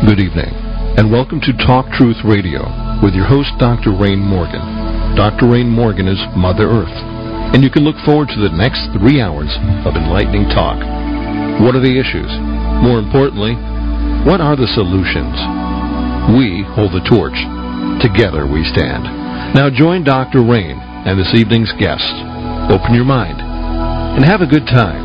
Good evening, and welcome to Talk Truth Radio with your host, Dr. Rain Morgan. Dr. Rain Morgan is Mother Earth, and you can look forward to the next 3 hours of enlightening talk. What are the issues? More importantly, what are the solutions? We hold the torch. Together we stand. Now join Dr. Rain and this evening's guest. Open your mind and have a good time.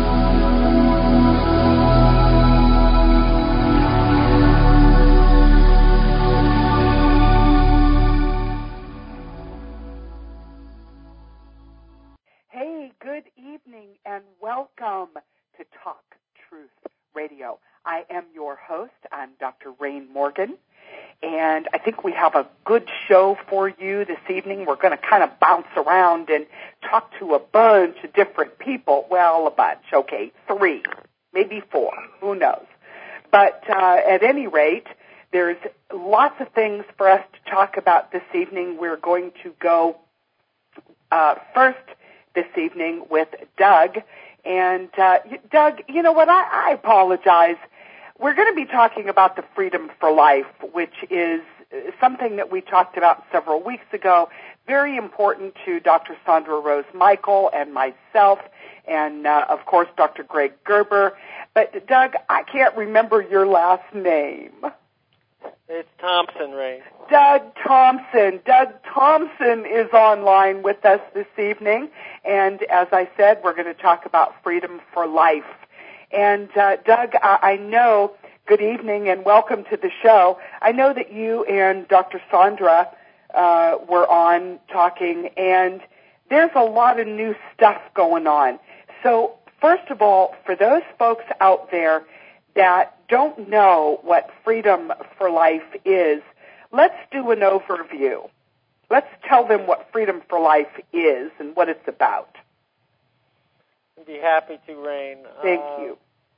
Hey, good evening and welcome to Talk Truth Radio. I am your host. I'm Dr. Rain Morgan, and I think we have a good show for you this evening. We're going to kind of bounce around and talk to a bunch of different people. Well, a bunch. Okay, 3, maybe 4. Who knows? But at any rate, there's lots of things for us to talk about this evening. We're going to go first this evening with Doug. And Doug, you know what? I apologize. We're going to be talking about the Freedom for Life, which is something that we talked about several weeks ago, very important to Dr. Sandra Rose Michael and myself, and, of course, Dr. Greg Gerber. But, Doug, I can't remember your last name. It's Thompson, Ray. Doug Thompson. Doug Thompson is online with us this evening, and as I said, we're going to talk about Freedom for Life. And, Doug, I know, good evening and welcome to the show. I know that you and Dr. Sandra were on talking, and there's a lot of new stuff going on. So, first of all, for those folks out there that don't know what Freedom for Life is, let's do an overview. Let's tell them what Freedom for Life is and what it's about. I'd be happy to, Rain. Thank you.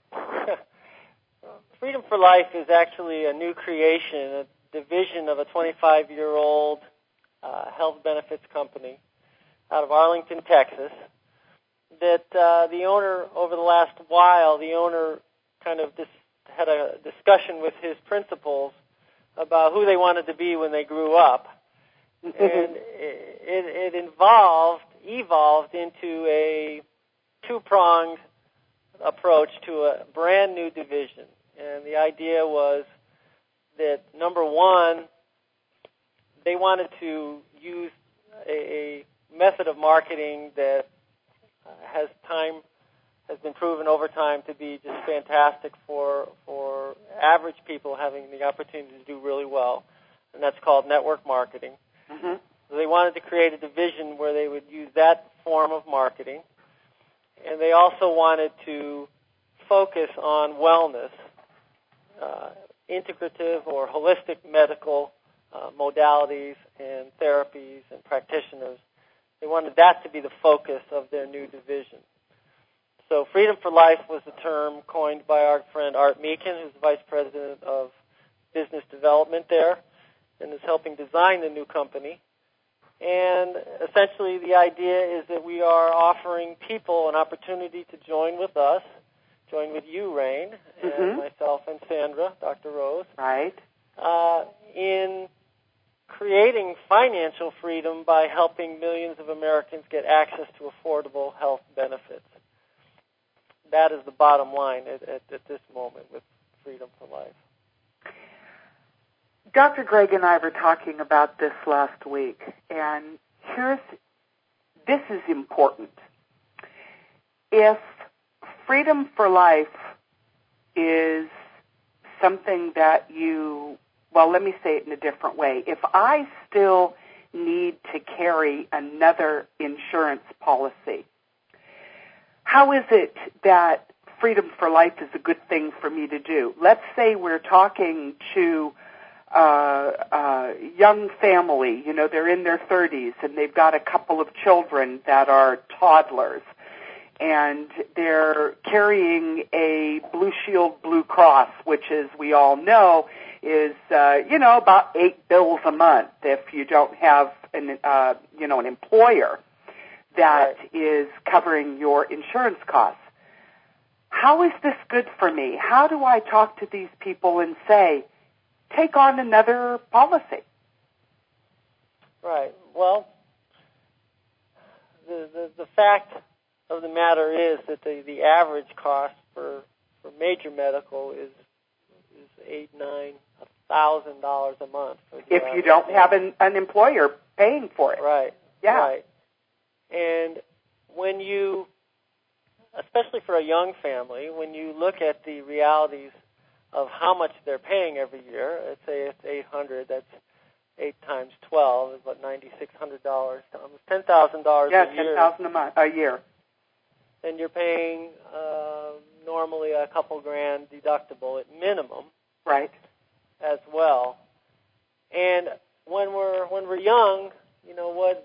Freedom for Life is actually a new creation, a division of a 25-year-old health benefits company out of Arlington, Texas, that the owner, over the last while, the owner kind of had a discussion with his principals about who they wanted to be when they grew up. And it evolved into a two-pronged approach to a brand new division. And the idea was that, number one, they wanted to use a method of marketing that has been proven over time to be just fantastic for average people having the opportunity to do really well, and that's called network marketing. Mm-hmm. So they wanted to create a division where they would use that form of marketing, and they also wanted to focus on wellness, integrative or holistic medical modalities and therapies and practitioners. They wanted that to be the focus of their new division. So Freedom for Life was a term coined by our friend Art Meekin, who's the Vice President of Business Development there and is helping design the new company. And essentially the idea is that we are offering people an opportunity to join with us, join with you, Rain, and myself and Sandra, Dr. Rose, right, in creating financial freedom by helping millions of Americans get access to affordable health benefits. That is the bottom line at this moment with Freedom for Life. Dr. Greg and I were talking about this last week, and this is important. If Freedom for Life is something that let me say it in a different way. If I still need to carry another insurance policy, how is it that Freedom for Life is a good thing for me to do? Let's say we're talking to a young family, they're in their 30s and they've got a couple of children that are toddlers, and they're carrying a Blue Shield Blue Cross, which, as we all know, is about $8 a month if you don't have an employer that is covering your insurance costs. how is this good for me? How do I talk to these people and say, take on another policy? Right. Well, the fact of the matter is that the average cost for major medical is $8,000-9,000 a month. If you don't have an employer paying for it. Right. Yeah. Right. And when you, especially for a young family, when you look at the realities of how much they're paying every year, let's say it's $800, that's 8 times 12 is what, $9,600, almost $10,000 a year. Yeah, $10,000 a year. And you're paying normally a couple grand deductible at minimum. Right. As well. And when we're young, you know what,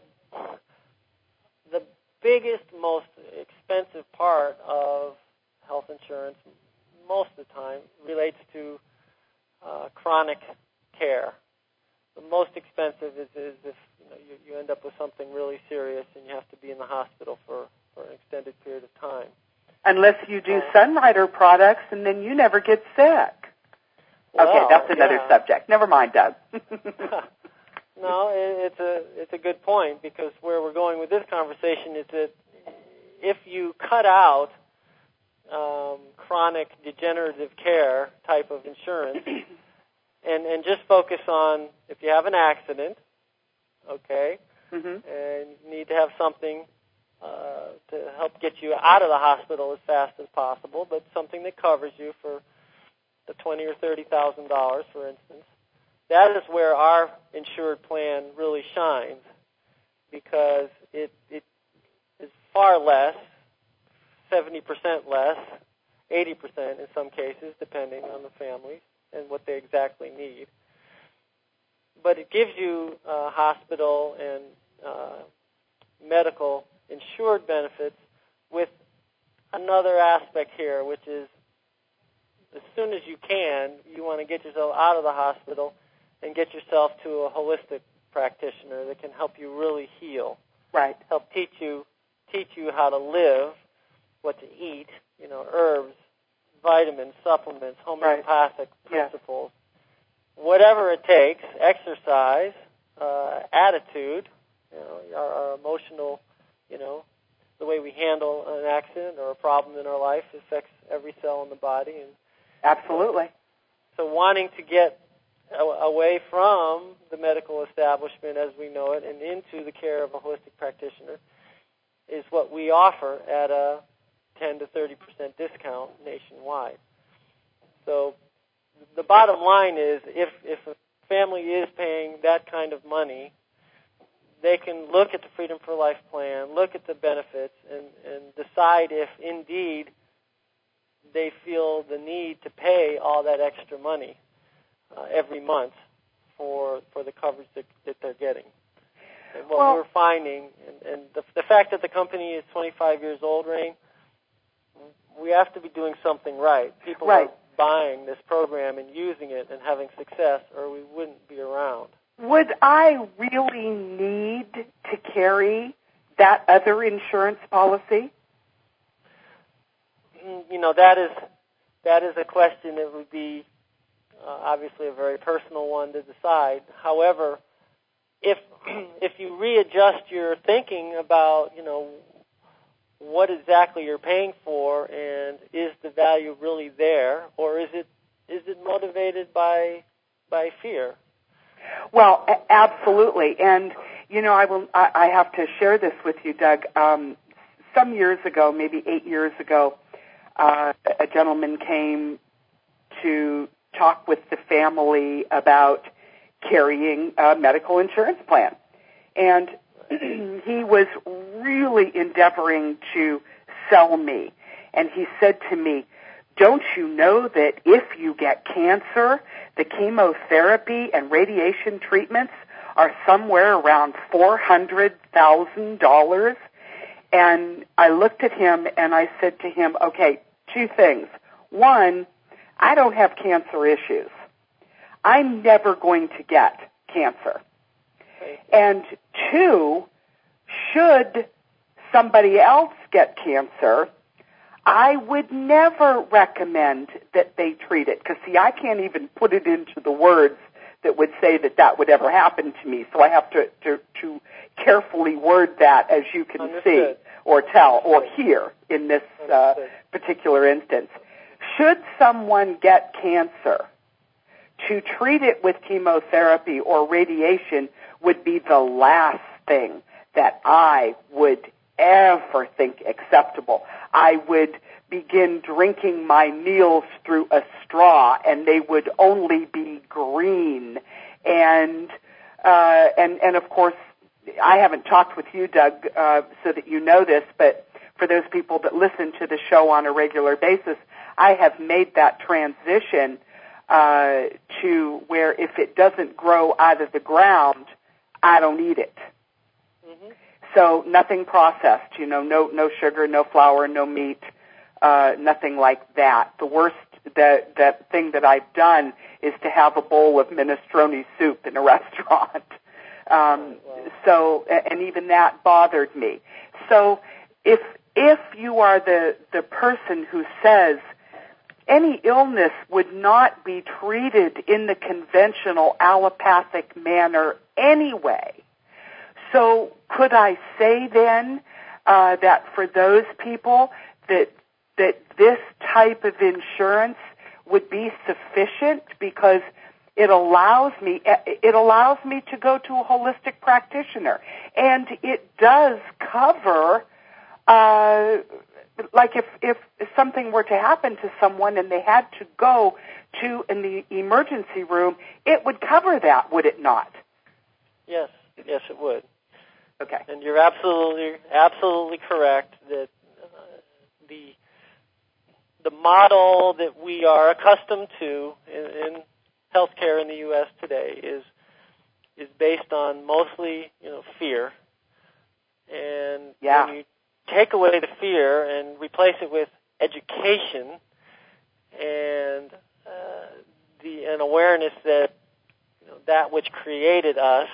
the biggest, most expensive part of health insurance most of the time relates to chronic care. The most expensive is if you end up with something really serious and you have to be in the hospital for an extended period of time. Unless you do Sunrider products and then you never get sick. Well, okay, that's another subject. Never mind, Doug. No, it's a good point, because where we're going with this conversation is that if you cut out chronic degenerative care type of insurance and just focus on if you have an accident, okay, and you need to have something to help get you out of the hospital as fast as possible, but something that covers you for the $20,000 or $30,000, for instance. That is where our insured plan really shines, because it is far less, 70% less, 80% in some cases, depending on the family and what they exactly need. But it gives you hospital and medical insured benefits with another aspect here, which is as soon as you can, you want to get yourself out of the hospital and get yourself to a holistic practitioner that can help you really heal. Right. Help teach you how to live, what to eat, herbs, vitamins, supplements, homeopathic principles. Whatever it takes, exercise, attitude, our emotional, the way we handle an accident or a problem in our life affects every cell in the body. And absolutely. So wanting to get away from the medical establishment as we know it and into the care of a holistic practitioner is what we offer at a 10 to 30% discount nationwide. So the bottom line is if a family is paying that kind of money, they can look at the Freedom for Life plan, look at the benefits, and decide if indeed they feel the need to pay all that extra money every month for the coverage that they're getting. And what we're finding, and the fact that the company is 25 years old, Rain, we have to be doing something right. People are buying this program and using it and having success, or we wouldn't be around. Would I really need to carry that other insurance policy? That is a question that would be obviously a very personal one to decide. However, if you readjust your thinking about, what exactly you're paying for, and is the value really there, or is it motivated by fear? Well, absolutely, and I have to share this with you, Doug. Some years ago, maybe 8 years ago, a gentleman came to talk with the family about carrying a medical insurance plan, and he was really endeavoring to sell me. And he said to me, don't you know that if you get cancer, the chemotherapy and radiation treatments are somewhere around $400,000? And I looked at him and I said to him, okay, 2 things. One, I don't have cancer issues. I'm never going to get cancer. And 2, should somebody else get cancer, I would never recommend that they treat it, because, see, I can't even put it into the words that would say that that would ever happen to me, so I have to carefully word that, as you can see or tell or hear in this particular instance. Should someone get cancer, to treat it with chemotherapy or radiation would be the last thing that I would ever think acceptable. I would begin drinking my meals through a straw, and they would only be green. And of course, I haven't talked with you, Doug, so that you know this, but for those people that listen to the show on a regular basis, I have made that transition to where if it doesn't grow out of the ground, I don't eat it. Mm-hmm. So nothing processed, no sugar, no flour, no meat, nothing like that. The worst that thing that I've done is to have a bowl of minestrone soup in a restaurant. So, and even that bothered me. So if you are the person who says any illness would not be treated in the conventional allopathic manner anyway, so could I say then that for those people that this type of insurance would be sufficient because it allows me to go to a holistic practitioner, and it does cover like if something were to happen to someone and they had to go to in the emergency room, it would cover that, would it not? Yes, it would. Okay. And you're absolutely correct that the model that we are accustomed to in healthcare in the U.S. today is based on mostly fear, and when you take away the fear and replace it with education and an awareness that that which created us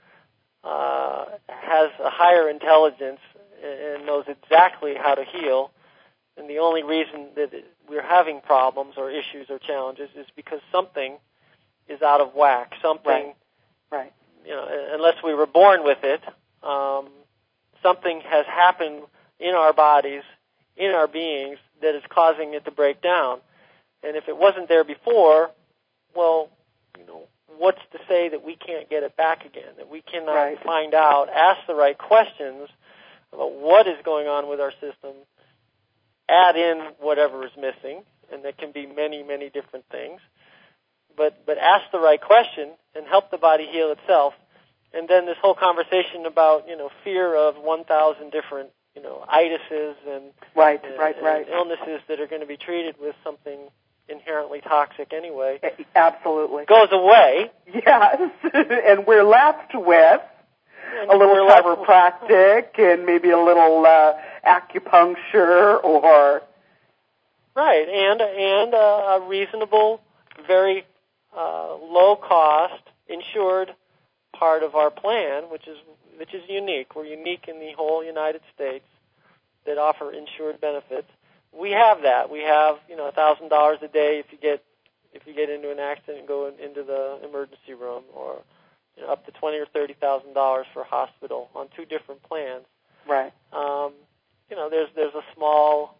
has a higher intelligence and knows exactly how to heal, and the only reason that we're having problems or issues or challenges is because something is out of whack. Something, right. Unless we were born with it, something has happened in our bodies, in our beings, that is causing it to break down. And if it wasn't there before, well, what's to say that we can't get it back again, that we cannot find out, ask the right questions about what is going on with our system, add in whatever is missing, and there can be many, many different things, but ask the right question and help the body heal itself. And then this whole conversation about, fear of 1,000 different, itises and illnesses that are going to be treated with something inherently toxic anyway. Absolutely. Goes away. Yes, and we're left with a little chiropractic and maybe a little acupuncture or... Right, and a reasonable, very low-cost, insured part of our plan, which is unique. We're unique in the whole United States that offer insured benefits. We have that. We have $1,000 a day if you get into an accident and go into the emergency room, or up to $20,000 or $30,000 for hospital on two different plans. Right. There's a small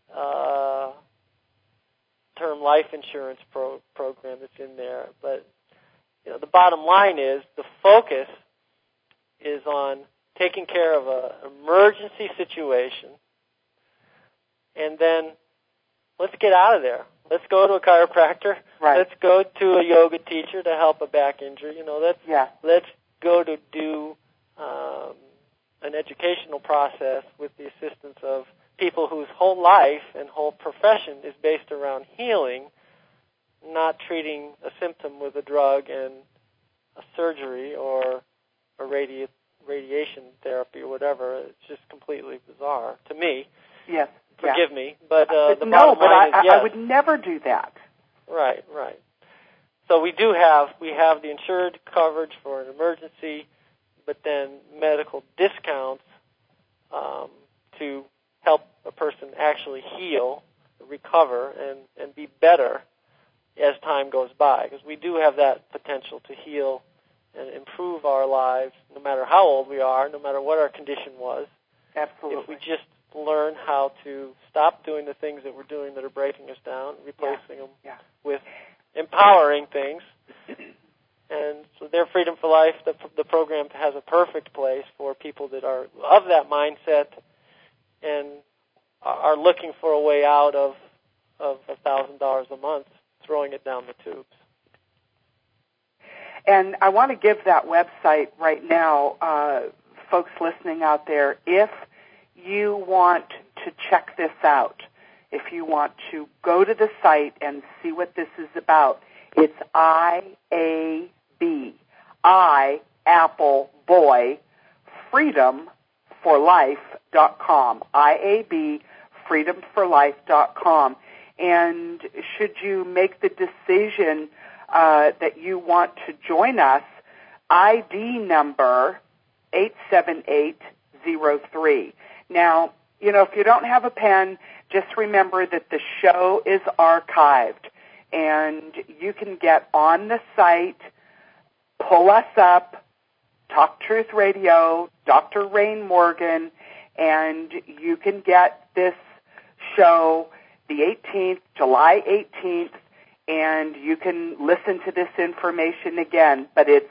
term life insurance program that's in there, but the bottom line is the focus is on taking care of an emergency situation, and then let's get out of there. Let's go to a chiropractor. Right. Let's go to a yoga teacher to help a back injury. Let's go to do an educational process with the assistance of people whose whole life and whole profession is based around healing, not treating a symptom with a drug and a surgery or a radiation therapy or whatever. It's just completely bizarre to me. Yes. Forgive me, but the bottom line is yes. I would never do that. Right. So we have the insured coverage for an emergency, but then medical discounts to help a person actually heal, recover, and be better as time goes by, because we do have that potential to heal and improve our lives no matter how old we are, no matter what our condition was. Absolutely. If we just learn how to stop doing the things that we're doing that are breaking us down, replacing them with empowering things. And so their Freedom for Life, the program has a perfect place for people that are of that mindset and are looking for a way out of $1,000 a month, throwing it down the tubes. And I want to give that website right now, folks listening out there, if you want to check this out, if you want to go to the site and see what this is about, it's IAB, Apple Boy, freedomforlife.com, IAB, freedomforlife.com. And should you make the decision that you want to join us, ID number 87803. Now, if you don't have a pen, just remember that the show is archived, and you can get on the site, pull us up, Talk Truth Radio, Dr. Rain Morgan, and you can get this show the 18th, July 18th, and you can listen to this information again. But it's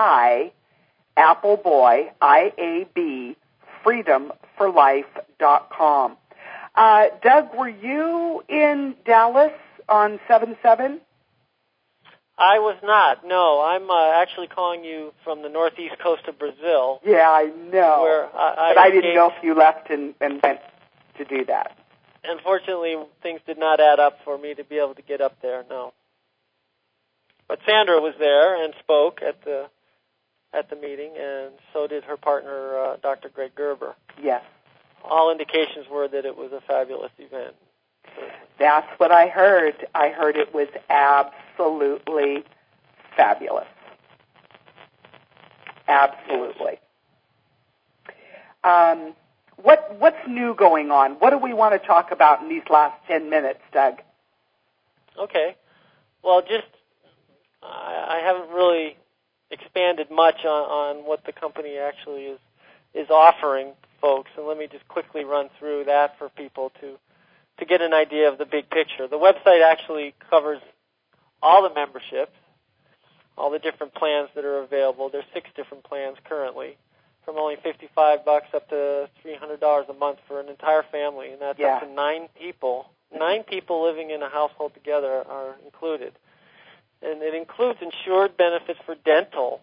Apple Boy, IAB, freedomforlife.com. Doug, were you in Dallas on 7/7? I was not. No, I'm actually calling you from the northeast coast of Brazil. Yeah, I know. Where but I didn't know if you left and went to do that. Unfortunately, things did not add up for me to be able to get up there, no. But Sandra was there and spoke at the meeting, and so did her partner, Dr. Greg Gerber. Yes. All indications were that it was a fabulous event. That's what I heard. I heard it was absolutely fabulous. Absolutely. What's new going on? What do we want to talk about in these last 10 minutes, Doug? Okay. Well, I haven't really expanded much on what the company actually is offering folks, and let me just quickly run through that for people to get an idea of the big picture. The website actually covers all the memberships, all the different plans that are available. There's 6 different plans currently, from only $55 up to $300 a month for an entire family, and that's up to 9 people. 9 people living in a household together are included. And it includes insured benefits for dental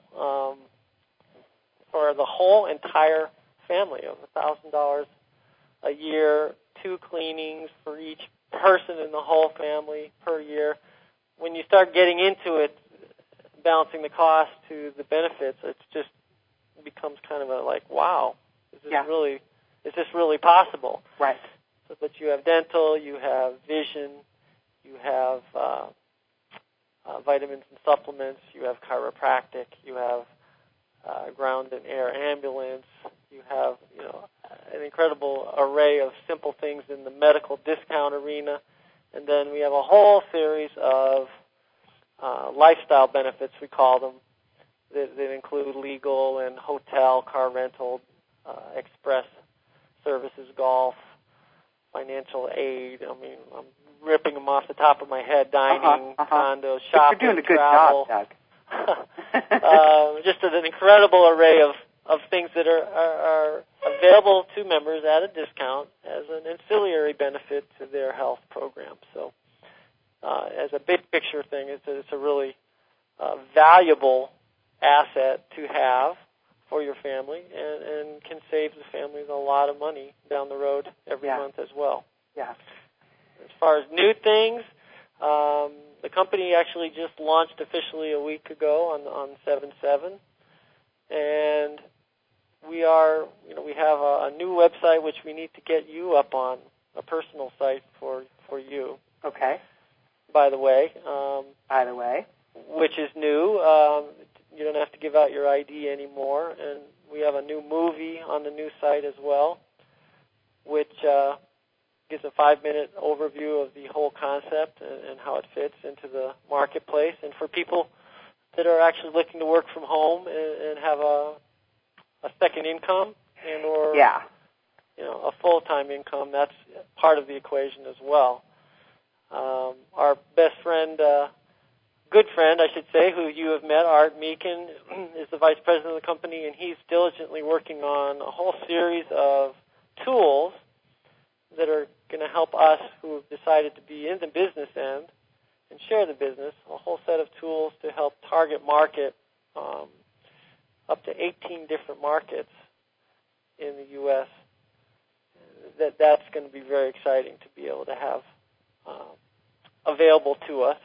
for the whole entire family of $1,000 a year, 2 cleanings for each person in the whole family per year. When you start getting into it, balancing the cost to the benefits, it just becomes kind of wow, is this really possible? Right. So, but you have dental, you have vision, you have vitamins and supplements, you have chiropractic, you have ground and air ambulance, you have an incredible array of simple things in the medical discount arena, and then we have a whole series of lifestyle benefits, we call them, that include legal and hotel, car rental, express services, golf, financial aid. I mean, I'm ripping them off the top of my head, dining, condos, shopping, You're doing a good travel. job, Doug. Just an incredible array of things that are available to members at a discount as an ancillary benefit to their health program. So as a big picture thing, it's a really valuable asset to have for your family and can save the families a lot of money down the road every month as well. Yeah. As far as new things, the company actually just launched officially a week ago on 7/7, and we have a new website which we need to get you up on, a personal site for you. Okay. By the way. Which is new. You don't have to give out your ID anymore, and we have a new movie on the new site as well, which gives a 5-minute overview of the whole concept and how it fits into the marketplace. And for people that are actually looking to work from home and have a second income and or a full-time income, that's part of the equation as well. Our best friend, good friend, I should say, who you have met, Art Meakin, is the vice president of the company, and he's diligently working on a whole series of tools that are going to help us who have decided to be in the business end and share the business, a whole set of tools to help target market up to 18 different markets in the U.S. That's going to be very exciting to be able to have available to us.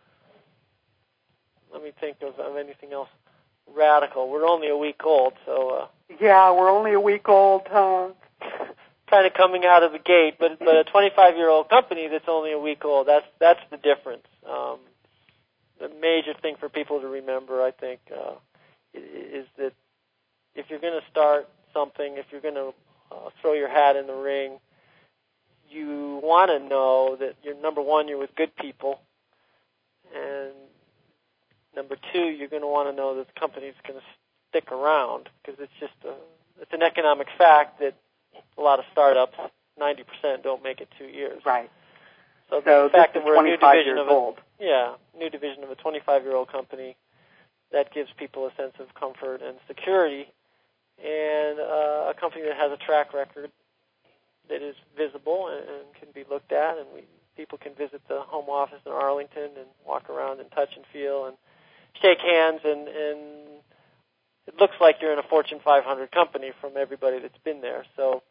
Let me think of anything else radical. We're only a week old, so... yeah, we're only a week old, huh? Kind of coming out of the gate, but a 25-year-old company that's only a week old, that's the difference. The major thing for people to remember, I think, is that if you're going to start something, if you're going to throw your hat in the ring, you want to know that number one, you're with good people, and number two, you're going to want to know that the company's going to stick around, because it's an economic fact that a lot of startups, 90% don't make it 2 years. Right. So the fact that we're a new division of a 25-year-old company, that gives people a sense of comfort and security, and a company that has a track record that is visible and can be looked at, and people can visit the home office in Arlington and walk around and touch and feel and shake hands, and it looks like you're in a Fortune 500 company from everybody that's been there. So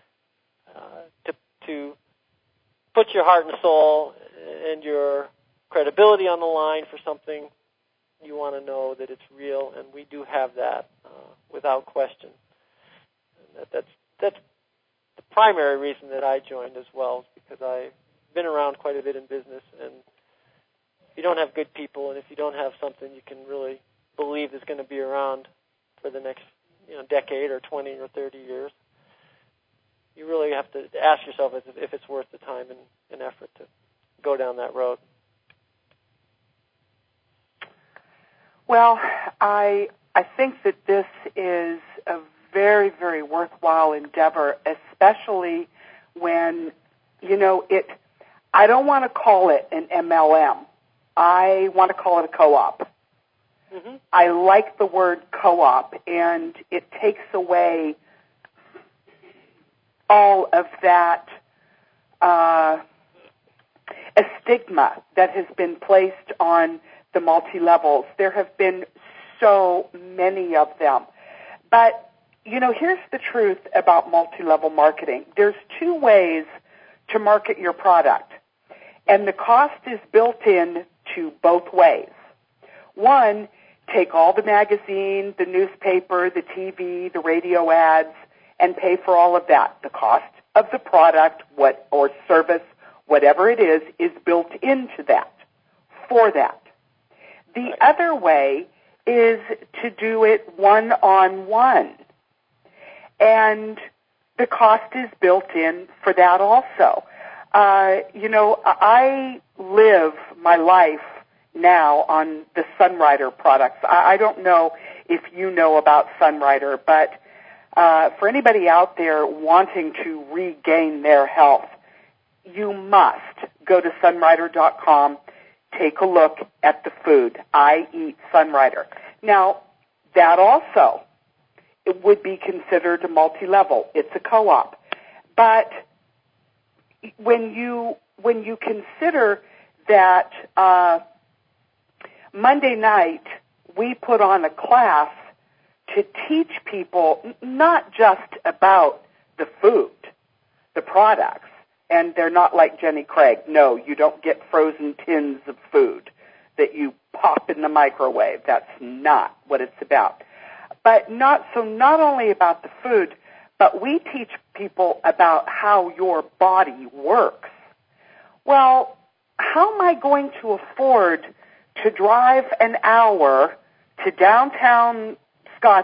to put your heart and soul and your credibility on the line for something, you want to know that it's real, and we do have that without question. And that's the primary reason that I joined as well, because I've been around quite a bit in business, and if you don't have good people, and if you don't have something you can really believe is going to be around for the next decade or 20 or 30 years, you really have to ask yourself if it's worth the time and effort to go down that road. Well, I think that this is a very, very worthwhile endeavor, especially when, I don't want to call it an MLM. I want to call it a co-op. Mm-hmm. I like the word co-op, and it takes away all of that a stigma that has been placed on the multi-levels. There have been so many of them. But, here's the truth about multi-level marketing. There's two ways to market your product, and the cost is built in to both ways. One, take all the magazine, the newspaper, the TV, the radio ads, and pay for all of that. The cost of the product or service, whatever it is built into that, for that. The other way is to do it one-on-one, and the cost is built in for that also. I live my life now on the Sunrider products. I don't know if you know about Sunrider, but for anybody out there wanting to regain their health, you must go to sunrider.com, take a look at the food. I eat Sunrider. Now, that also, it would be considered a multi-level. It's a co-op. But when you consider that Monday night we put on a class to teach people not just about the food, the products, and they're not like Jenny Craig. No, you don't get frozen tins of food that you pop in the microwave. That's not what it's about. But not only about the food, but we teach people about how your body works. Well, how am I going to afford to drive an hour to downtown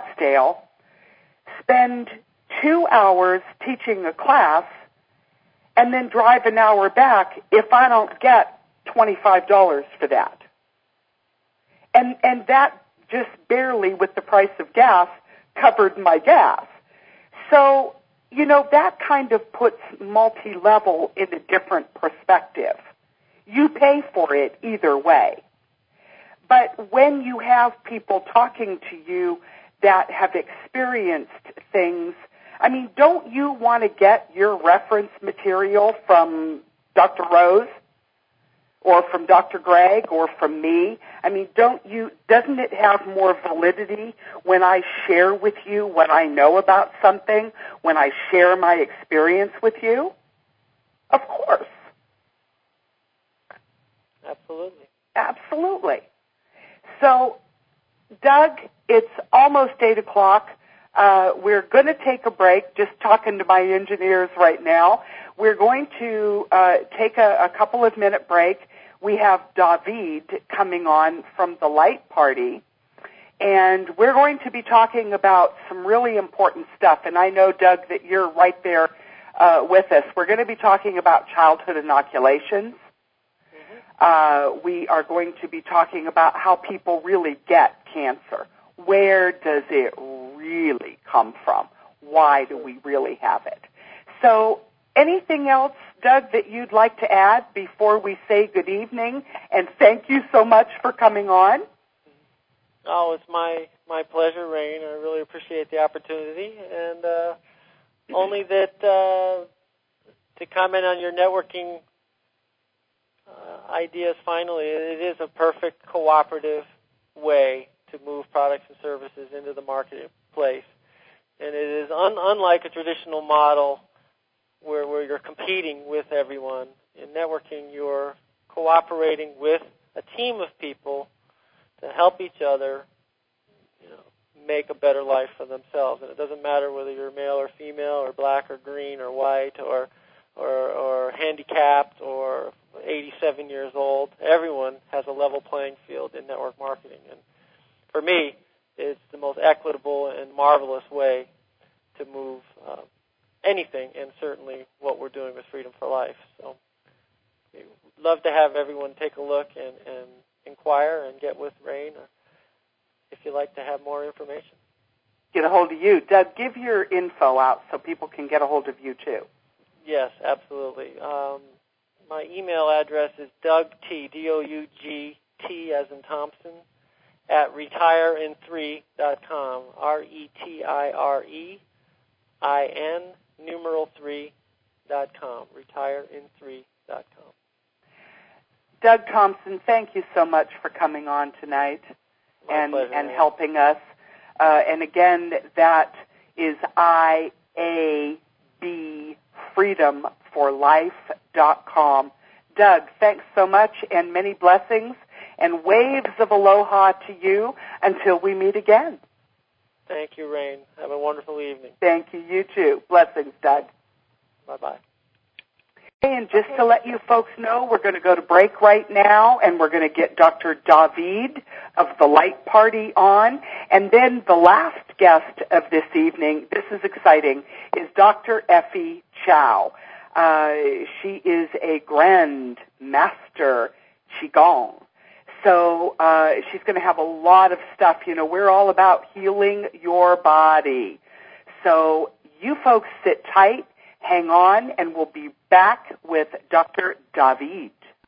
Scottsdale, spend 2 hours teaching a class, and then drive an hour back if I don't get $25 for that. And that just barely, with the price of gas, covered my gas. So, that kind of puts multi-level in a different perspective. You pay for it either way. But when you have people talking to you that have experienced things, don't you want to get your reference material from Dr. Rose or from Dr. Greg or from me? Doesn't it have more validity when I share with you what I know about something, when I share my experience with you? Of course. Absolutely. Absolutely. So, Doug, it's almost 8 o'clock. We're going to take a break, just talking to my engineers right now. We're going to take a couple of minute break. We have David coming on from the Light Party, and we're going to be talking about some really important stuff. And I know, Doug, that you're right there with us. We're going to be talking about childhood inoculations. We are going to be talking about how people really get cancer. Where does it really come from? Why do we really have it? So, anything else, Doug, that you'd like to add before we say good evening? And thank you so much for coming on. Oh, it's my pleasure, Rain. I really appreciate the opportunity. And only that to comment on your networking ideas finally, it is a perfect cooperative way to move products and services into the marketplace. And it is unlike a traditional model where you're competing with everyone. In networking, you're cooperating with a team of people to help each other make a better life for themselves. And it doesn't matter whether you're male or female or black or green or white or handicapped or 87 years old. Everyone has a level playing field in network marketing. And for me, it's the most equitable and marvelous way to move anything, and certainly what we're doing with Freedom for Life. So we'd love to have everyone take a look and inquire and get with Rain if you'd like to have more information. Get a hold of you. Doug, give your info out so people can get a hold of you too. Yes, absolutely. My email address is DougT, D-O-U-G-T as in Thompson, at retireinthreE.com, RETIREIN3.com, retireinthreE.com. Doug Thompson, thank you so much for coming on tonight and helping us. And again, that is IABFreedomforlife.com. Doug, thanks so much, and many blessings and waves of aloha to you until we meet again. Thank you, Rain. Have a wonderful evening. Thank you. You too. Blessings, Doug. Bye-bye. And just to let you folks know, we're going to go to break right now, and we're going to get Dr. David of the Light Party on. And then the last guest of this evening, this is exciting, is Dr. Effie Chow. She is a Grand Master Qigong. So she's going to have a lot of stuff. We're all about healing your body. So you folks sit tight, hang on, and we'll be back with Dr. David.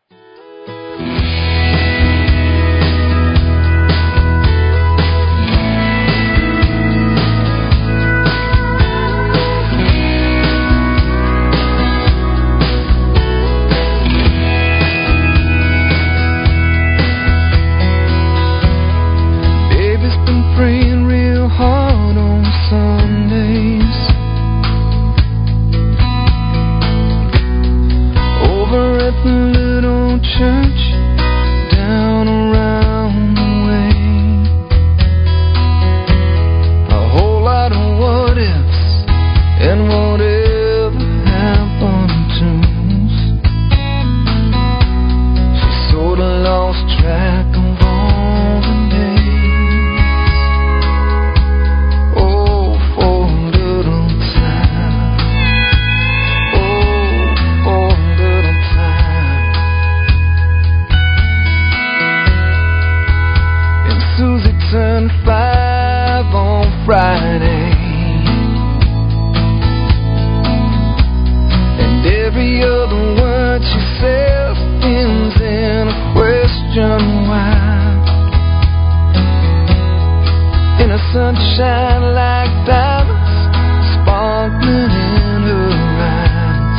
Praying real hard on Sundays, over at the Friday, and every other word she says ends in a question why. In a sunshine like diamonds sparkling in her eyes,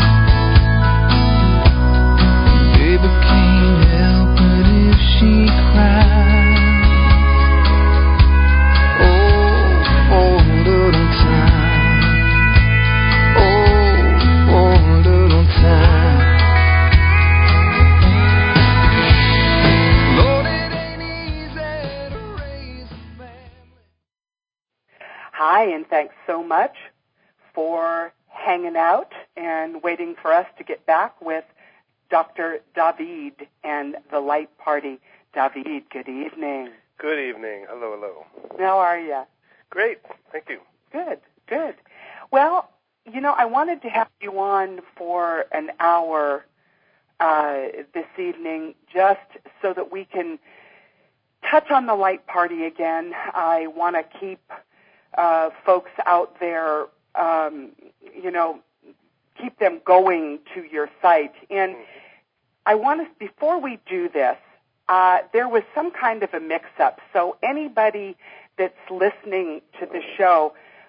baby can't help it if she cries. Oh, for a little time. Oh, for a little time. Lord, it ain't easy to raise a family. Hi, and thanks so much for hanging out and waiting for us to get back with Dr. David and the Light Party. David, good evening. Good evening. Hello, hello. How are you? Great. Thank you. Good, good. Well, you know, I wanted to have you on for an hour this evening just so that we can touch on the Light Party again. I want to keep folks out there, you know, keep them going to your site. And I want to, before we do this, there was some kind of a mix-up. So anybody that's listening to the show,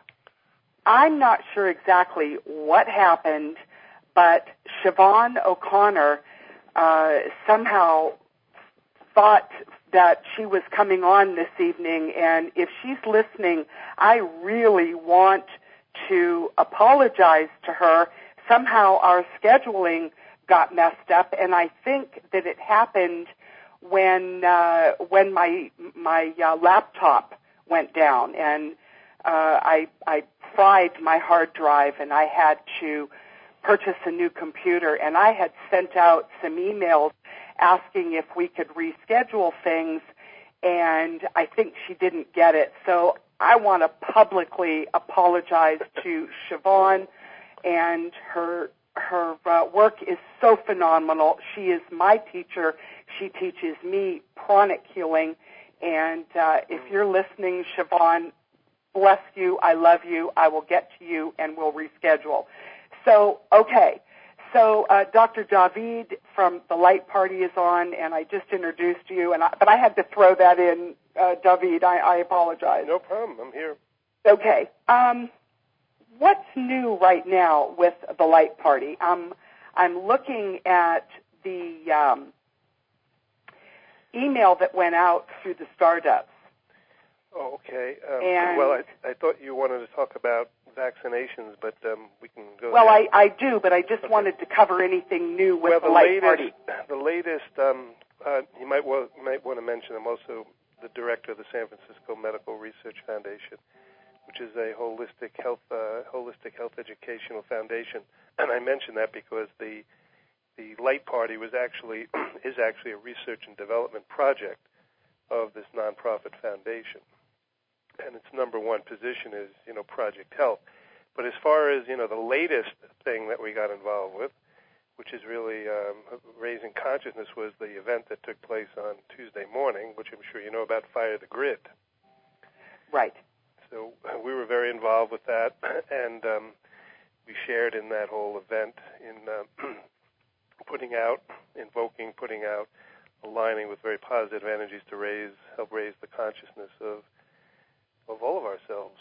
I'm not sure exactly what happened, but Siobhan O'Connor somehow thought that she was coming on this evening, and if she's listening, I really want to apologize to her. Somehow our scheduling got messed up, and I think that it happened when my laptop went down, and I fried my hard drive, and I had to purchase a new computer, and I had sent out some emails asking if we could reschedule things, and I think she didn't get it. So I want to publicly apologize to Siobhan, and her work is so phenomenal. She is my teacher. She teaches me pranic healing, and if you're listening, Siobhan, bless you. I love you. I will get to you, and we'll reschedule. So, okay. So Dr. David from the Light Party is on, and I just introduced you, but I had to throw that in, David. I apologize. No problem. I'm here. Okay. What's new right now with the Light Party? I'm looking at the email that went out through the Stardust. Oh, okay. And well, I thought you wanted to talk about vaccinations, but we can go well, there. I do, but I just wanted to cover anything new with the Light Party. The latest, you might want to mention, I'm also the director of the San Francisco Medical Research Foundation, which is a holistic health educational foundation. And I mention that because the Light Party is actually a research and development project of this nonprofit foundation. And its number one position is, Project Health. But as far as, the latest thing that we got involved with, which is really raising consciousness, was the event that took place on Tuesday morning, which I'm sure you know about, Fire the Grid. Right. So we were very involved with that, and we shared in that whole event in putting out, aligning with very positive energies to help raise the consciousness of all of ourselves.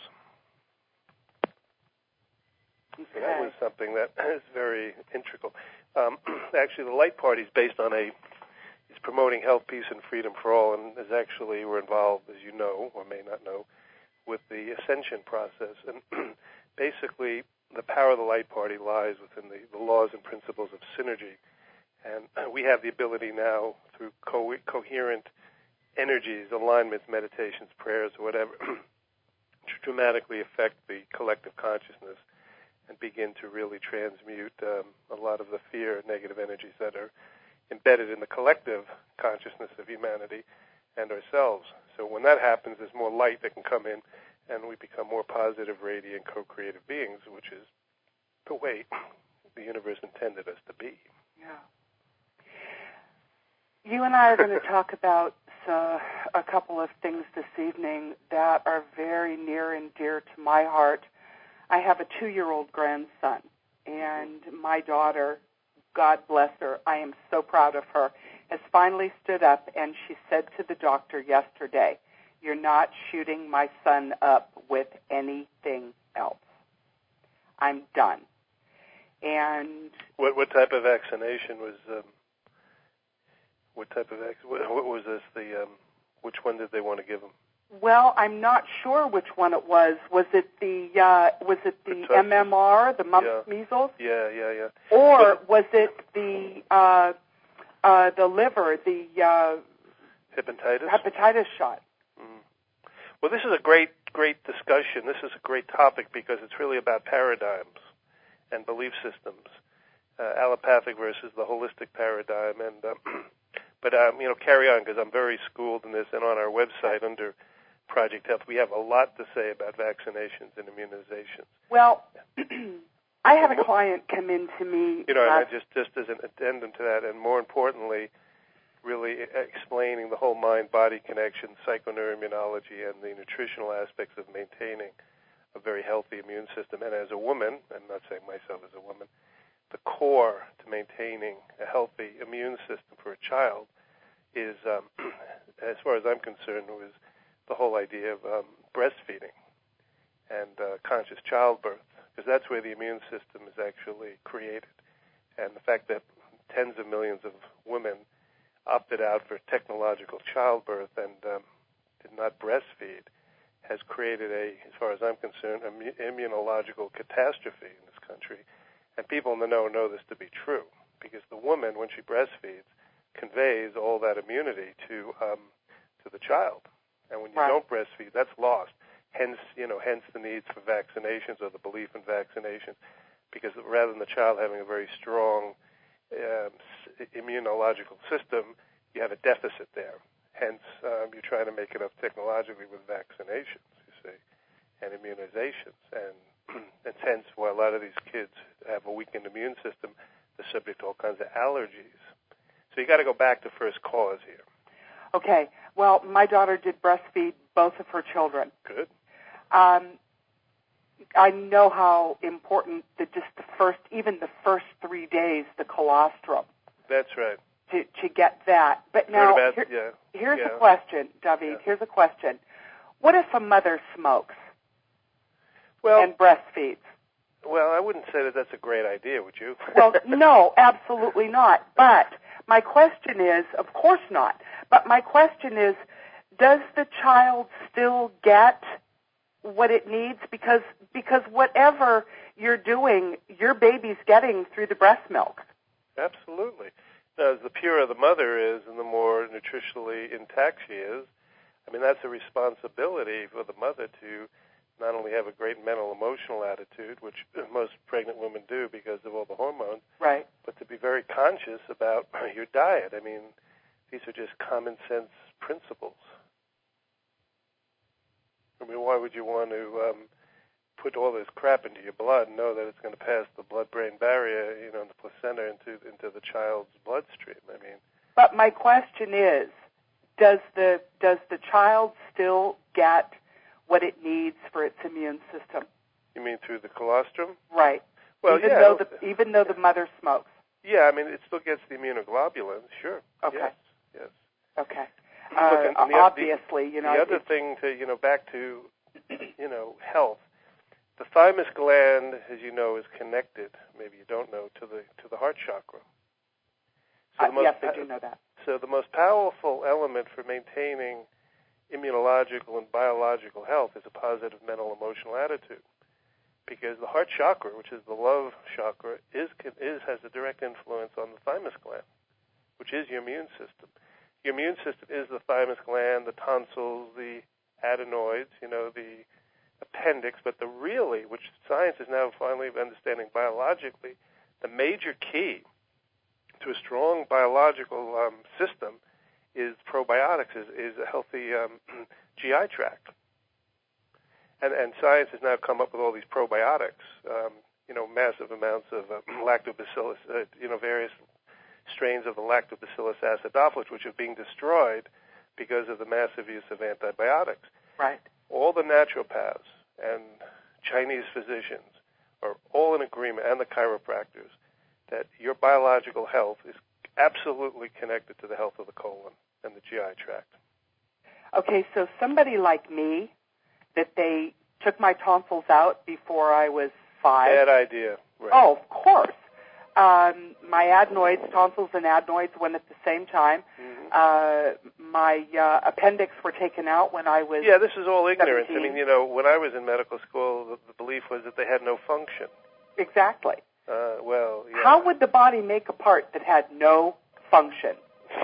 Okay. So that was something that is very integral. Actually, the Light Party is based on is promoting health, peace, and freedom for all, and we're involved, as you know, or may not know, with the Ascension process. And basically, the power of the Light Party lies within the laws and principles of synergy. And we have the ability now, through coherent energies, alignments, meditations, prayers, or whatever, to dramatically affect the collective consciousness and begin to really transmute a lot of the fear and negative energies that are embedded in the collective consciousness of humanity and ourselves. So when that happens, there's more light that can come in, and we become more positive, radiant, co-creative beings, which is the way the universe intended us to be. Yeah. You and I are going to talk about a couple of things this evening that are very near and dear to my heart. I have a 2-year-old grandson, and my daughter, God bless her, I am so proud of her, has finally stood up, and she said to the doctor yesterday, "You're not shooting my son up with anything else. I'm done." And what type of vaccination was? What was this? Which one did they want to give him? Well, I'm not sure which one it was. Was it the MMR, the mumps, measles? Yeah. Or was it the liver, the hepatitis shot? Mm. Well, this is a great discussion. This is a great topic because it's really about paradigms and belief systems, allopathic versus the holistic paradigm. And but carry on because I'm very schooled in this. And on our website under Project Health, we have a lot to say about vaccinations and immunizations. Well, I had a client come in to me. Just as an addendum to that, and more importantly, really explaining the whole mind-body connection, psychoneuroimmunology, and the nutritional aspects of maintaining a very healthy immune system. And as a woman, I'm not saying myself as a woman, the core to maintaining a healthy immune system for a child is, as far as I'm concerned, was the whole idea of breastfeeding and conscious childbirth, because that's where the immune system is actually created. And the fact that tens of millions of women opted out for technological childbirth and did not breastfeed has created as far as I'm concerned, immunological catastrophe in this country. And people in the know this to be true, because the woman, when she breastfeeds, conveys all that immunity to the child. And when you don't breastfeed, that's lost. Hence the needs for vaccinations or the belief in vaccinations, because rather than the child having a very strong immunological system, you have a deficit there. Hence, you're trying to make it up technologically with vaccinations, you see, and immunizations. And hence why a lot of these kids have a weakened immune system. They're subject to all kinds of allergies. So you got to go back to first cause here. Okay. Well, my daughter did breastfeed both of her children. Good. I know how important even the first 3 days, the colostrum. That's right. To get that. But now, here's a question, David. Yeah. Here's a question. What if a mother smokes and breastfeeds? Well, I wouldn't say that that's a great idea, would you? Well, no, absolutely not. But my question is, of course not, but my question is, does the child still get what it needs? Because whatever you're doing, your baby's getting through the breast milk. Absolutely. Now, as the purer the mother is and the more nutritionally intact she is, I mean, that's a responsibility for the mother to not only have a great mental, emotional attitude, which most pregnant women do because of all the hormones, right, but to be very conscious about your diet. I mean, these are just common sense principles. I mean, why would you want to put all this crap into your blood and know that it's going to pass the blood-brain barrier, in the placenta into the child's bloodstream? I mean, but my question is, does the child still get what it needs for its immune system? You mean through the colostrum? Right. Well, even though the mother smokes. Yeah, I mean, it still gets the immunoglobulins, sure. Okay. Yes. Okay. Look, obviously, the other thing to, back to, health. The thymus gland, as you know, is connected. Maybe you don't know, to the heart chakra. So yes, I do know that. So the most powerful element for maintaining immunological and biological health is a positive mental emotional attitude, because the heart chakra, which is the love chakra, has a direct influence on the thymus gland, which is your immune system. Your immune system is the thymus gland, the tonsils, the adenoids, the appendix, but which science is now finally understanding biologically, the major key to a strong biological system is probiotics, is a healthy GI tract. And science has now come up with all these probiotics, massive amounts of lactobacillus, various strains of the lactobacillus acidophilus, which are being destroyed because of the massive use of antibiotics. Right. All the naturopaths and Chinese physicians are all in agreement, and the chiropractors, that your biological health is absolutely connected to the health of the colon and the GI tract. Okay, so somebody like me, that they took my tonsils out before I was 5. Bad idea. Right. Oh, of course. My adenoids, tonsils and adenoids went at the same time. Mm-hmm. My appendix were taken out when I was Yeah, this is all ignorance. 17. I mean, when I was in medical school, the belief was that they had no function. Exactly. Well, yeah. How would the body make a part that had no function?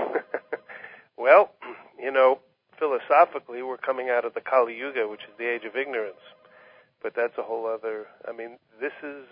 Well, philosophically, we're coming out of the Kali Yuga, which is the age of ignorance. But that's a whole other. I mean, this is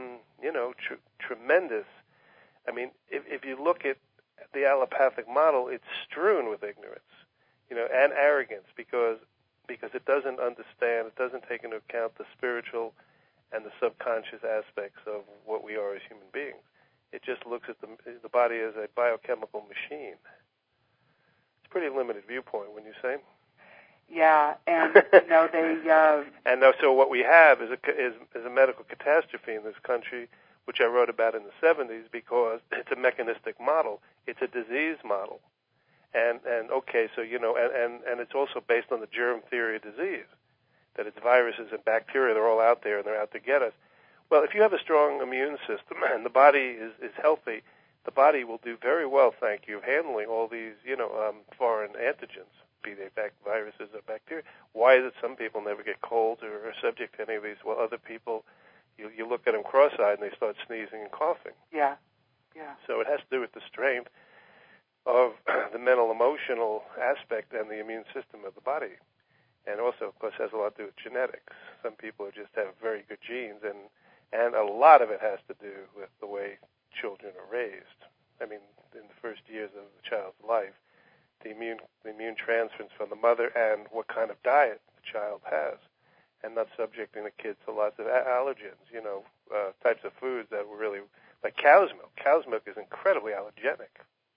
tremendous. I mean, if you look at the allopathic model, it's strewn with ignorance, and arrogance, because it doesn't understand, it doesn't take into account the spiritual and the subconscious aspects of what we are as human beings. It just looks at the body as a biochemical machine. It's a pretty limited viewpoint, wouldn't you say? Yeah, and they. And so what we have is a medical catastrophe in this country, which I wrote about in the 70s, because it's a mechanistic model. It's a disease model, and okay, so and it's also based on the germ theory of disease, that it's viruses and bacteria. They're all out there, and they're out to get us. Well, if you have a strong immune system and the body is healthy, the body will do very well, thank you, handling all these foreign antigens, be they viruses or bacteria. Why is it some people never get colds or are subject to any of these? Well, other people, you look at them cross-eyed and they start sneezing and coughing. Yeah. So it has to do with the strength of the mental, emotional aspect and the immune system of the body. And also, of course, has a lot to do with genetics. Some people just have very good genes, and a lot of it has to do with the way children are raised. I mean, in the first years of the child's life, the immune transference from the mother and what kind of diet the child has, and not subjecting the kids to lots of allergens, types of foods that were really, like cow's milk. Cow's milk is incredibly allergenic.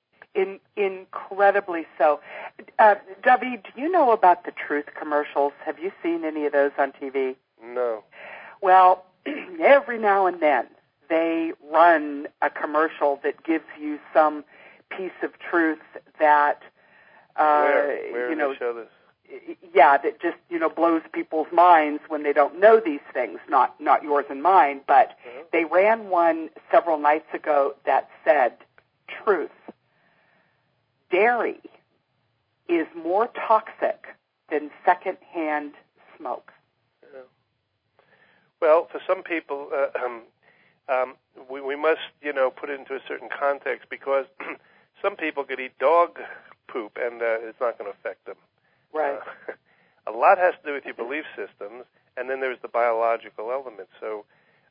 Incredibly so. David, do you know about the Truth commercials? Have you seen any of those on TV? No. Well, every now and then they run a commercial that gives you some piece of truth that Where do they show this? Yeah, that just blows people's minds when they don't know these things. Not yours and mine, but they ran one several nights ago that said, "Truth. Dairy is more toxic than secondhand smoke." Yeah. Well, for some people, we must, put it into a certain context, because some people could eat dog poop and it's not going to affect them. Right. A lot has to do with your belief systems, and then there's the biological element. So,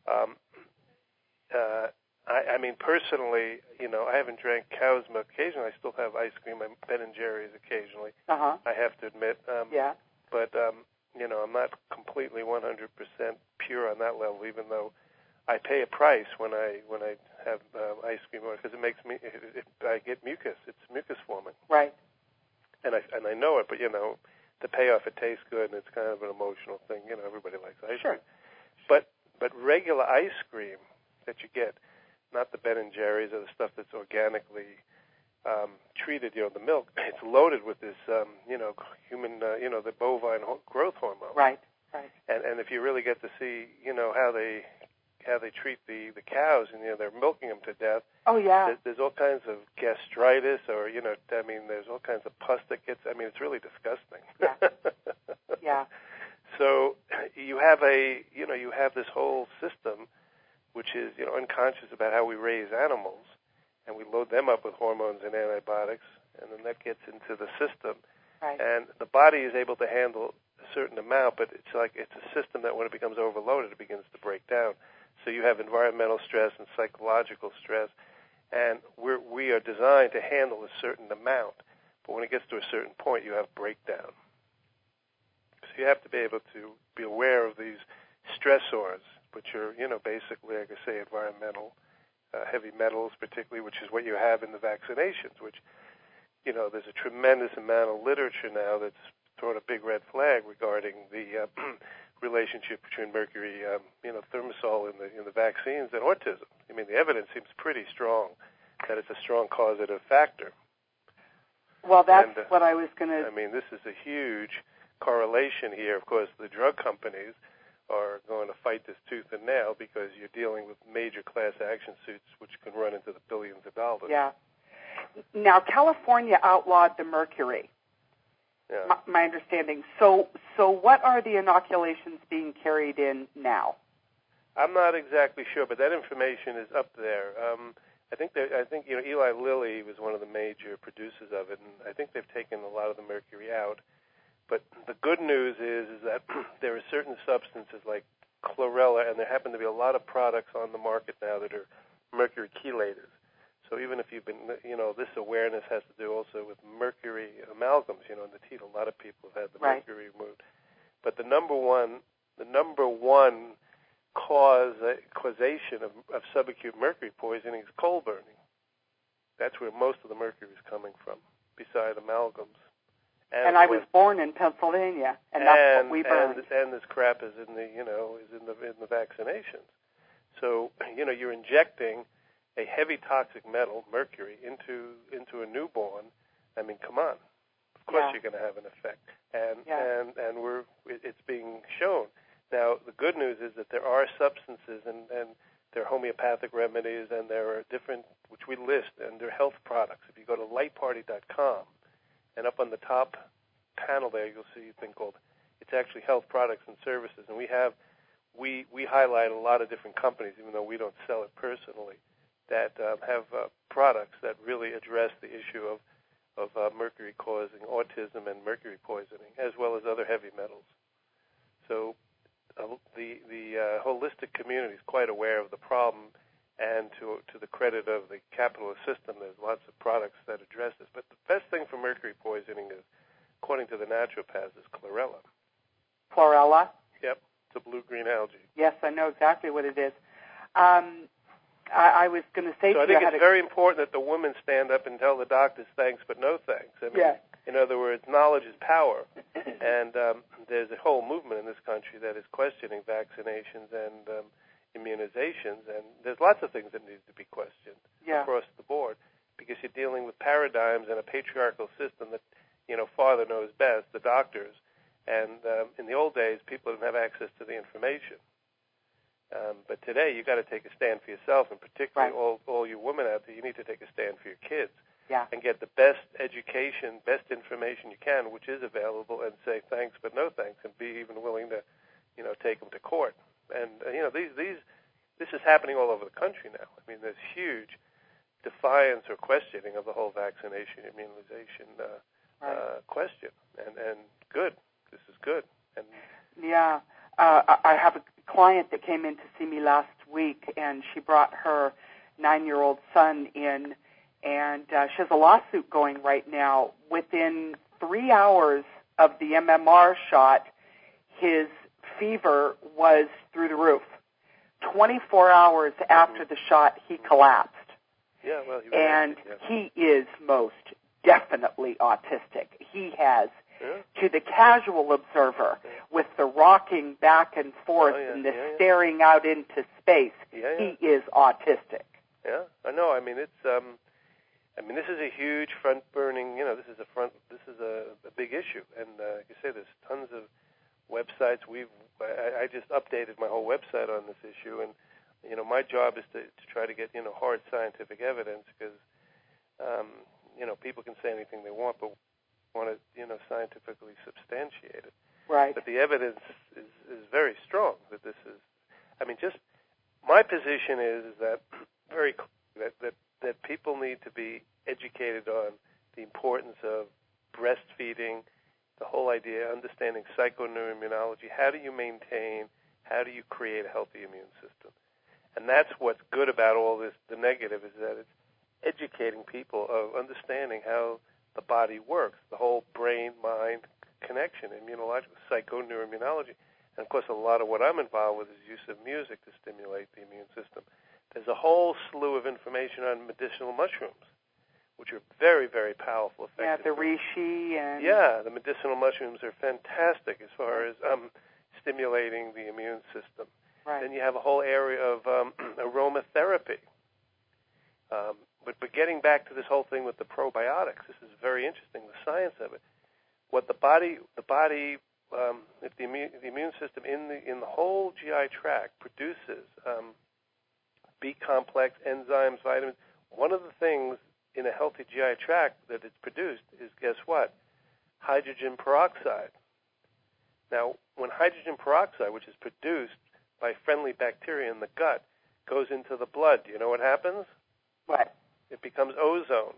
I mean, personally, I haven't drank cow's milk. Occasionally, I still have ice cream and Ben & Jerry's occasionally. Uh-huh. I have to admit. Yeah. But, I'm not completely 100% pure on that level, even though I pay a price when I have ice cream, because it makes me, I get mucus. It's mucus forming. Right. And I know it, but the payoff, it tastes good, and it's kind of an emotional thing. Everybody likes ice cream. But regular ice cream that you get, not the Ben & Jerry's or the stuff that's organically treated, the milk, it's loaded with this, human, the bovine growth hormone. Right. And if you really get to see, how they treat the cows, and they're milking them to death. Oh yeah. There's all kinds of gastritis, or there's all kinds of pus that gets. It's really disgusting. Yeah. Yeah. So you have you have this whole system, which is unconscious about how we raise animals, and we load them up with hormones and antibiotics, and then that gets into the system. Right. And the body is able to handle a certain amount, but it's a system that when it becomes overloaded, it begins to break down. So you have environmental stress and psychological stress, and we are designed to handle a certain amount. But when it gets to a certain point, you have breakdown. So you have to be able to be aware of these stressors, which are, basically, like I say, environmental, heavy metals particularly, which is what you have in the vaccinations, which, there's a tremendous amount of literature now that's thrown a big red flag regarding the relationship between mercury, thimerosal in the vaccines and autism. I mean, the evidence seems pretty strong that it's a strong causative factor. Well, that's what I was going to... I mean, this is a huge correlation here. Of course, the drug companies are going to fight this tooth and nail because you're dealing with major class action suits which can run into the billions of dollars. Yeah. Now, California outlawed the mercury, my understanding. So what are the inoculations being carried in now? I'm not exactly sure, but that information is up there. I think Eli Lilly was one of the major producers of it, and I think they've taken a lot of the mercury out. But the good news is that there are certain substances like chlorella, and there happen to be a lot of products on the market now that are mercury chelators. So even if you've been, this awareness has to do also with mercury amalgams, in the teeth. A lot of people have had the mercury removed. But the number one causation of subacute mercury poisoning is coal burning. That's where most of the mercury is coming from, beside amalgams. And I was born in Pennsylvania, and that's what we burned. And this crap is in the vaccinations. So you're injecting a heavy toxic metal, mercury, into a newborn. I mean, come on. Of course you're going to have an effect, and it's being shown. Now, the good news is that there are substances, and there are homeopathic remedies, and there are different, which we list, and they're health products. If you go to lightparty.com, and up on the top panel there, you'll see a thing called, it's actually health products and services, and we highlight a lot of different companies, even though we don't sell it personally, that have products that really address the issue of mercury causing autism and mercury poisoning, as well as other heavy metals. So the holistic community is quite aware of the problem, and to the credit of the capitalist system, there's lots of products that address this. But the best thing for mercury poisoning is, according to the naturopaths, is chlorella. Chlorella? Yep, it's a blue-green algae. Yes, I know exactly what it is. I was going to say so to you... I think it's very important that the women stand up and tell the doctors thanks but no thanks. I mean, in other words, knowledge is power. And there's a whole movement in this country that is questioning vaccinations and immunizations, and there's lots of things that need to be questioned across the board, because you're dealing with paradigms and a patriarchal system that, father knows best, the doctors, and in the old days, people didn't have access to the information. But today, you've got to take a stand for yourself, and particularly all you women out there, you need to take a stand for your kids and get the best education, best information you can, which is available, and say thanks but no thanks, and be even willing to, take them to court. And this is happening all over the country now. I mean, there's huge defiance or questioning of the whole vaccination, immunization question. And good. This is good. And I have a client that came in to see me last week, and she brought her 9-year-old son in, and she has a lawsuit going right now. Within 3 hours of the MMR shot, his fever was through the roof. 24 hours after the shot, he collapsed. Yeah, well, he is most definitely autistic. He has, to the casual observer, with the rocking back and forth and the staring out into space, he is autistic. Yeah, I know. I mean, it's this is a huge front-burning. This is a big issue, and like you say, there's tons of websites. I just updated my whole website on this issue, and my job is to try to get hard scientific evidence, because people can say anything they want, but want to scientifically substantiate it. Right. But the evidence is very strong that this is. I mean, just my position is that very clear that people need to be educated on the importance of breastfeeding. The whole idea, understanding psychoneuroimmunology, how do you maintain, how do you create a healthy immune system? And that's what's good about all this. The negative is that it's educating people of understanding how the body works, the whole brain-mind connection, immunological, psychoneuroimmunology. And, of course, a lot of what I'm involved with is use of music to stimulate the immune system. There's a whole slew of information on medicinal mushrooms, which are very, very powerful, effective. Yeah, the reishi and... Yeah, the medicinal mushrooms are fantastic as far as stimulating the immune system. Right. Then you have a whole area of aromatherapy. But getting back to this whole thing with the probiotics, this is very interesting, the science of it. What the body, if the immune system in the whole GI tract produces B complex, enzymes, vitamins. One of the things in a healthy GI tract that it's produced is, guess what? Hydrogen peroxide. Now, when hydrogen peroxide, which is produced by friendly bacteria in the gut, goes into the blood, do you know what happens? What? It becomes ozone.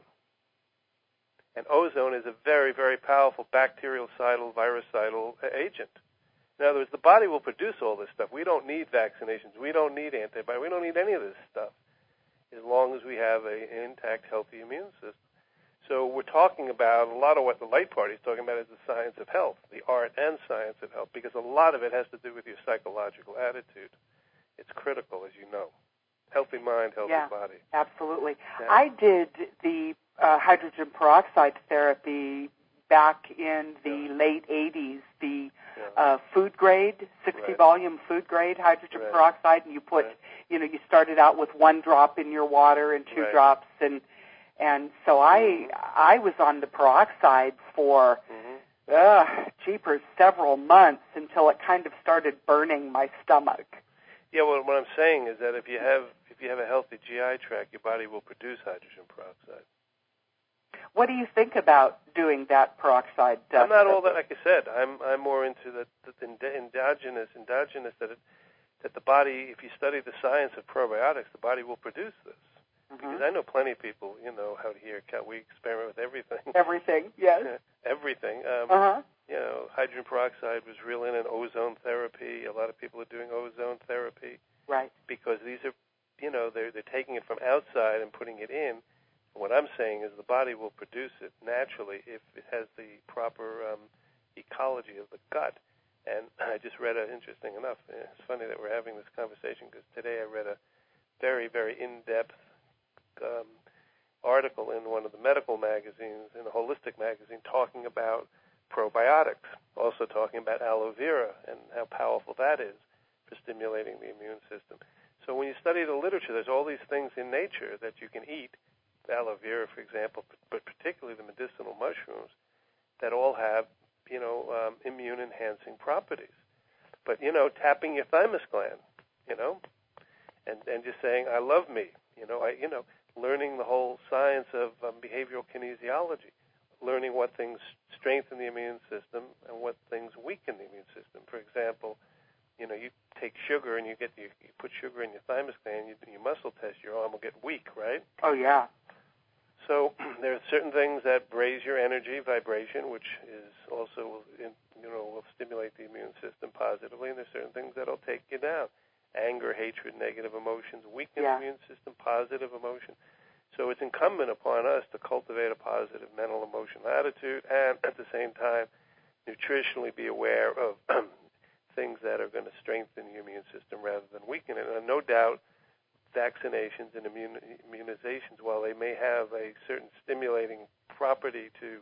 And ozone is a very, very powerful bactericidal, virucidal agent. In other words, the body will produce all this stuff. We don't need vaccinations. We don't need antibiotics. We don't need any of this stuff as long as we have an intact, healthy immune system. So we're talking about a lot of what the Light Party is talking about is the science of health, the art and science of health, because a lot of it has to do with your psychological attitude. It's critical, as you know. Healthy mind, healthy body. Absolutely. Yeah. I did the hydrogen peroxide therapy back in the late 80s, the food grade, 60-volume food grade hydrogen peroxide, and you put, you started out with 1 drop in your water and 2 drops, and so I was on the peroxide for, jeepers, several months until it kind of started burning my stomach. Yeah, well, what I'm saying is that if you have a healthy GI tract, your body will produce hydrogen peroxide. What do you think about doing that peroxide? I'm not all that, like I said. I'm more into the endogenous that the body. If you study the science of probiotics, the body will produce this. Because I know plenty of people, out here, we experiment with everything. Everything, yes. Everything. Hydrogen peroxide was real in ozone therapy. A lot of people are doing ozone therapy. Right. Because these are, they're taking it from outside and putting it in. What I'm saying is the body will produce it naturally if it has the proper ecology of the gut. And I just read interesting enough, it's funny that we're having this conversation because today I read a very, very in-depth article in one of the medical magazines, in a holistic magazine, talking about probiotics, also talking about aloe vera and how powerful that is for stimulating the immune system. So when you study the literature, there's all these things in nature that you can eat, aloe vera, for example, but particularly the medicinal mushrooms, that all have, immune-enhancing properties. But, tapping your thymus gland, and just saying, I love me, learning the whole science of behavioral kinesiology, learning what things strengthen the immune system and what things weaken the immune system. For example, you take sugar and you put sugar in your thymus gland, you muscle test, your arm will get weak, right? Oh, yeah. So there are certain things that raise your energy, vibration, which is also, will stimulate the immune system positively, and there's certain things that'll take you down. Anger, hatred, negative emotions, weaken the immune system, positive emotion. So it's incumbent upon us to cultivate a positive mental, emotional attitude and at the same time nutritionally be aware of things that are going to strengthen the immune system rather than weaken it. And no doubt vaccinations and immunizations, while they may have a certain stimulating property to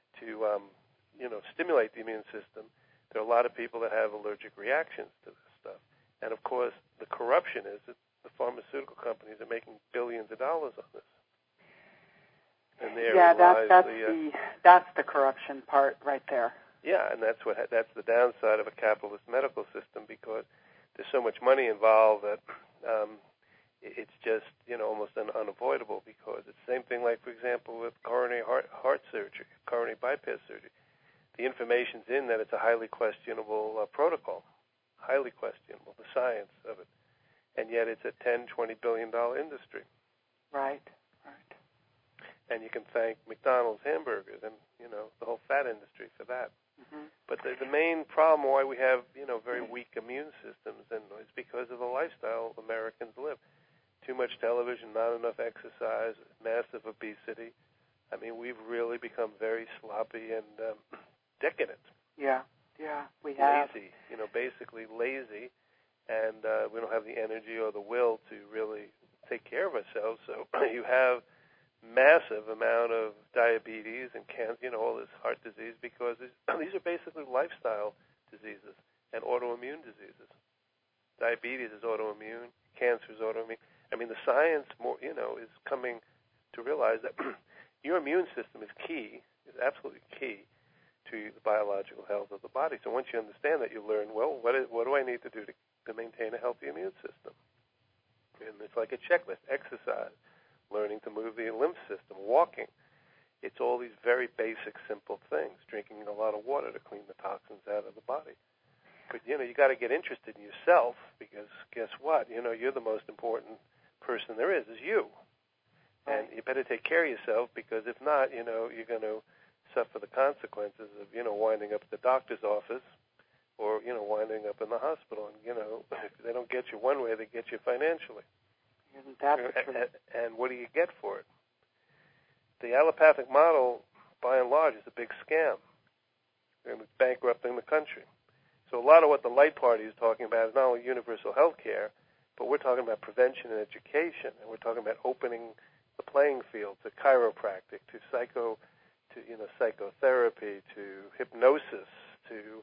stimulate the immune system, there are a lot of people that have allergic reactions to this stuff. And, of course, the corruption is that the pharmaceutical companies are making billions of dollars on this. And that's the corruption part right there. Yeah, and that's the downside of a capitalist medical system, because there's so much money involved that it's just almost unavoidable, because it's the same thing like, for example, with coronary heart surgery, coronary bypass surgery. The information's in that it's a highly questionable protocol. Highly questionable, the science of it. And yet it's a $10, $20 billion industry. Right. And you can thank McDonald's hamburgers and, the whole fat industry for that. Mm-hmm. But the main problem why we have, very weak immune systems and is because of the lifestyle Americans live. Too much television, not enough exercise, massive obesity. I mean, we've really become very sloppy and decadent. Yeah. Yeah, we have. Lazy, basically lazy, and we don't have the energy or the will to really take care of ourselves. So you have massive amount of diabetes and cancer, all this heart disease, because these are basically lifestyle diseases and autoimmune diseases. Diabetes is autoimmune, cancer is autoimmune. I mean, the science is coming to realize that your immune system is absolutely key to the biological health of the body. So once you understand that, you learn, well, what do I need to do to maintain a healthy immune system? And it's like a checklist: exercise, learning to move the lymph system, walking. It's all these very basic, simple things. Drinking a lot of water to clean the toxins out of the body. But, you got to get interested in yourself, because guess what? You're the most important person there is you. And you better take care of yourself, because if not, you're going to suffer the consequences of, winding up at the doctor's office or, winding up in the hospital. And, if they don't get you one way, they get you financially. Isn't that the truth? And what do you get for it? The allopathic model, by and large, is a big scam. And it's bankrupting the country. So a lot of what the Light Party is talking about is not only universal health care, but we're talking about prevention and education, and we're talking about opening the playing field to chiropractic, to psychotherapy, to hypnosis, to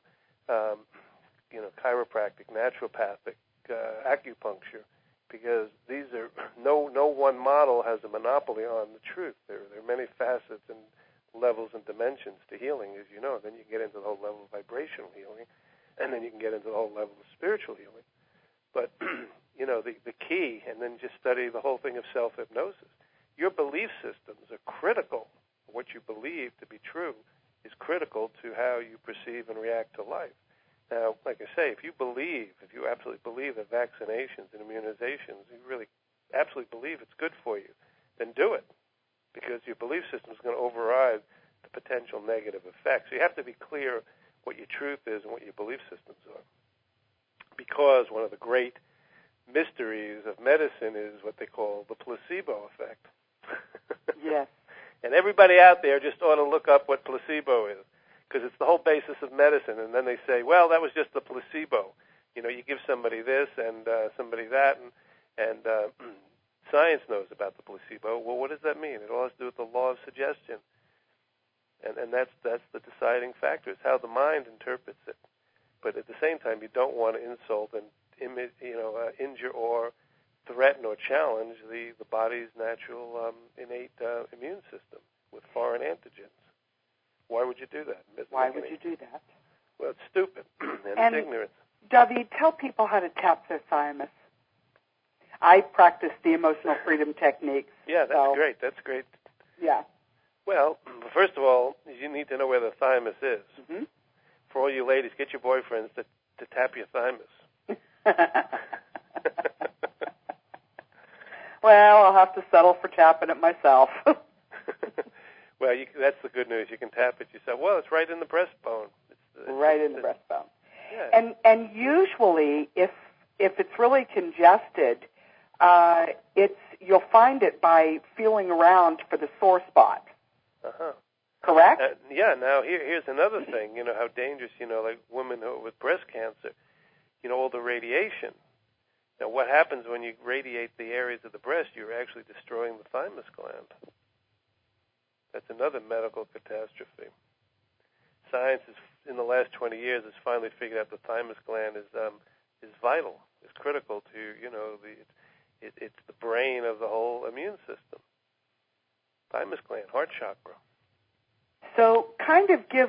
chiropractic, naturopathic, acupuncture, because these are no one model has a monopoly on the truth. There are many facets and levels and dimensions to healing, as you know. Then you can get into the whole level of vibrational healing, and then you can get into the whole level of spiritual healing. But the key, and then just study the whole thing of self-hypnosis. Your belief systems are critical. What you believe to be true is critical to how you perceive and react to life. Now, like I say, if you absolutely believe that vaccinations and immunizations, you really absolutely believe it's good for you, then do it, because your belief system is going to override the potential negative effects. So you have to be clear what your truth is and what your belief systems are. Because one of the great mysteries of medicine is what they call the placebo effect. Yes. And everybody out there just ought to look up what placebo is, because it's the whole basis of medicine. And then they say, well, that was just the placebo. You give somebody this and somebody that, and science knows about the placebo. Well, what does that mean? It all has to do with the law of suggestion. And that's the deciding factor. It's how the mind interprets it. But at the same time, you don't want to insult and injure or threaten or challenge the body's natural innate immune system with foreign antigens. Why would you do that? Why would you do that? Well, it's stupid and it's ignorance. David, tell people how to tap their thymus. I practice the emotional freedom techniques. Yeah, great. That's great. Yeah. Well, first of all, you need to know where the thymus is. Mm-hmm. For all you ladies, get your boyfriends to tap your thymus. Well, I'll have to settle for tapping it myself. Well, that's the good news. You can tap it yourself. Well, it's right in the breastbone. It's right in the breastbone. Yeah. And usually, if it's really congested, you'll find it by feeling around for the sore spot. Uh-huh. Correct? Yeah. Now, here's another thing. How dangerous, like women with breast cancer, all the radiation. Now, what happens when you radiate the areas of the breast? You're actually destroying the thymus gland. That's another medical catastrophe. Science in the last 20 years has finally figured out the thymus gland is vital. It's critical to it's the brain of the whole immune system. Thymus gland, heart chakra. So, kind of give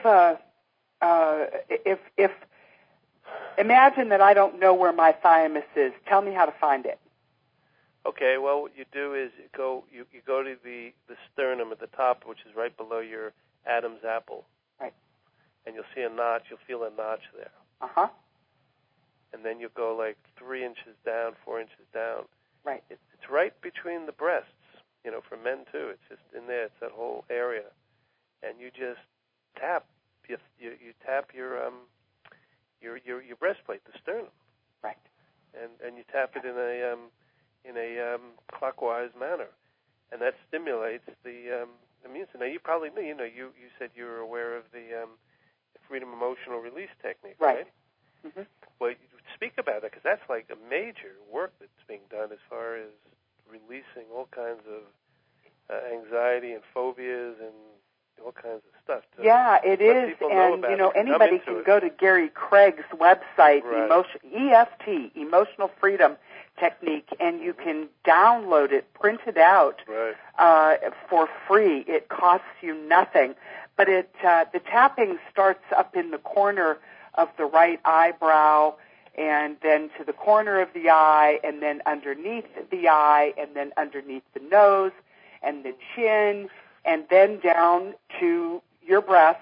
if imagine that I don't know where my thymus is. Tell me how to find it. Okay, well, what you do is you go to the sternum at the top, which is right below your Adam's apple. Right. And you'll see a notch. You'll feel a notch there. Uh-huh. And then you go like 3 inches down, 4 inches down. Right. It's right between the breasts. For men too. It's just in there. It's that whole area, and you just tap. You tap your breastplate, the sternum. Right. And you tap it in a clockwise manner, and that stimulates the immune system. Now you probably know. You said you were aware of the freedom emotional release technique, right? Mm-hmm. Well, speak about that, because that's like a major work that's being done as far as releasing all kinds of anxiety and phobias and all kinds of stuff. Yeah, it is, and anybody can go to Gary Craig's website, EFT, Emotional Freedom Technique, and you can download it, print it out for free. It costs you nothing, but the tapping starts up in the corner of the right eyebrow, and then to the corner of the eye, and then underneath the eye, and then underneath the nose, and the chin, and then down to your breast,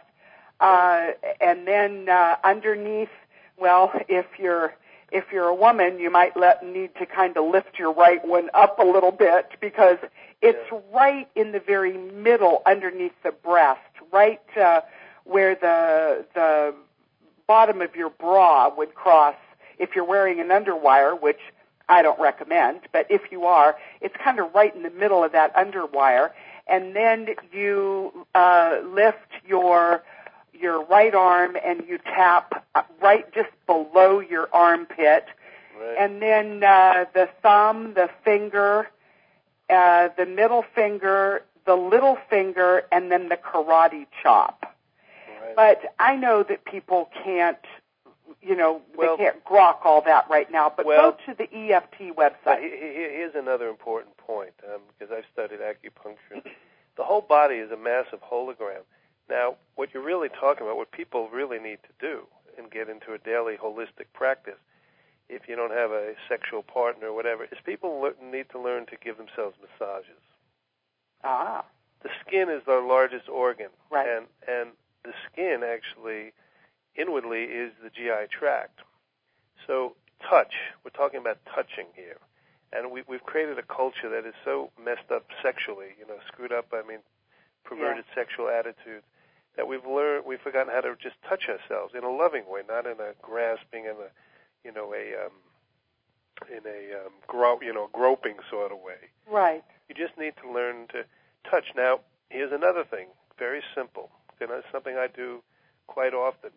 and then underneath. Well, if you're a woman, you might need to kind of lift your right one up a little bit, because it's right in the very middle, underneath the breast, right where the bottom of your bra would cross. If you're wearing an underwire, which I don't recommend, but if you are, it's kind of right in the middle of that underwire. And then you lift your right arm and you tap right just below your armpit. Right. And then the thumb, the finger, the middle finger, the little finger, and then the karate chop. Right. But I know that people can't, they can't grok all that right now, but go to the EFT website. Here's another important point, because I've studied acupuncture. The whole body is a massive hologram. Now, what you're really talking about, what people really need to do and get into a daily holistic practice, if you don't have a sexual partner or whatever, is people need to learn to give themselves massages. Ah. The skin is our largest organ. Right. And the skin actually inwardly is the GI tract. So touch, we're talking about touching here. And we've created a culture that is so messed up sexually, screwed up, perverted sexual attitudes, that we've forgotten how to just touch ourselves in a loving way, not in a grasping and groping sort of way. Right. You just need to learn to touch. Now, here's another thing, very simple. It's something I do quite often.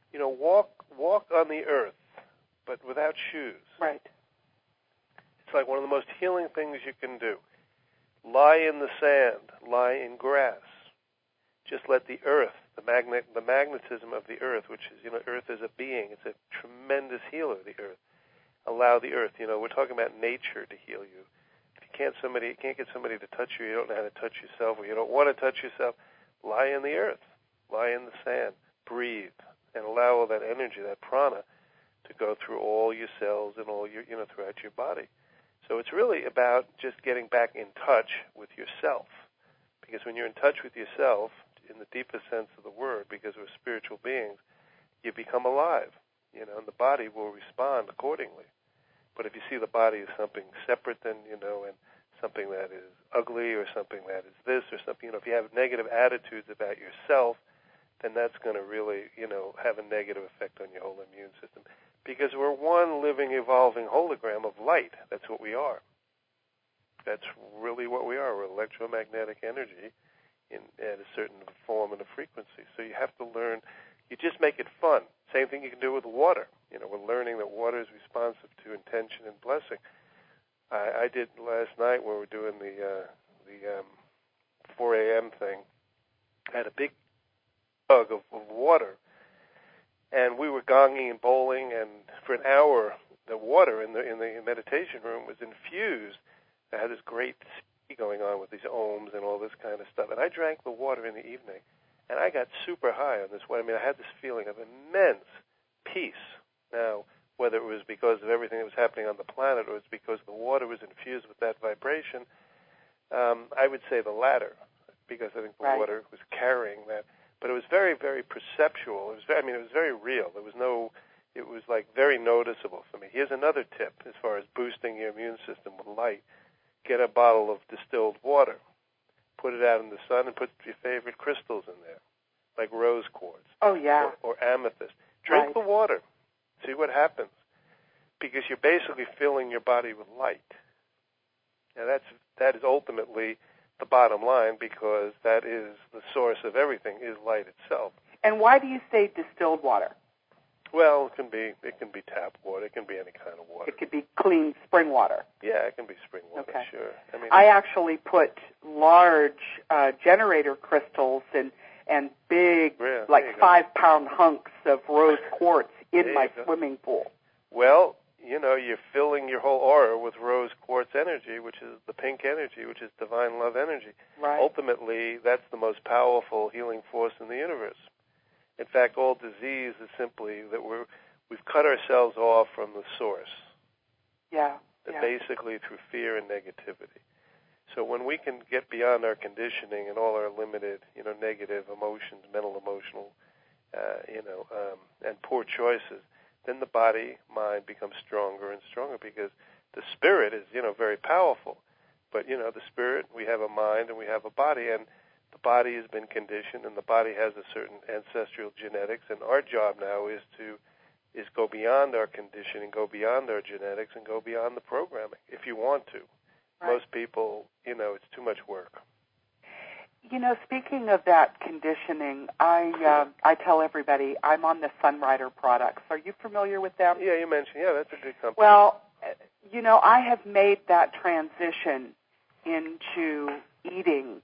Walk on the earth, but without shoes. Right. It's like one of the most healing things you can do. Lie in the sand, lie in grass. Just let the earth, the magnetism of the earth, which is, earth is a being. It's a tremendous healer, the earth. Allow the earth, we're talking about nature to heal you. If you can't get somebody to touch you, you don't know how to touch yourself, or you don't want to touch yourself, lie in the earth, lie in the sand, breathe, and allow all that energy, that prana, to go through all your cells and all your, throughout your body. So it's really about just getting back in touch with yourself. Because when you're in touch with yourself, in the deepest sense of the word, because we're spiritual beings, you become alive, and the body will respond accordingly. But if you see the body as something separate than, and something that is ugly or something that is this or something, if you have negative attitudes about yourself, then that's going to really, have a negative effect on your whole immune system. Because we're one living, evolving hologram of light. That's what we are. That's really what we are. We're electromagnetic energy at a certain form and a frequency. So you have to learn. You just make it fun. Same thing you can do with water. We're learning that water is responsive to intention and blessing. I did last night when we were doing the 4 a.m. thing. I had a big jug of water. And we were gonging and bowling, and for an hour, the water in the meditation room was infused. I had this great sea going on with these ohms and all this kind of stuff. And I drank the water in the evening, and I got super high on this water. I had this feeling of immense peace. Now, whether it was because of everything that was happening on the planet or it was because the water was infused with that vibration, I would say the latter, because I think the water was carrying that. But it was very, very perceptual. It was very real. It was like very noticeable for me. Here's another tip as far as boosting your immune system with light. Get a bottle of distilled water. Put it out in the sun and put your favorite crystals in there, like rose quartz. Oh, yeah. Or amethyst. Drink the water. See what happens. Because you're basically filling your body with light. Now, that is ultimately the bottom line, because that is the source of everything, is light itself. And why do you say distilled water? Well, it can be tap water. It can be any kind of water. It could be clean spring water. Yeah, it can be spring water. Okay. Sure. I actually put large generator crystals and big, 5-pound hunks of rose quartz in my swimming pool. Well, you're filling your whole aura with rose quartz energy, which is the pink energy, which is divine love energy. Right. Ultimately, that's the most powerful healing force in the universe. In fact, all disease is simply that we've cut ourselves off from the source. Yeah. Basically through fear and negativity. So when we can get beyond our conditioning and all our limited, negative emotions, mental, emotional, and poor choices, then the body, mind becomes stronger and stronger because the spirit is, very powerful. But, the spirit, we have a mind and we have a body, and the body has been conditioned and the body has a certain ancestral genetics, and our job now is go beyond our conditioning, go beyond our genetics, and go beyond the programming, if you want to. Right. Most people, it's too much work. Speaking of that conditioning, I tell everybody I'm on the Sunrider products. Are you familiar with them? Yeah, you mentioned. Yeah, that's a good company. Well, I have made that transition into eating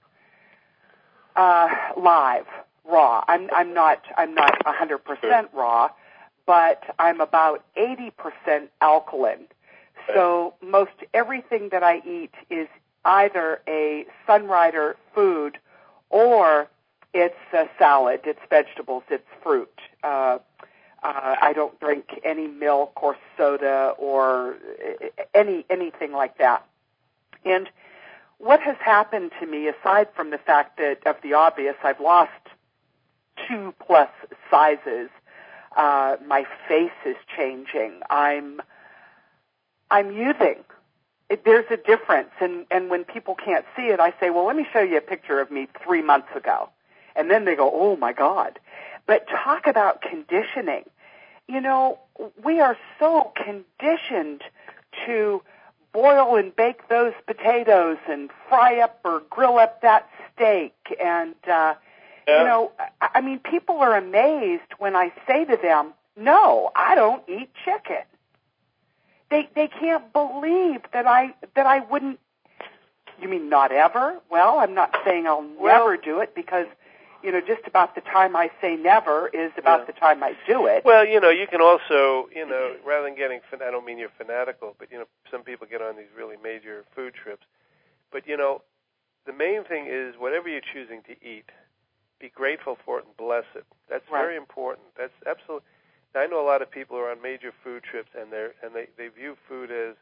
live, raw. I'm not 100% raw, but I'm about 80% alkaline. So most everything that I eat is either a Sunrider food or it's a salad, it's vegetables, it's fruit. I don't drink any milk or soda or anything like that. And what has happened to me, aside from the fact that, of the obvious, I've lost 2+ sizes, my face is changing, I'm youthing. There's a difference, and when people can't see it, I say, well, let me show you a picture of me 3 months ago. And then they go, oh, my God. But talk about conditioning. We are so conditioned to boil and bake those potatoes and fry up or grill up that steak. And, people are amazed when I say to them, no, I don't eat chicken. They can't believe that I wouldn't. You mean not ever? Well, I'm not saying I'll never do it because, just about the time I say never is about the time I do it. Well, you can also, rather than getting, I don't mean you're fanatical, but, some people get on these really major food trips. But, the main thing is whatever you're choosing to eat, be grateful for it and bless it. That's very important. That's absolutely. I know a lot of people who are on major food trips, and they view food as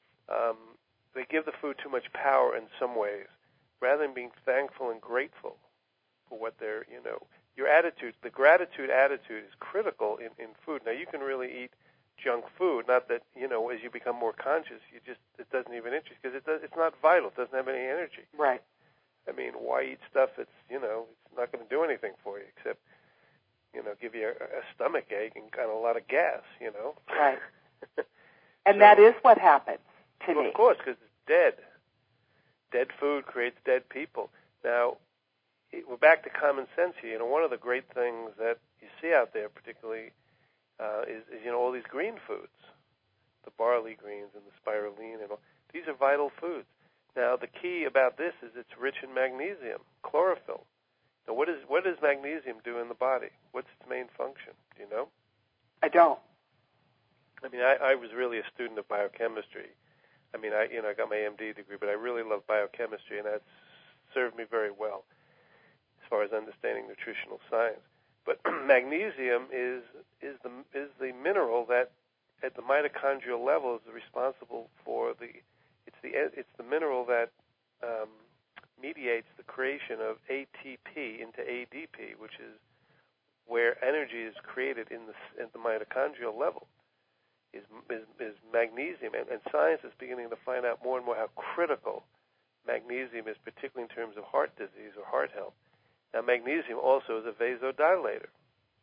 they give the food too much power in some ways, rather than being thankful and grateful for what they're, your attitude. The gratitude attitude is critical in food. Now you can really eat junk food, not that as you become more conscious, it doesn't even interest you because it's not vital. It doesn't have any energy. Right. I mean, why eat stuff that's it's not going to do anything for you except give you a stomach ache and kind of a lot of gas, Right. And that is what happens to me. Of course, because it's dead. Dead food creates dead people. Now, we're back to common sense here. One of the great things that you see out there, particularly, is all these green foods, the barley greens and the spirulina and all. These are vital foods. Now, the key about this is it's rich in magnesium, chlorophyll. Now, what does magnesium do in the body? What's its main function? Do you know? I don't. I mean, I was really a student of biochemistry. I mean, I got my MD degree, but I really love biochemistry, and that's served me very well as far as understanding nutritional science. But magnesium is the mineral that, at the mitochondrial level, is responsible for it's the mineral that mediates the creation of ATP into ADP, which is where energy is created at the mitochondrial level, is magnesium. And science is beginning to find out more and more how critical magnesium is, particularly in terms of heart disease or heart health. Now, magnesium also is a vasodilator.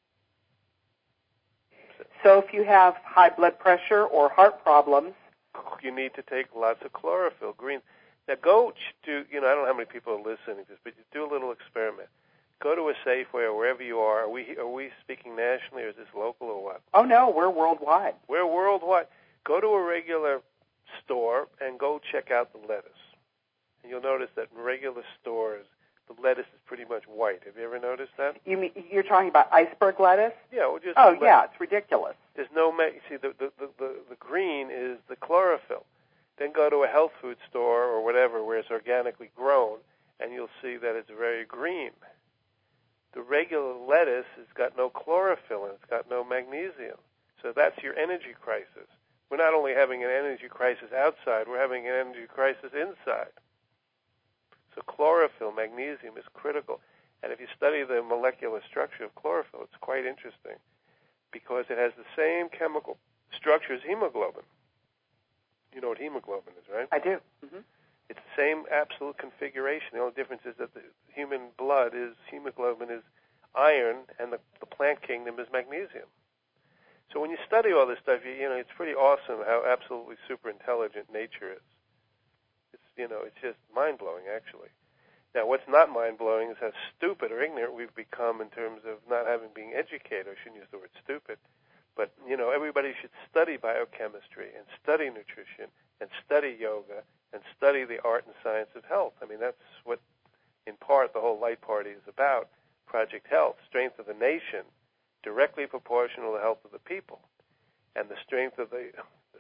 So if you have high blood pressure or heart problems, you need to take lots of chlorophyll, green. Now go to, I don't know how many people are listening to this, but do a little experiment. Go to a Safeway or wherever you are. Are we speaking nationally, or is this local, or what? Oh, no, we're worldwide. We're worldwide. Go to a regular store and go check out the lettuce. And you'll notice that in regular stores, the lettuce is pretty much white. Have you ever noticed that? You're talking about iceberg lettuce? Yeah, or just yeah, it's ridiculous. There's no see the green is the chlorophyll. Then go to a health food store or whatever where it's organically grown, and you'll see that it's very green. The regular lettuce has got no chlorophyll and it's got no magnesium. So that's your energy crisis. We're not only having an energy crisis outside, we're having an energy crisis inside. So chlorophyll, magnesium is critical. And if you study the molecular structure of chlorophyll, it's quite interesting because it has the same chemical structure as hemoglobin. You know what hemoglobin is, right? I do. Mm-hmm. It's the same absolute configuration. The only difference is that the human blood is hemoglobin is iron, and the plant kingdom is magnesium. So when you study all this stuff, you know it's pretty awesome how absolutely super intelligent nature is. It's just mind blowing actually. Now, what's not mind blowing is how stupid or ignorant we've become in terms of not having been educated. I shouldn't use the word stupid, but everybody should study biochemistry and study nutrition and study yoga and study the art and science of health. I mean, that's what, in part, the whole Light Party is about. Project Health, strength of the nation, directly proportional to the health of the people, and the strength of the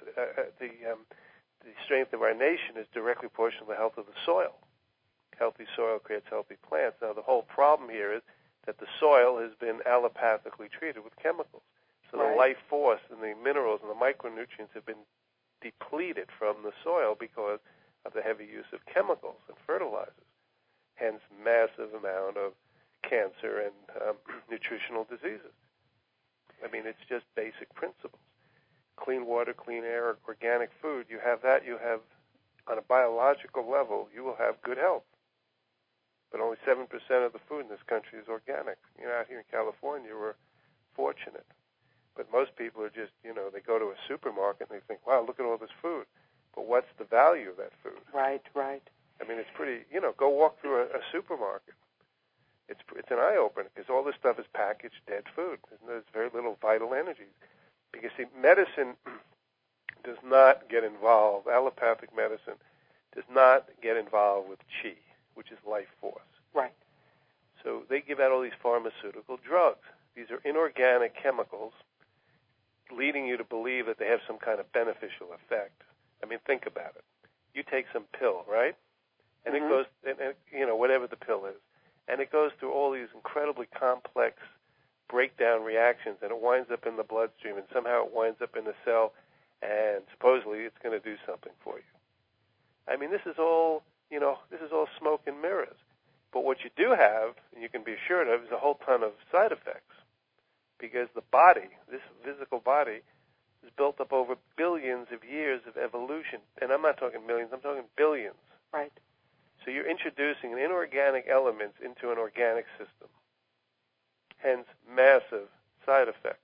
strength of our nation is directly proportional to the health of the soil. Healthy soil creates healthy plants. Now, the whole problem here is that the soil has been allopathically treated with chemicals. So the life force and the minerals and the micronutrients have been depleted from the soil because of the heavy use of chemicals and fertilizers, hence massive amount of cancer and nutritional diseases. I mean, it's just basic principles. Clean water, clean air, organic food, you have that, you have, on a biological level, you will have good health. But only 7% of the food in this country is organic. Out here in California, we're fortunate. But most people are just, they go to a supermarket and they think, wow, look at all this food. But what's the value of that food? Right. I mean, it's pretty, go walk through a supermarket. It's an eye-opener because all this stuff is packaged dead food. There's very little vital energy. Because, see, medicine does not get involved, allopathic medicine does not get involved with chi, which is life force. Right. So they give out all these pharmaceutical drugs. These are inorganic chemicals leading you to believe that they have some kind of beneficial effect. I mean, think about it. You take some pill, right? And it goes, whatever the pill is, and it goes through all these incredibly complex breakdown reactions, and it winds up in the bloodstream, and somehow it winds up in the cell, and supposedly it's going to do something for you. I mean, this is all smoke and mirrors. But what you do have, and you can be assured of, is a whole ton of side effects. Because the body, this physical body, is built up over billions of years of evolution. And I'm not talking millions, I'm talking billions. Right. So you're introducing inorganic elements into an organic system. Hence, massive side effects.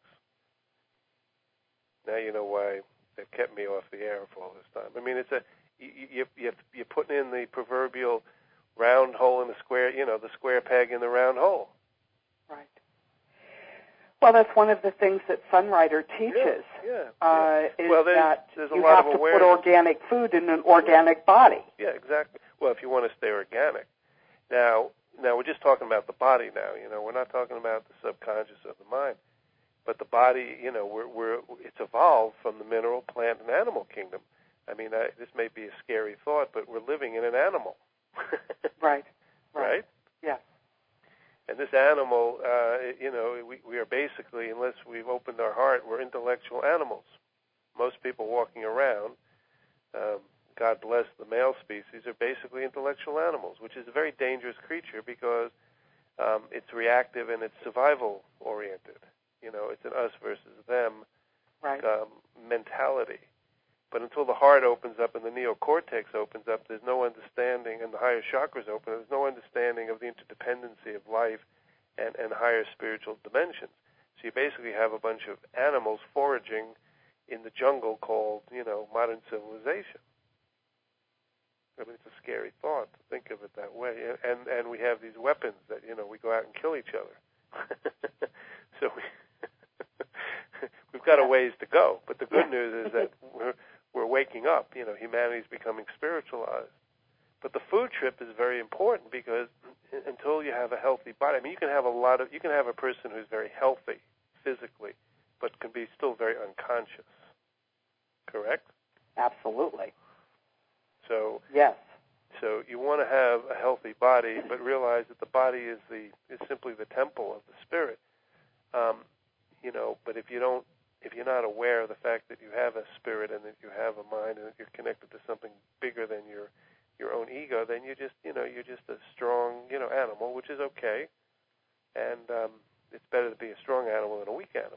Now you know why they've kept me off the air for all this time. I mean, you're putting in the proverbial round hole in the square, the square peg in the round hole. Right. Well, that's one of the things that Sunrider teaches. Is that there's you a lot have of to awareness. put organic food in an organic body. Yeah, exactly. Well, if you want to stay organic. Now we're just talking about the body now. We're not talking about the subconscious of the mind. But the body, it's evolved from the mineral, plant, and animal kingdom. I mean, this may be a scary thought, but we're living in an animal. Right. Right? Yeah. And this animal, we are basically, unless we've opened our heart, we're intellectual animals. Most people walking around, God bless the male species, are basically intellectual animals, which is a very dangerous creature because it's reactive and it's survival-oriented. It's an us versus them mentality. But until the heart opens up and the neocortex opens up, there's no understanding, and the higher chakras open, there's no understanding of the interdependency of life and higher spiritual dimensions. So you basically have a bunch of animals foraging in the jungle called, modern civilization. I mean, it's a scary thought to think of it that way. And we have these weapons that, we go out and kill each other. So we've got a ways to go. But the good news is that we're waking up. Humanity's becoming spiritualized. But the food trip is very important because until you have a healthy body, I mean, you can have a person who's very healthy physically, but can be still very unconscious. Correct? Absolutely. So yes. So you want to have a healthy body, but realize that the body is simply the temple of the spirit. But if you're not aware of the fact that you have a spirit and that you have a mind and that you're connected to something bigger than your own ego, then you're just a strong animal, which is okay, and it's better to be a strong animal than a weak animal.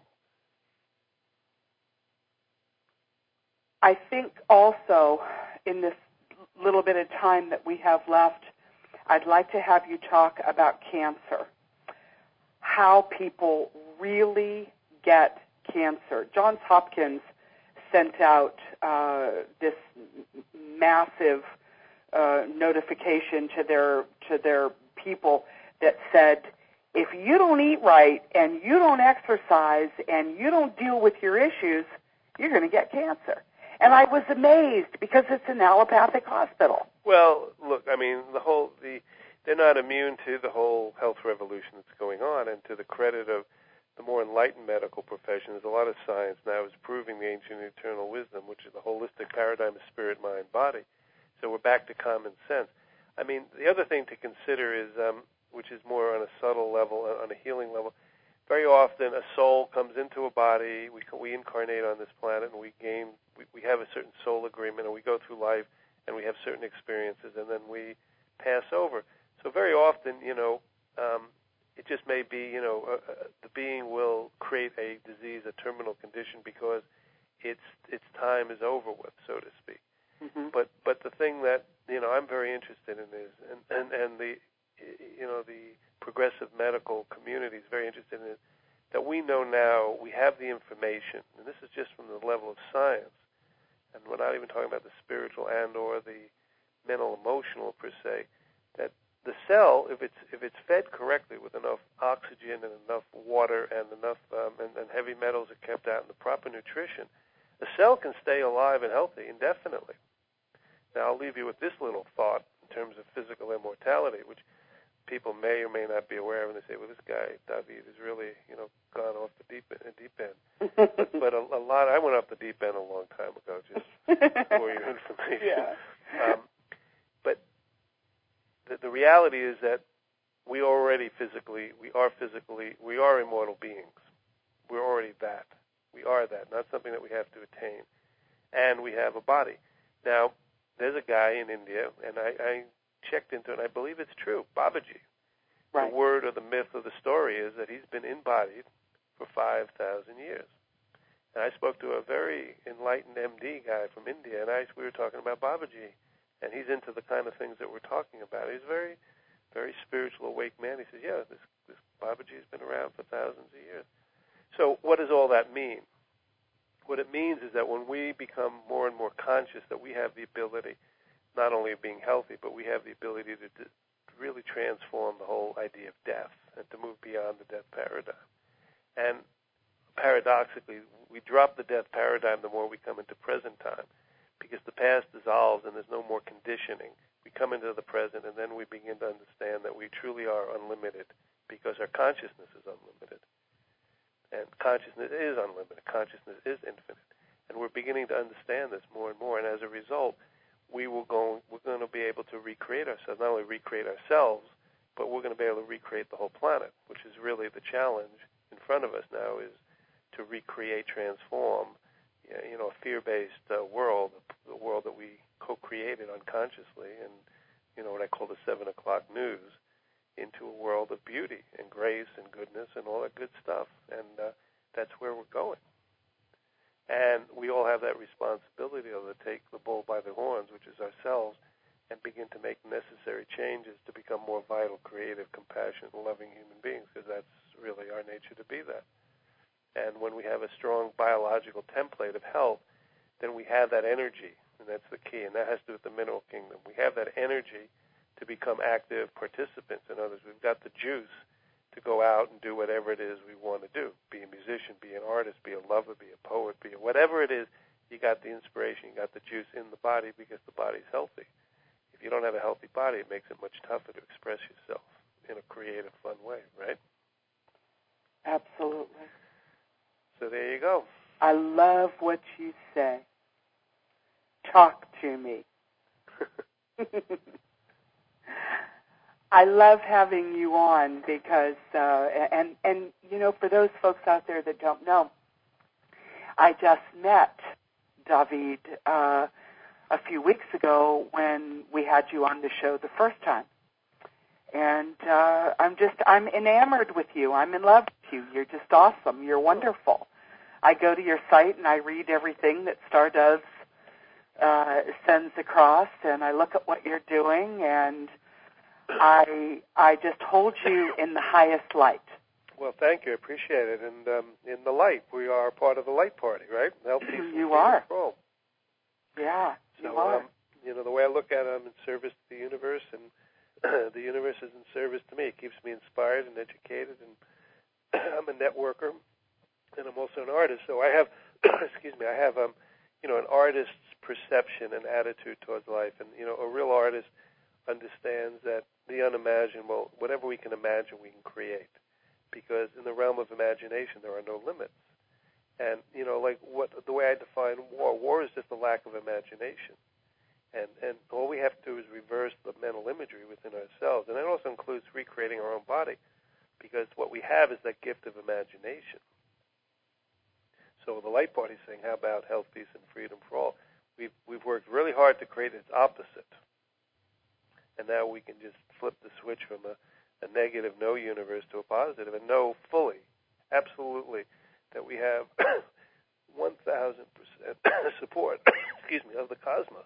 I think also in this little bit of time that we have left, I'd like to have you talk about cancer, how people really get cancer. Johns Hopkins sent out this massive notification to their people that said, if you don't eat right and you don't exercise and you don't deal with your issues, you're going to get cancer. And I was amazed because it's an allopathic hospital. Well, look, I mean, they're not immune to the whole health revolution that's going on, and to the credit of the more enlightened medical profession, there's a lot of science now is proving the ancient eternal wisdom, which is the holistic paradigm of spirit, mind, body. So we're back to common sense. I mean, the other thing to consider is, which is more on a subtle level, on a healing level, very often a soul comes into a body, we incarnate on this planet, and we have a certain soul agreement, and we go through life, and we have certain experiences, and then we pass over. So very often, it just may be, the being will create a disease, a terminal condition, because its time is over with, so to speak. Mm-hmm. But the thing that I'm very interested in is, and the the progressive medical community is very interested in it, that we know now, we have the information, and this is just from the level of science, and we're not even talking about the spiritual and or the mental emotional per se, that the cell, if it's fed correctly with enough oxygen and enough water and enough and heavy metals are kept out in the proper nutrition, the cell can stay alive and healthy indefinitely. Now I'll leave you with this little thought in terms of physical immortality, which people may or may not be aware of, and they say, well, this guy, David, has really, gone off the deep end. but a lot, I went off the deep end a long time ago, just for your information. Yeah. But the reality is that we are immortal beings. We're already that. We are that, not something that we have to attain. And we have a body. Now, there's a guy in India, and I checked into it, and I believe it's true, Babaji. Right. The word or the myth or the story is that he's been embodied for 5,000 years. And I spoke to a very enlightened MD guy from India, and we were talking about Babaji, and he's into the kind of things that we're talking about. He's a very, very spiritual, awake man. He says, yeah, this Babaji has been around for thousands of years. So what does all that mean? What it means is that when we become more and more conscious that we have the ability not only of being healthy, but we have the ability to really transform the whole idea of death and to move beyond the death paradigm. And paradoxically, we drop the death paradigm the more we come into present time, because the past dissolves and there's no more conditioning. We come into the present, and then we begin to understand that we truly are unlimited because our consciousness is unlimited. And consciousness is unlimited. Consciousness is infinite. And we're beginning to understand this more and more. And as a result, we're going to be able to recreate ourselves, not only recreate ourselves, but we're going to be able to recreate the whole planet, which is really the challenge in front of us now, is to recreate, transform, a fear-based world, the world that we co-created unconsciously, and, what I call the 7 o'clock news, into a world of beauty and grace and goodness and all that good stuff. And that's where we're going. And we all have that responsibility to take the bull by the horns, which is ourselves, and begin to make necessary changes to become more vital, creative, compassionate, loving human beings, because that's really our nature to be that. And when we have a strong biological template of health, then we have that energy and that's the key, and that has to do with the mineral kingdom. We have that energy to become active participants. In others, we've got the juice to go out and do whatever it is we want to do. Be a musician, be an artist, be a lover, be a poet, be whatever it is. You got the inspiration, you got the juice in the body because the body's healthy. If you don't have a healthy body, it makes it much tougher to express yourself in a creative, fun way, right? Absolutely. So there you go. I love what you say. Talk to me. I love having you on because, and you know, for those folks out there that don't know, I just met David a few weeks ago when we had you on the show the first time. And I'm enamored with you. I'm in love with you. You're just awesome. You're wonderful. I go to your site and I read everything that Stardust sends across, and I look at what you're doing, and I just hold you in the highest light. Well, thank you. I appreciate it. And in the light, we are part of the light party, right? Help peace You are. Control. Yeah, so, you are. You know, the way I look at it, I'm in service to the universe, and the universe is in service to me. It keeps me inspired and educated, and I'm a networker, and I'm also an artist. So I have, I have, you know, an artist's perception and attitude towards life. And, you know, a real artist understands that the unimaginable, whatever we can imagine, we can create. Because in the realm of imagination, there are no limits. And, you know, like the way I define war is just a lack of imagination. And all we have to do is reverse the mental imagery within ourselves. And that also includes recreating our own body, because what we have is that gift of imagination. So the Light Party is saying, how about health, peace, and freedom for all? We've worked really hard to create its opposite. And now we can just flip the switch from a negative no universe to a positive and know fully, absolutely, that we have 1,000% support, of the cosmos.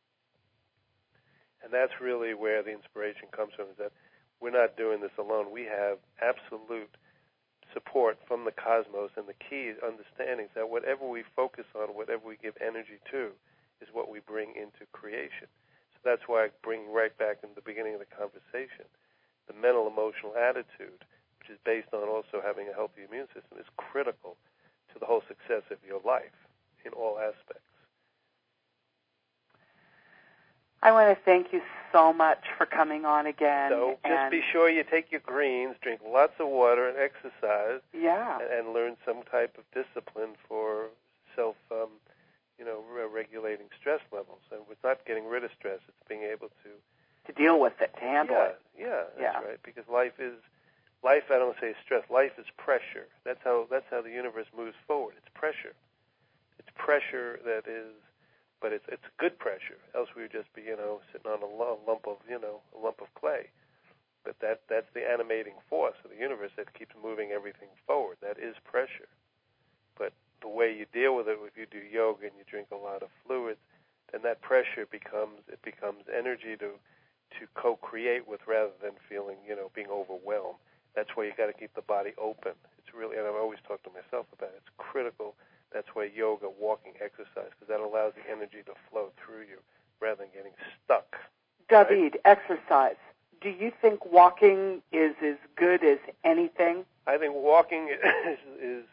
And that's really where the inspiration comes from, is that we're not doing this alone. We have absolute support from the cosmos, and the key understanding is that whatever we focus on, whatever we give energy to, is what we bring into creation. So that's why I bring right back in the beginning of the conversation, the mental, emotional attitude, which is based on also having a healthy immune system, is critical to the whole success of your life in all aspects. I want to thank you so much for coming on again. So just be sure you take your greens, drink lots of water, and exercise. Yeah. And learn some type of discipline for self, regulating stress levels. And it's not getting rid of stress; it's being able to deal with it, to handle it. Yeah, that's right. Because life. I don't want to say stress. Life is pressure. That's how the universe moves forward. It's pressure. It's pressure that is. But it's good pressure. Else we would just be, sitting on a lump of clay. But that's the animating force of the universe that keeps moving everything forward. That is pressure. But the way you deal with it, if you do yoga and you drink a lot of fluids, then that pressure becomes energy to co-create with, rather than feeling, being overwhelmed. That's why you got to keep the body open. It's really, and I've always talked to myself about it. It's critical. That's why yoga, walking, exercise, because that allows the energy to flow through you rather than getting stuck. David, right? Exercise. Do you think walking is as good as anything? I think walking is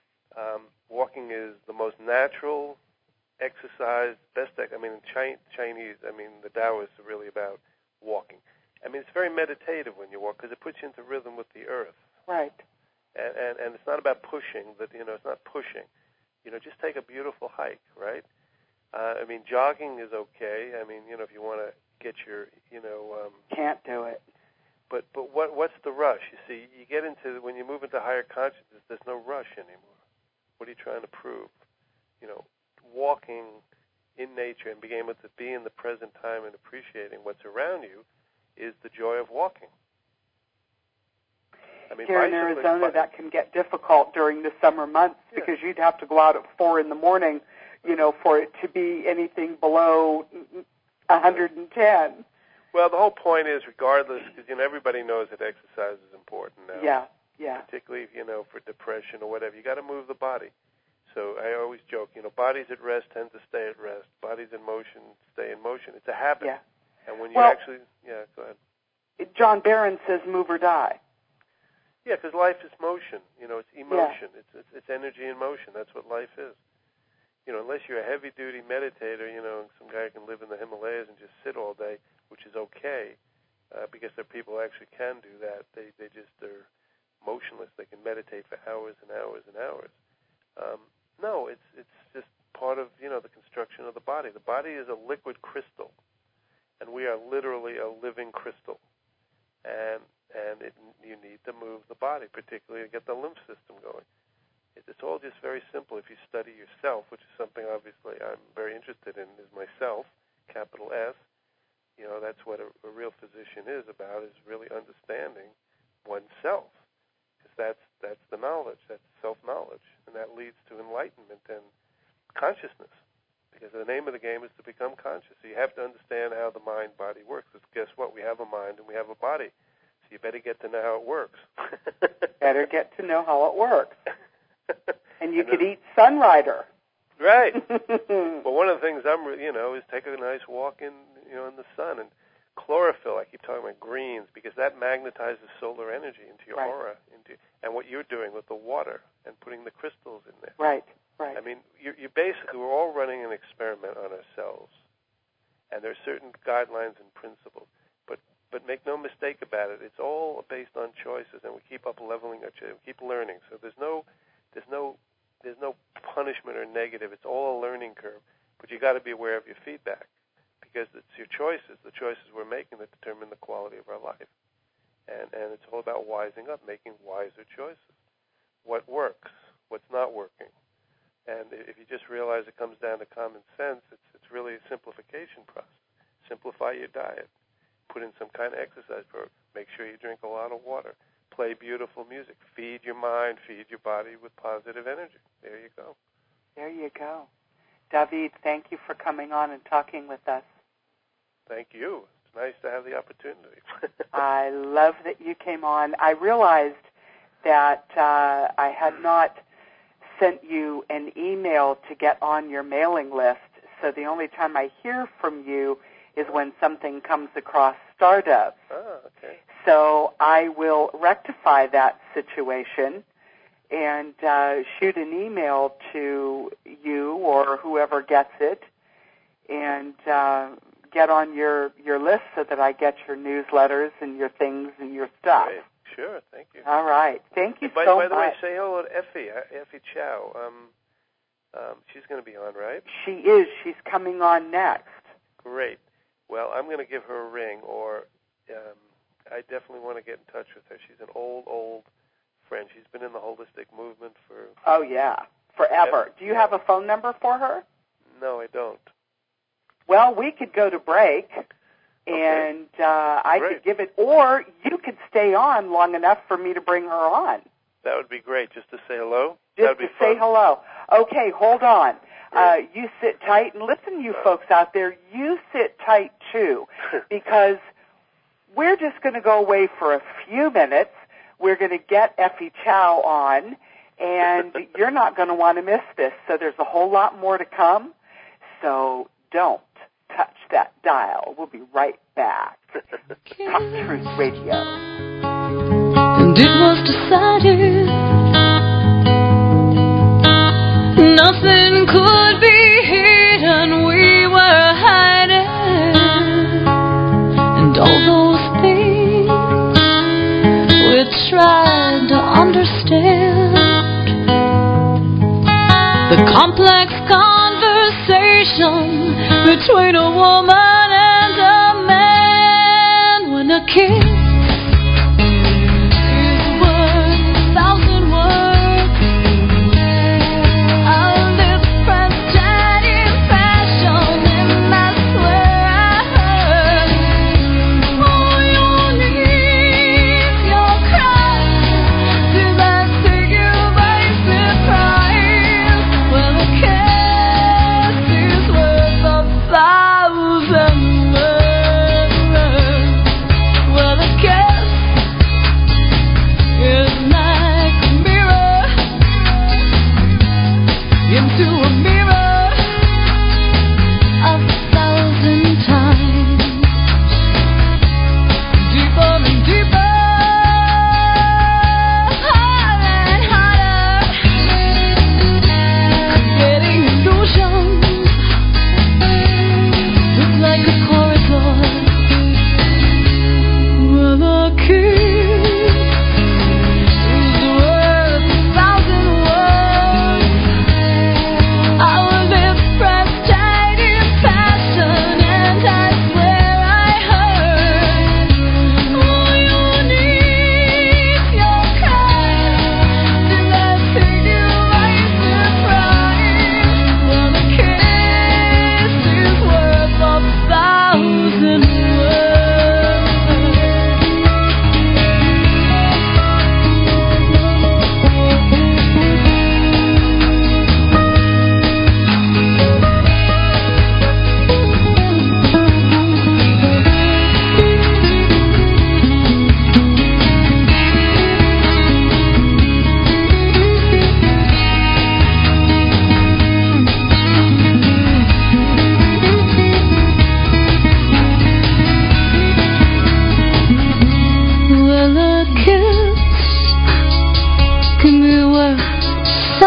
the most natural exercise, best. In Chinese, the Taoists are really about walking. It's very meditative when you walk because it puts you into rhythm with the earth. Right. And it's not about pushing. It's not pushing. Just take a beautiful hike, right? Jogging is okay. If you want to get your, Can't do it. But what's the rush? You see, you get into, when you move into higher consciousness, there's no rush anymore. What are you trying to prove? Walking in nature and being able to be in the present time and appreciating what's around you is the joy of walking. Here in Arizona, that can get difficult during the summer months because you'd have to go out at 4 a.m, for it to be anything below 110. Well, the whole point is, regardless, because everybody knows that exercise is important now. Yeah. Particularly, for depression or whatever, you got to move the body. So I always joke, bodies at rest tend to stay at rest. Bodies in motion stay in motion. It's a habit. Yeah. And when you go ahead. John Barron says move or die. Yeah, because life is motion. It's emotion. Yeah. It's energy in motion. That's what life is. Unless you're a heavy-duty meditator, some guy can live in the Himalayas and just sit all day, which is okay, because there are people who actually can do that. They're motionless. They can meditate for hours and hours and hours. No, it's just part of, the construction of the body. The body is a liquid crystal, and we are literally a living crystal. And you need to move the body, particularly to get the lymph system going. It's all just very simple if you study yourself, which is something obviously I'm very interested in, is myself, capital S. That's what a real physician is about, is really understanding oneself. Because that's the knowledge, that's self-knowledge, and that leads to enlightenment and consciousness. Because the name of the game is to become conscious. So you have to understand how the mind-body works. Because guess what? We have a mind and we have a body. So you better get to know how it works. Better get to know how it works. And you could eat Sunrider. Right. Well, one of the things is take a nice walk in the sun. And chlorophyll, I keep talking about greens, because that magnetizes solar energy into your aura, and what you're doing with the water and putting the crystals in there. Right. I mean, you basically, we're all running an experiment on ourselves, and there are certain guidelines and principles. But make no mistake about it, it's all based on choices, and we keep up leveling our choices, we keep learning. So there's no punishment or negative. It's all a learning curve. But you got to be aware of your feedback, because it's your choices, the choices we're making, that determine the quality of our life. And it's all about wising up, making wiser choices. What works? What's not working? And if you just realize it comes down to common sense, it's really a simplification process. Simplify your diet. Put in some kind of exercise program. Make sure you drink a lot of water. Play beautiful music. Feed your mind, feed your body with positive energy. There you go. There you go. David, thank you for coming on and talking with us. Thank you. It's nice to have the opportunity. I love that you came on. I realized that I had not sent you an email to get on your mailing list, so the only time I hear from you is when something comes across Stardust. Oh, okay. So I will rectify that situation and shoot an email to you or whoever gets it, and get on your list so that I get your newsletters and your things and your stuff. Great. Sure, thank you. All right. Thank you so much. By the way, say hello to Effie Chow. She's going to be on, right? She is. She's coming on next. Great. Well, I'm going to give her a ring, or I definitely want to get in touch with her. She's an old friend. She's been in the holistic movement for... Oh, yeah, forever. Do you have a phone number for her? No, I don't. Well, we could go to break, and I could give it, or you could stay on long enough for me to bring her on. That would be great, just to say hello. Just to say hello. Okay, hold on. You sit tight, and listen, you folks out there, you sit tight, too, because we're just going to go away for a few minutes. We're going to get Effie Chow on, and you're not going to want to miss this. So there's a whole lot more to come, so don't touch that dial. We'll be right back. Talk Truth Radio. And it was decided nothing could be hidden. We were hiding, and all those things we tried to understand. The complex conversation between a woman and a man. When a kiss is worth 1,000 words, our lips pressed dead in passion, and I swear I heard all your needs, your cries. Did I take you by surprise? Well, a kiss is worth 1,000 words. Well, a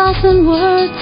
1,000 words.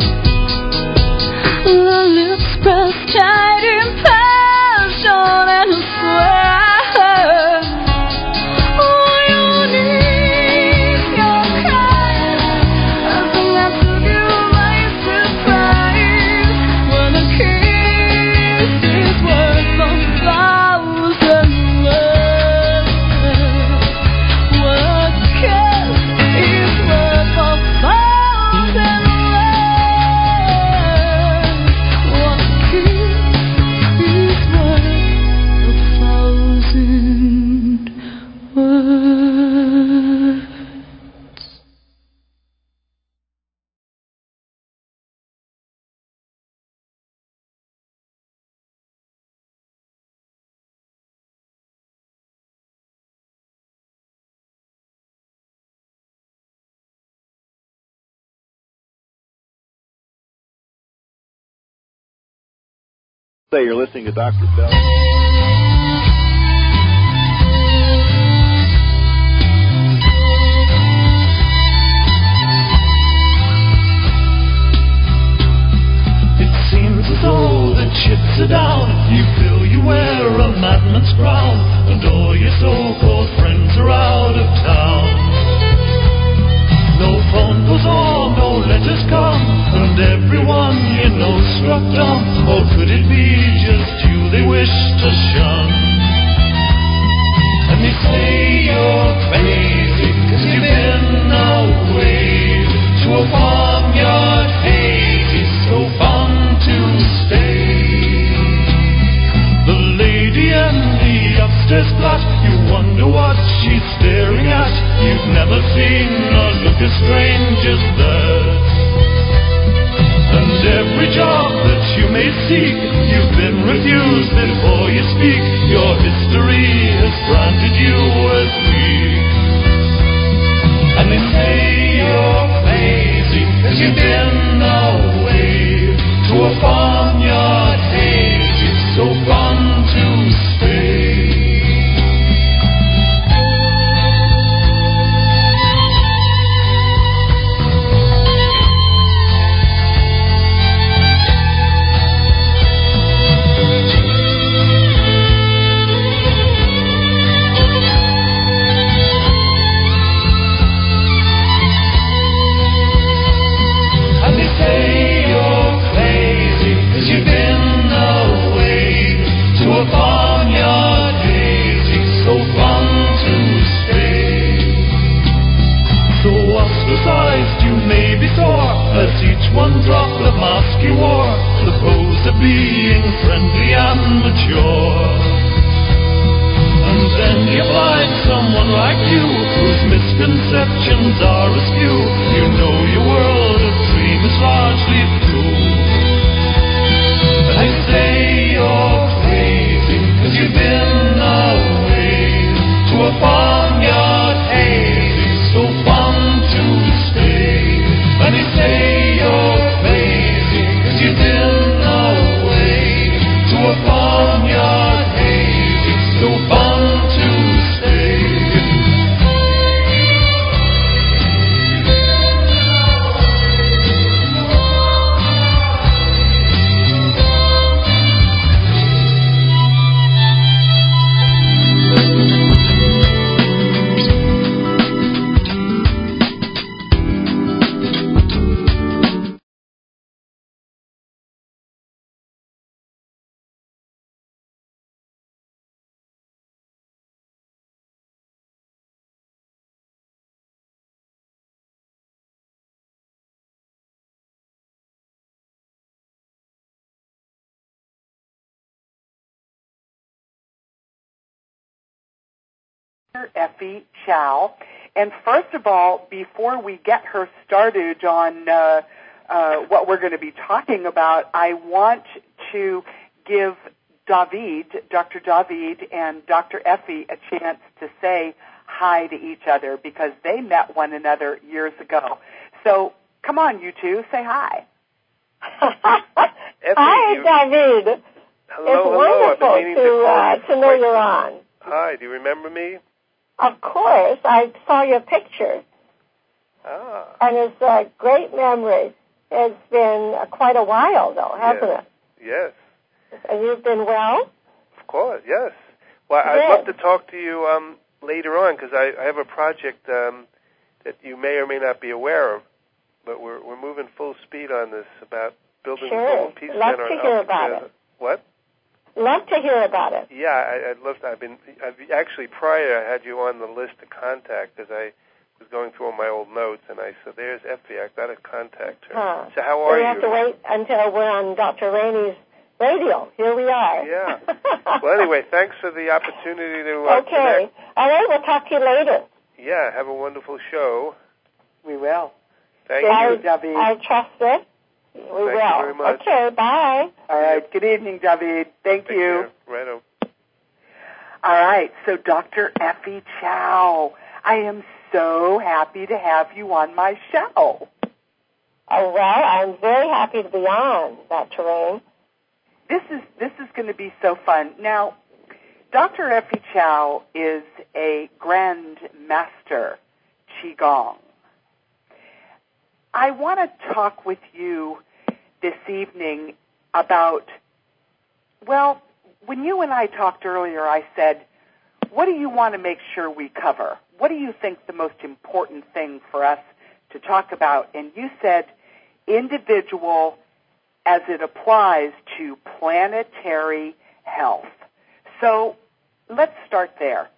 The lips pressed tight in passion, and I swear I heard on your knees your cry as the man took you by surprise. When a kiss is worth 1,000 words. When a kiss is worth 1,000 Say you're listening to Dr. Bell. It seems as though the chips are down. You feel you wear a madman's crown, and all your so-called friends are out of town. No phone calls or no letters come, and everyone you know struck dumb. Or could it be just you they wish to shun? And they say you're crazy, 'cause you've been away to a farmyard haze. It's so fun to stay. The lady in the upstairs flat, you wonder what she's staring at. You've never seen her look as strange as that. And every job that you may seek, you've been refused before you speak. Your history has branded you as weak. And they say you're crazy, 'cause you've been away to a farmyard haze. It's so fun to stay. You may be sore as each one dropped the mask you wore, supposed of being friendly and mature. And then you find someone like you, whose misconceptions are askew. You know your world of dream is largely through. And they say you're crazy, 'cause you've been away to a farmyard haze. It's so fun to stay. And they say you're crazy, 'cause you've been away to a farmyard haze. It's so fun to stay. Effie Chow. And first of all, before we get her started on what we're going to be talking about, I want to give Dr. David and Dr. Effie a chance to say hi to each other because they met one another years ago. So come on, you two, say hi. Hi, David. Hello, it's wonderful to know you're on. Hi, do you remember me? Of course. I saw your picture. And it's great memory. It's been quite a while, though, hasn't it? Yes. And you've been well? Of course, yes. Well, I'd love to talk to you later on, because I have a project that you may or may not be aware of, but we're moving full speed on this about building a global peace center. Love to hear about it. What? Love to hear about it. Yeah, I'd love to. I've actually, prior, I had you on the list to contact, because I was going through all my old notes, and I said, there's Effie, I've got to contact her. So how are you? We have to wait until we're on Dr. Rainey's radio. Here we are. Yeah. Well, anyway, thanks for the opportunity to Okay. connect. All right, we'll talk to you later. Yeah, have a wonderful show. We will. Thank you, David. I trust it. We will. Thank you very much. Okay, bye. All right. Good evening, David. Thank you. Righto. All right. So, Dr. Effie Chow, I am so happy to have you on my show. Oh, well, I'm very happy to be on, Dr. Rain. This is going to be so fun. Now, Dr. Effie Chow is a Grand Master Qigong. I want to talk with you this evening about, well, when you and I talked earlier, I said, what do you want to make sure we cover? What do you think the most important thing for us to talk about? And you said individual as it applies to planetary health. So let's start there.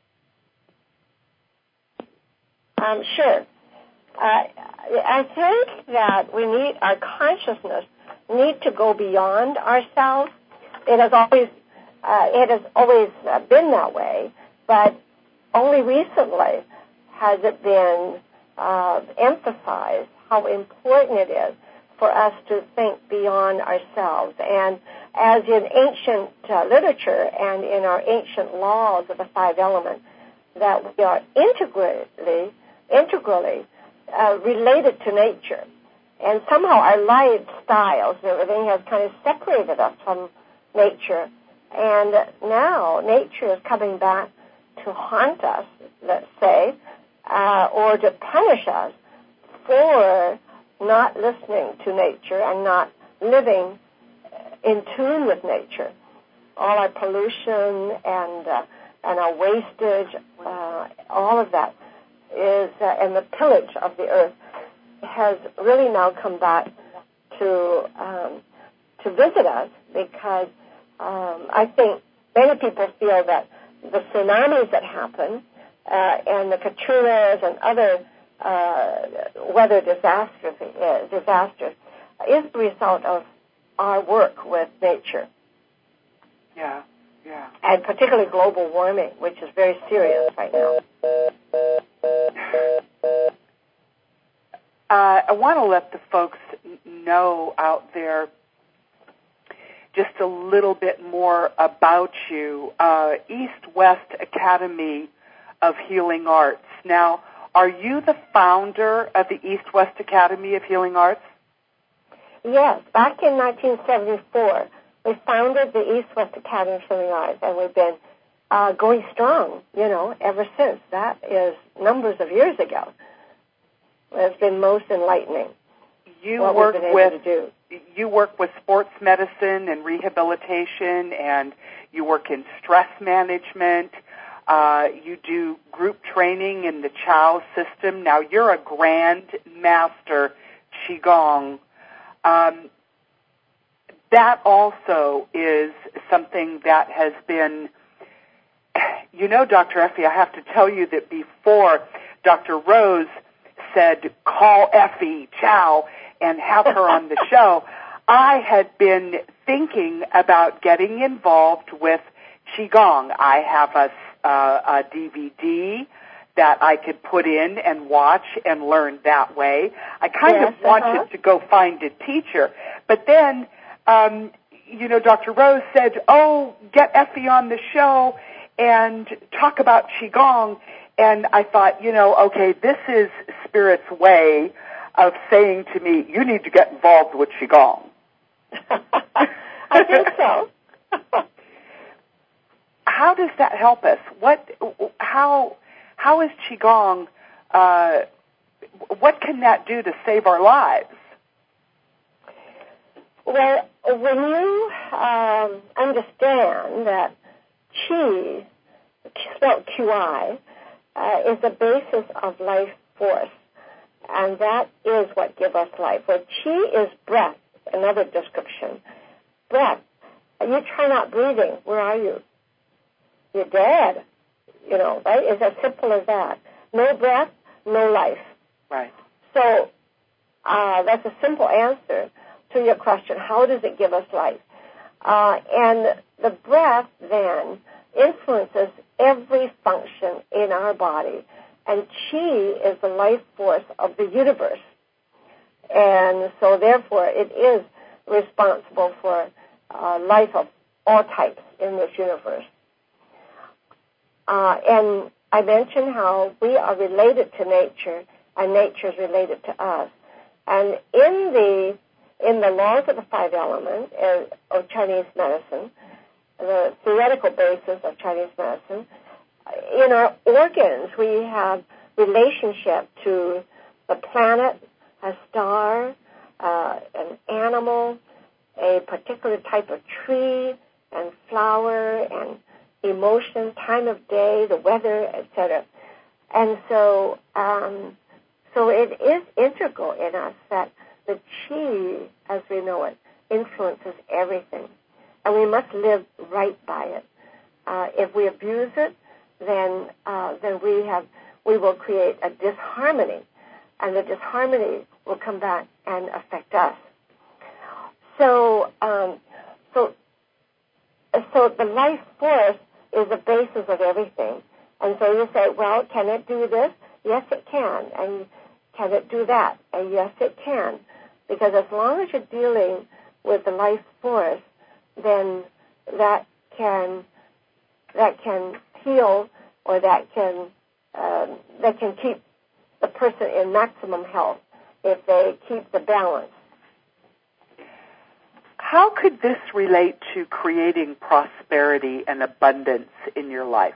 Sure. I think that our consciousness need to go beyond ourselves. It has always been that way, but only recently has it been emphasized how important it is for us to think beyond ourselves. And as in ancient literature and in our ancient laws of the 5 elements, that we are integrally related to nature. And somehow our lifestyles and everything has kind of separated us from nature. And now nature is coming back to haunt us, let's say, or to punish us for not listening to nature and not living in tune with nature. All our pollution and our wastage, all of that is, and the pillage of the earth has really now come back to visit us, because I think many people feel that the tsunamis that happen and the Katrinas and other weather disasters is the result of our work with nature. Yeah. And particularly global warming, which is very serious right now. I want to let the folks know out there just a little bit more about you. East-West Academy of Healing Arts. Now, are you the founder of the East-West Academy of Healing Arts? Yes. Back in 1974, we founded the East-West Academy of Healing Arts, and we've been going strong, ever since. That is numbers of years ago. It's been most enlightening. You work with sports medicine and rehabilitation, and you work in stress management. You do group training in the Chow system. Now, you're a Grand Master Qigong. That also is something that has been, Dr. Effie, I have to tell you that before Dr. Rose said, call Effie Chow and have her on the show, I had been thinking about getting involved with Qigong. I have a DVD that I could put in and watch and learn that way. I kind of wanted to go find a teacher. But then, Dr. Rose said, get Effie on the show and talk about Qigong. And I thought, okay, this is Spirit's way of saying to me, you need to get involved with Qigong. I think so. How does that help us? How is Qigong, what can that do to save our lives? Well, when you understand that Qi, spelled QI, is the basis of life force, and that is what gives us life. Well, Qi is breath, another description. Breath. You try not breathing. Where are you? You're dead. Right? It's as simple as that. No breath, no life. Right. So that's a simple answer to your question, how does it give us life? And the breath then influences every function in our body. And Qi is the life force of the universe. And so therefore it is responsible for life of all types in this universe. And I mentioned how we are related to nature and nature is related to us. And in the laws of the 5 elements of Chinese medicine, the theoretical basis of Chinese medicine, in our organs we have relationship to the planet, a star, an animal, a particular type of tree and flower and emotion, time of day, the weather, etc. And so it is integral in us that the Qi, as we know it, influences everything. And we must live right by it. If we abuse it, then we will create a disharmony, and the disharmony will come back and affect us. So the life force is the basis of everything. And so you say, well, can it do this? Yes, it can. And can it do that? And yes, it can. Because as long as you're dealing with the life force, then that can heal, or that can keep the person in maximum health if they keep the balance. How could this relate to creating prosperity and abundance in your life?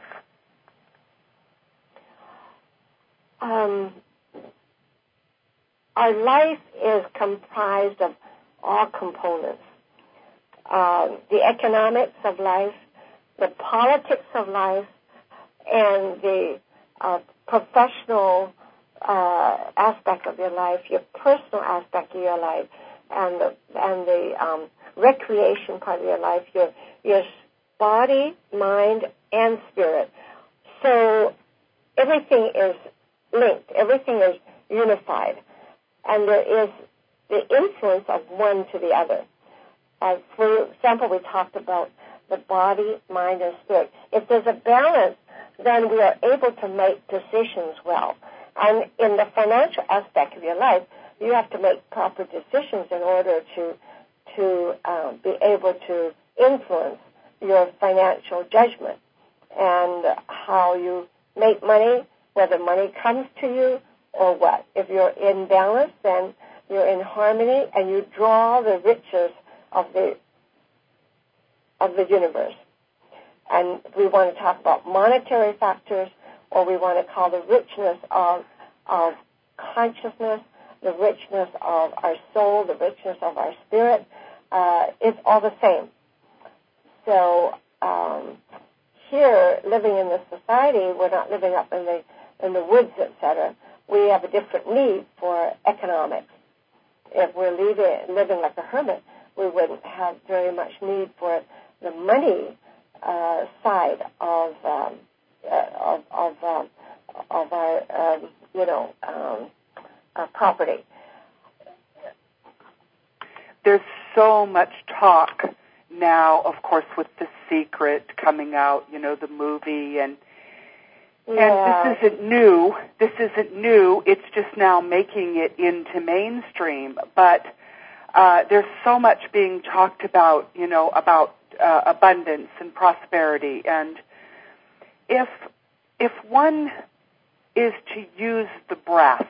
Our life is comprised of all components. The economics of life, the politics of life, and the professional aspect of your life, your personal aspect of your life, and the recreation part of your life, your body, mind, and spirit. So everything is linked. Everything is unified. And there is the influence of one to the other. For example, we talked about the body, mind, and spirit. If there's a balance, then we are able to make decisions well. And in the financial aspect of your life, you have to make proper decisions in order to be able to influence your financial judgment and how you make money, whether money comes to you or what. If you're in balance, then you're in harmony and you draw the riches of the universe. And we want to talk about monetary factors, or we want to call the richness of consciousness, the richness of our soul, the richness of our spirit. It's all the same. So here, living in this society, we're not living up in the woods, etc. We have a different need for economics. If we're living like a hermit, we wouldn't have very much need for the money side of our property. There's so much talk now, of course, with The Secret coming out, the movie, and this isn't new. It's just now making it into mainstream. But there's so much being talked about, about abundance and prosperity. And if one is to use the breath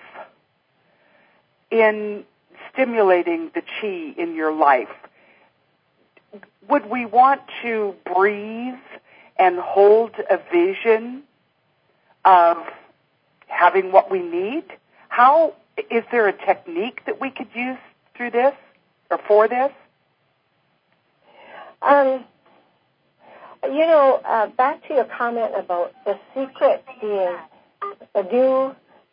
in stimulating the Qi in your life, would we want to breathe and hold a vision of having what we need? How Is there a technique that we could use through this or for this? Back to your comment about the secret being the new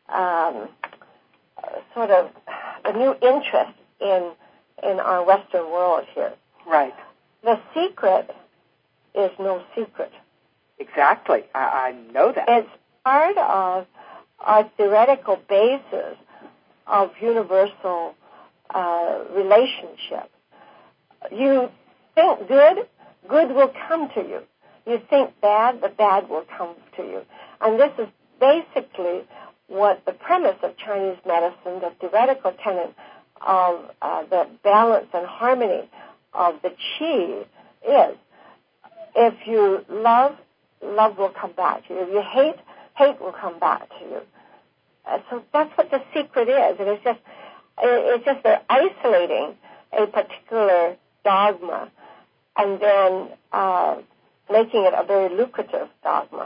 the new interest in our Western world here. Right. The secret is no secret. Exactly. I know that. It's part of our theoretical basis of universal relationship. You think good, good will come to you. You think bad, the bad will come to you. And this is basically what the premise of Chinese medicine, the theoretical tenet of the balance and harmony of the qi is. If you love, love will come back to you. If you hate, hate will come back to you. So that's what the secret is. And it's just they're isolating a particular dogma and then making it a very lucrative dogma.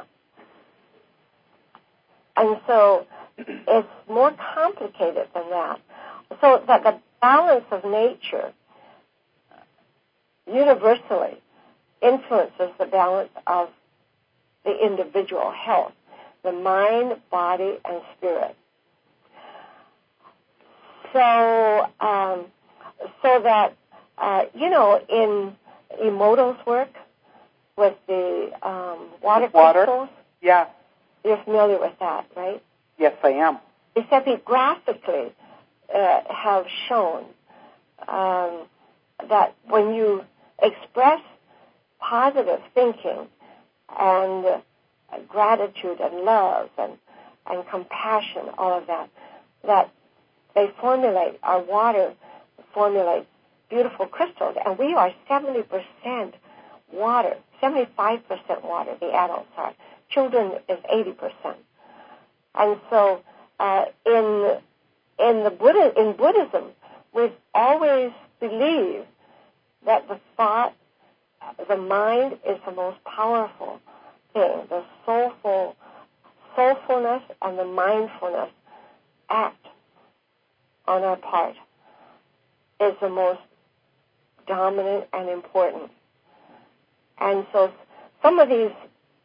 And so it's more complicated than that. So that the balance of nature universally influences the balance of the individual health, the mind, body, and spirit. So that, in Emoto's work with the water crystals, yeah, you're familiar with that, right? Yes, I am. Graphically have shown that when you express positive thinking and gratitude and love and compassion, all of that, that they formulate, our water formulates beautiful crystals. And we are 70% water, 75% water, the adults are. Children is 80%. And so in Buddhism, we've always believed that the thought, the mind is the most powerful thing. The soulfulness and the mindfulness act on our part is the most dominant and important. And so some of these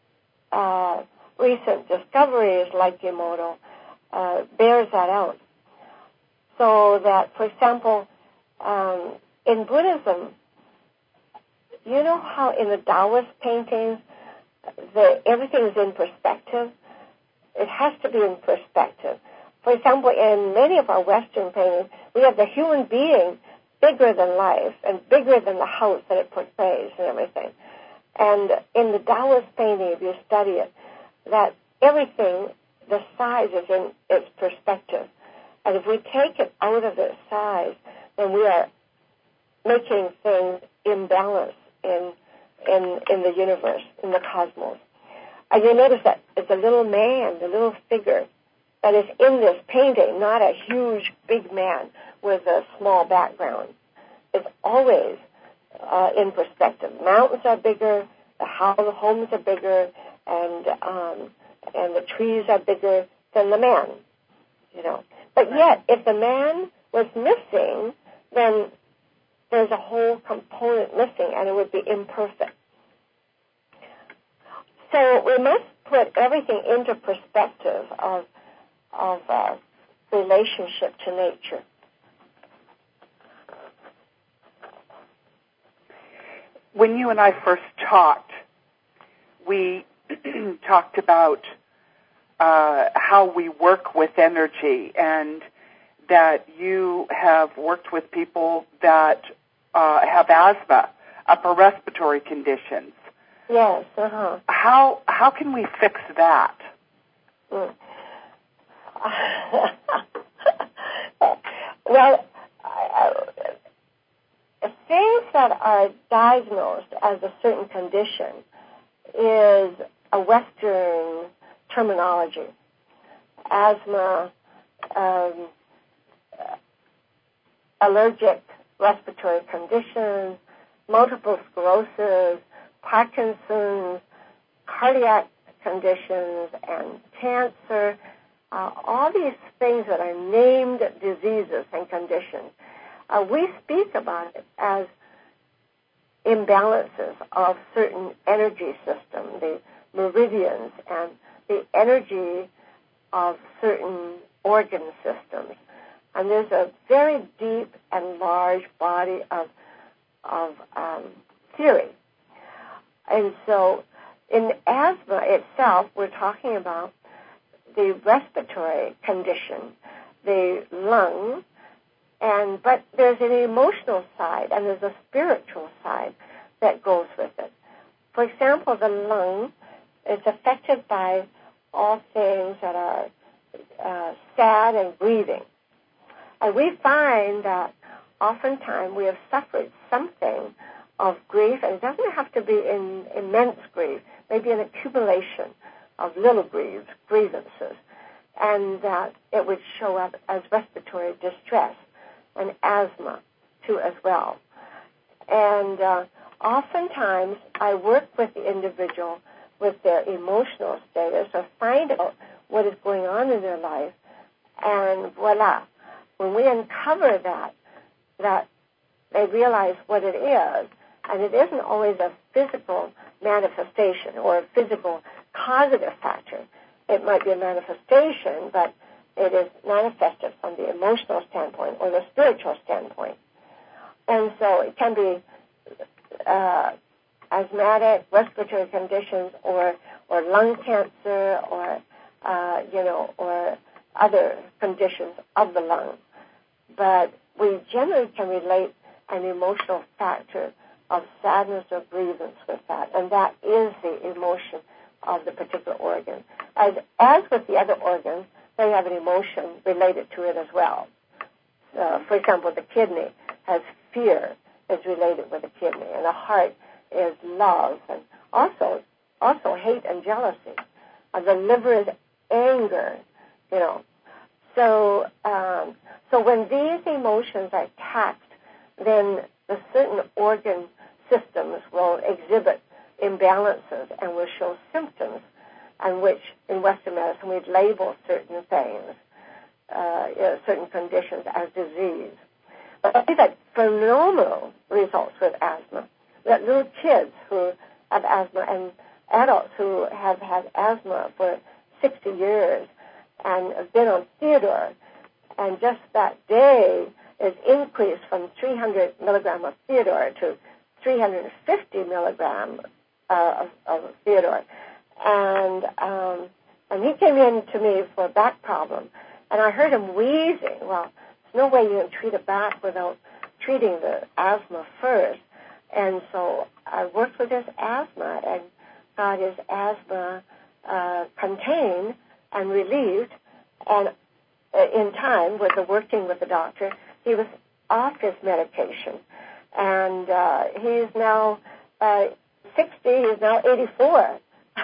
recent discoveries like Emoto bears that out. So that, for example, in Buddhism, you know how in the Taoist paintings, everything is in perspective? It has to be in perspective. For example, in many of our Western paintings, we have the human being bigger than life and bigger than the house that it portrays and everything. And in the Taoist painting, if you study it, that everything, the size is in its perspective. And if we take it out of its size, then we are making things imbalanced in the universe, in the cosmos. And you notice that it's a little man, the little figure that is in this painting, not a huge, big man with a small background. It's always in perspective. Mountains are bigger, the homes are bigger, and the trees are bigger than the man, But yet, if the man was missing, then there's a whole component missing, and it would be imperfect. So we must put everything into perspective of relationship to nature. When you and I first talked, we talked about how we work with energy, and that you have worked with people that have asthma, upper respiratory conditions. Yes, uh-huh. How can we fix that? Well, things that are diagnosed as a certain condition is a Western terminology. Asthma, allergic respiratory conditions, multiple sclerosis, Parkinson's, cardiac conditions, and cancer. all these things that are named diseases and conditions, we speak about it as imbalances of certain energy systems, the meridians, and the energy of certain organ systems. And there's a very deep and large body of theory. And so in asthma itself, we're talking about the respiratory condition, the lung, but there's an emotional side and there's a spiritual side that goes with it. For example, the lung is affected by all things that are sad and grieving. And we find that oftentimes we have suffered something of grief, and it doesn't have to be in immense grief, maybe an accumulation of little grievances, and that it would show up as respiratory distress and asthma too as well. And oftentimes I work with the individual with their emotional status or find out what is going on in their life, and voila, when we uncover that they realize what it is, and it isn't always a physical manifestation or a physical causative factor. It might be a manifestation, but it is manifested from the emotional standpoint or the spiritual standpoint. And so it can be asthmatic, respiratory conditions, or lung cancer, or other conditions of the lung. But we generally can relate an emotional factor of sadness or grievance with that, and that is the emotion of the particular organ. As with the other organs, they have an emotion related to it as well. For example, the kidney has fear is related with the kidney, and the heart is love, and also hate and jealousy. The liver is anger, So when these emotions are taxed, then the certain organ systems will exhibit imbalances and will show symptoms, and which in Western medicine we'd label certain things, certain conditions as disease. But we've had phenomenal results with asthma. That little kids who have asthma and adults who have had asthma for 60 years and have been on Theodore, and just that day is increased from 300 milligram of Theodore to 350 milligram of Theodore. And he came in to me for a back problem, and I heard him wheezing. Well, there's no way you can treat a back without treating the asthma first. And so I worked with his asthma and got his asthma contained and relieved. And in time, with the working with the doctor, he was off his medication. And he's now 60. He's now 84.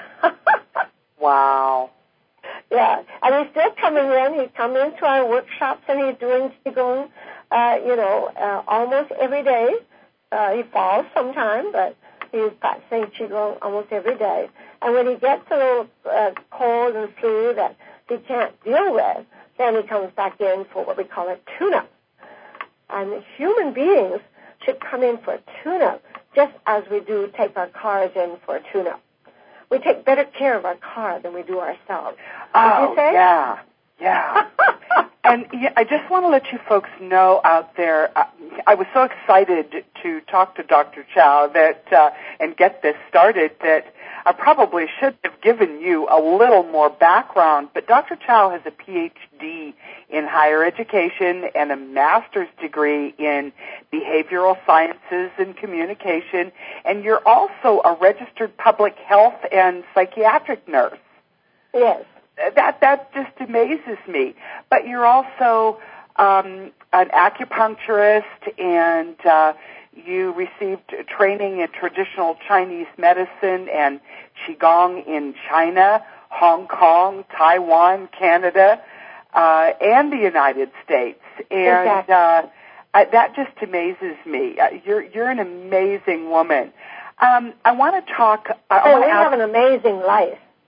Wow. Yeah, and he's still coming in. He's come into our workshops, and he's doing Qigong, almost every day. He falls sometime, but he's practicing Qigong almost every day. And when he gets a little cold and flu that he can't deal with, then he comes back in for what we call a tune-up. And human beings should come in for a tune-up just as we do take our cars in for a tune-up. We take better care of our car than we do ourselves. Oh, you say? Yeah. And I just want to let you folks know out there, I was so excited to talk to Dr. Chow and get this started that I probably should have given you a little more background, but Dr. Chow has a PhD in higher education and a master's degree in behavioral sciences and communication, and you're also a registered public health and psychiatric nurse. Yes. That just amazes me. But you're also an acupuncturist, and you received training in traditional Chinese medicine and Qigong in China, Hong Kong, Taiwan, Canada, and the United States. And exactly. That just amazes me. You're an amazing woman. I want to talk. We have an amazing life.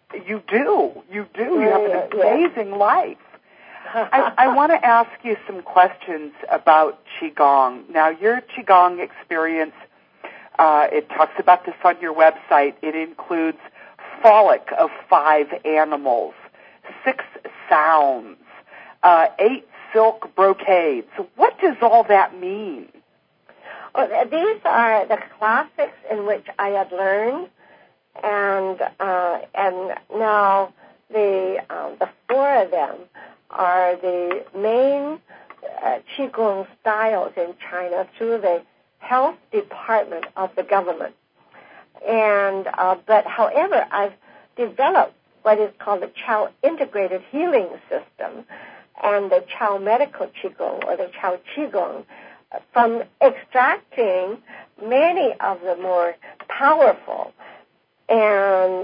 You do. You have an amazing life. I want to ask you some questions about Qigong. Now, your Qigong experience, it talks about this on your website. It includes frolic of 5 animals, 6 sounds, 8 silk brocades. What does all that mean? Well, these are the classics in which I had learned, and now the 4 of them are the main Qigong styles in China through the health department of the government. And but however, I've developed what is called the Chao Integrated Healing System and the Chao Medical Qigong or the Chao Qigong from extracting many of the more powerful and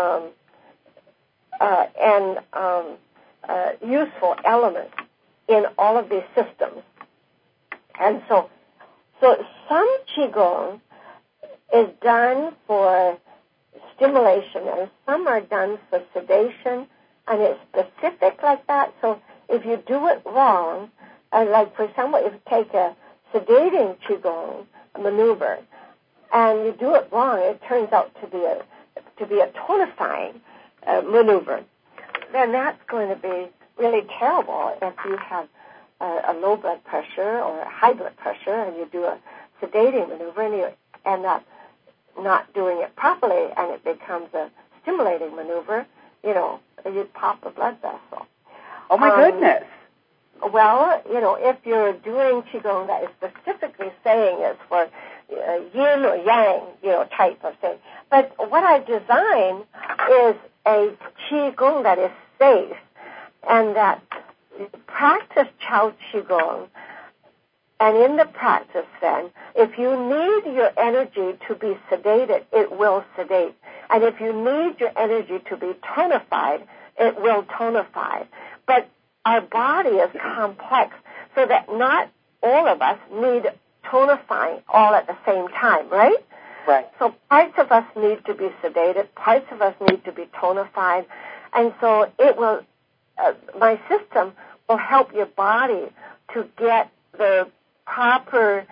useful elements in all of these systems. And so some Qigong is done for stimulation and some are done for sedation, and it's specific like that. So if you do it wrong, like for example, if you take a sedating Qigong maneuver and you do it wrong, it turns out to be a tonifying maneuver, then that's going to be really terrible if you have a low blood pressure or high blood pressure and you do a sedating maneuver and you end up not doing it properly and it becomes a stimulating maneuver, you pop a blood vessel. Oh, my goodness. Well, if you're doing Qigong that is specifically saying it's for yin or yang, type of thing. But what I designed is a Qigong that is safe and that practice Chao Qigong. And in the practice then, if you need your energy to be sedated, it will sedate. And if you need your energy to be tonified, it will tonify. But our body is complex so that not all of us need tonifying all at the same time, right? Right. So parts of us need to be sedated, parts of us need to be tonified, and so it will, my system will help your body to get the proper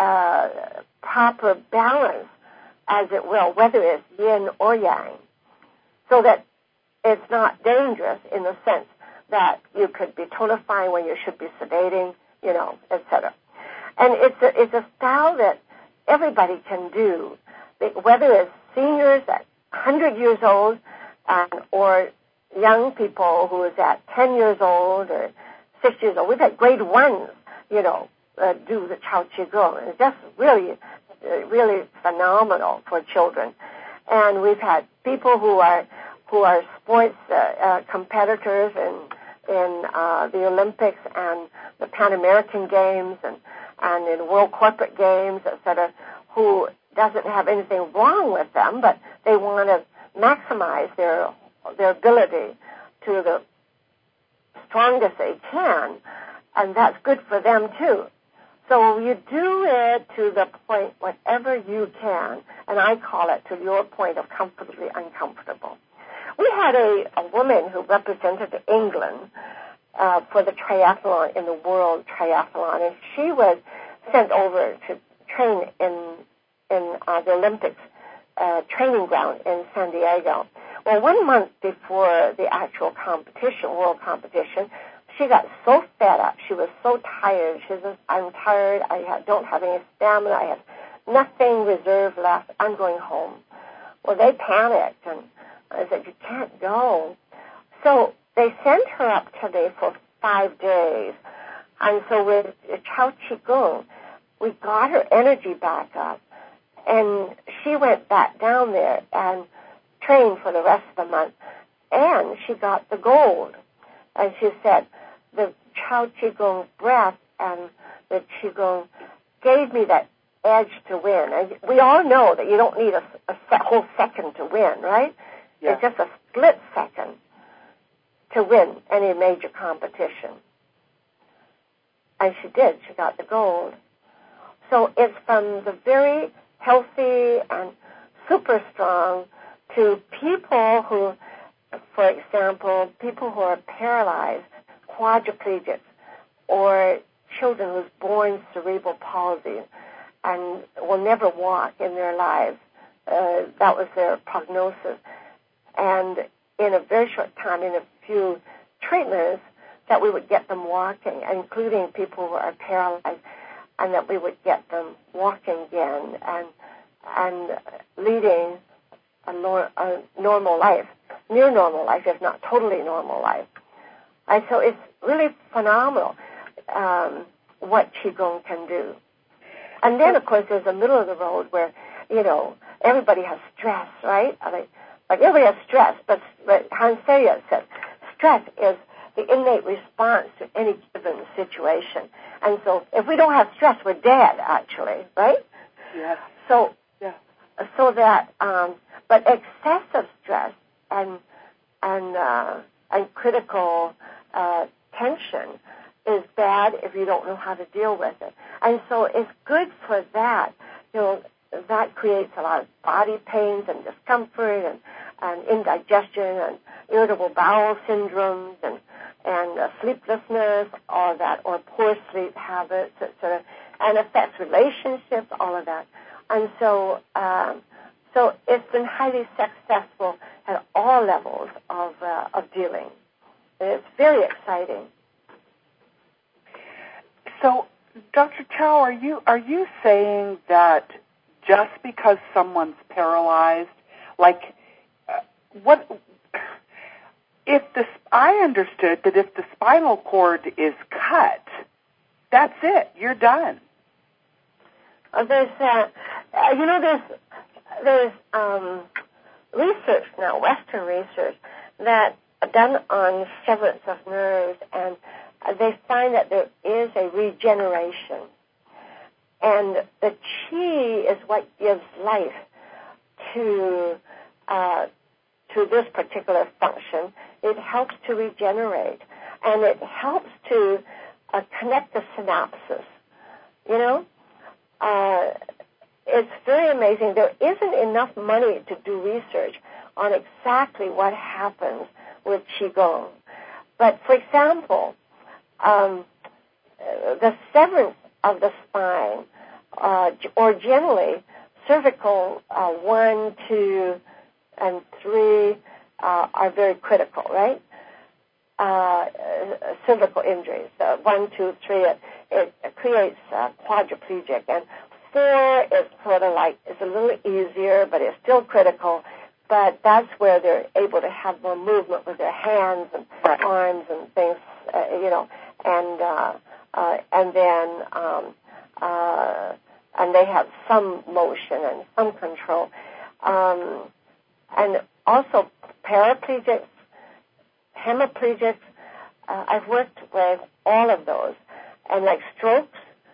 balance as it will, whether it's yin or yang, so that it's not dangerous in the sense that you could be tonifying when you should be sedating, etc. And it's a style that everybody can do, whether it's seniors at 100 years old or young people who is at 10 years old or 6 years old. We've had grade 1s, do the Chao Qigong. It's just really, really phenomenal for children. And we've had people who are sports competitors in the Olympics and the Pan American Games and in World Corporate Games, etc., who doesn't have anything wrong with them, but they want to maximize their ability to the strongest they can, and that's good for them too. So you do it to the point whatever you can, and I call it to your point of comfortably uncomfortable. We had a woman who represented England for the triathlon in the World Triathlon, and she was sent over to train in the Olympics training ground in San Diego. Well, 1 month before the actual competition, world competition, she got so fed up. She was so tired. She says, I'm tired. I don't have any stamina. I have nothing reserved left. I'm going home. Well, they panicked, and I said, you can't go. So they sent her up today for 5 days. And so with Chao Qigong, we got her energy back up. And she went back down there and trained for the rest of the month. And she got the gold. And she said, the Chao Qigong breath and the Qigong gave me that edge to win. And we all know that you don't need a whole second to win, right? Yeah. It's just a split second to win any major competition. And she did. She got the gold. So it's from the very healthy and super strong to people who for example, people who are paralyzed, quadriplegics, or children who's born cerebral palsy and will never walk in their lives. That was their prognosis. And in a very short time, in a few treatments, that we would get them walking, including people who are paralyzed, and that we would get them walking again and leading a normal life, near normal life, if not totally normal life. And so it's really phenomenal what Qigong can do. And then, of course, there's a middle of the road where, everybody has stress, right? Like everybody has stress, but Hans Selye said stress is the innate response to any given situation. And so if we don't have stress, we're dead, actually, right? Yes. So, yeah. So that, but excessive stress and critical tension is bad if you don't know how to deal with it. And so it's good for that. That creates a lot of body pains and discomfort and indigestion and irritable bowel syndromes and sleeplessness, all of that, or poor sleep habits, etc., and affects relationships, all of that. And so it's been highly successful at all levels of dealing. And it's very exciting. So, Dr. Chow, are you saying that just because someone's paralyzed, I understood that if the spinal cord is cut, that's it, you're done. There's research now, Western research, that done on severance of nerves, and they find that there is a regeneration. And the Qi is what gives life to this particular function. It helps to regenerate, and it helps to connect the synapses. It's very amazing. There isn't enough money to do research on exactly what happens with Qigong. But, for example, the severance of the spine, or generally cervical 1, 2, and 3 are very critical, right? Cervical injuries, 1, 2, 3, it creates quadriplegic, and 4 is sort of like, it's a little easier, but it's still critical. But that's where they're able to have more movement with their hands and arms and things, and they have some motion and some control. And also paraplegics, hemiplegics, I've worked with all of those. And like strokes,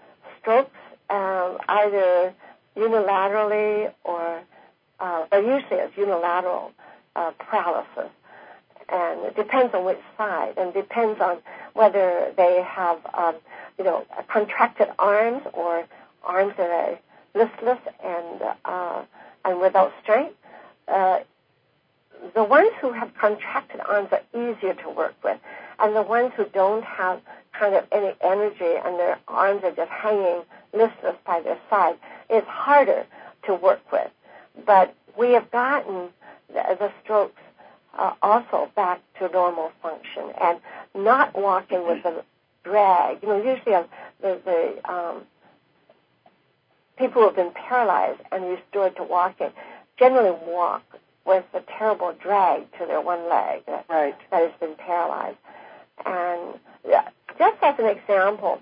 either unilaterally or but usually it's unilateral paralysis. And it depends on which side, and depends on whether they have, contracted arms or arms that are listless and without strength. The ones who have contracted arms are easier to work with, and the ones who don't have kind of any energy and their arms are just hanging listless by their side, it's harder to work with. But we have gotten the strokes also back to normal function and not walking with the drag. Usually the people who have been paralyzed and restored to walking generally walk with a terrible drag to their one leg that has been paralyzed. And just as an example,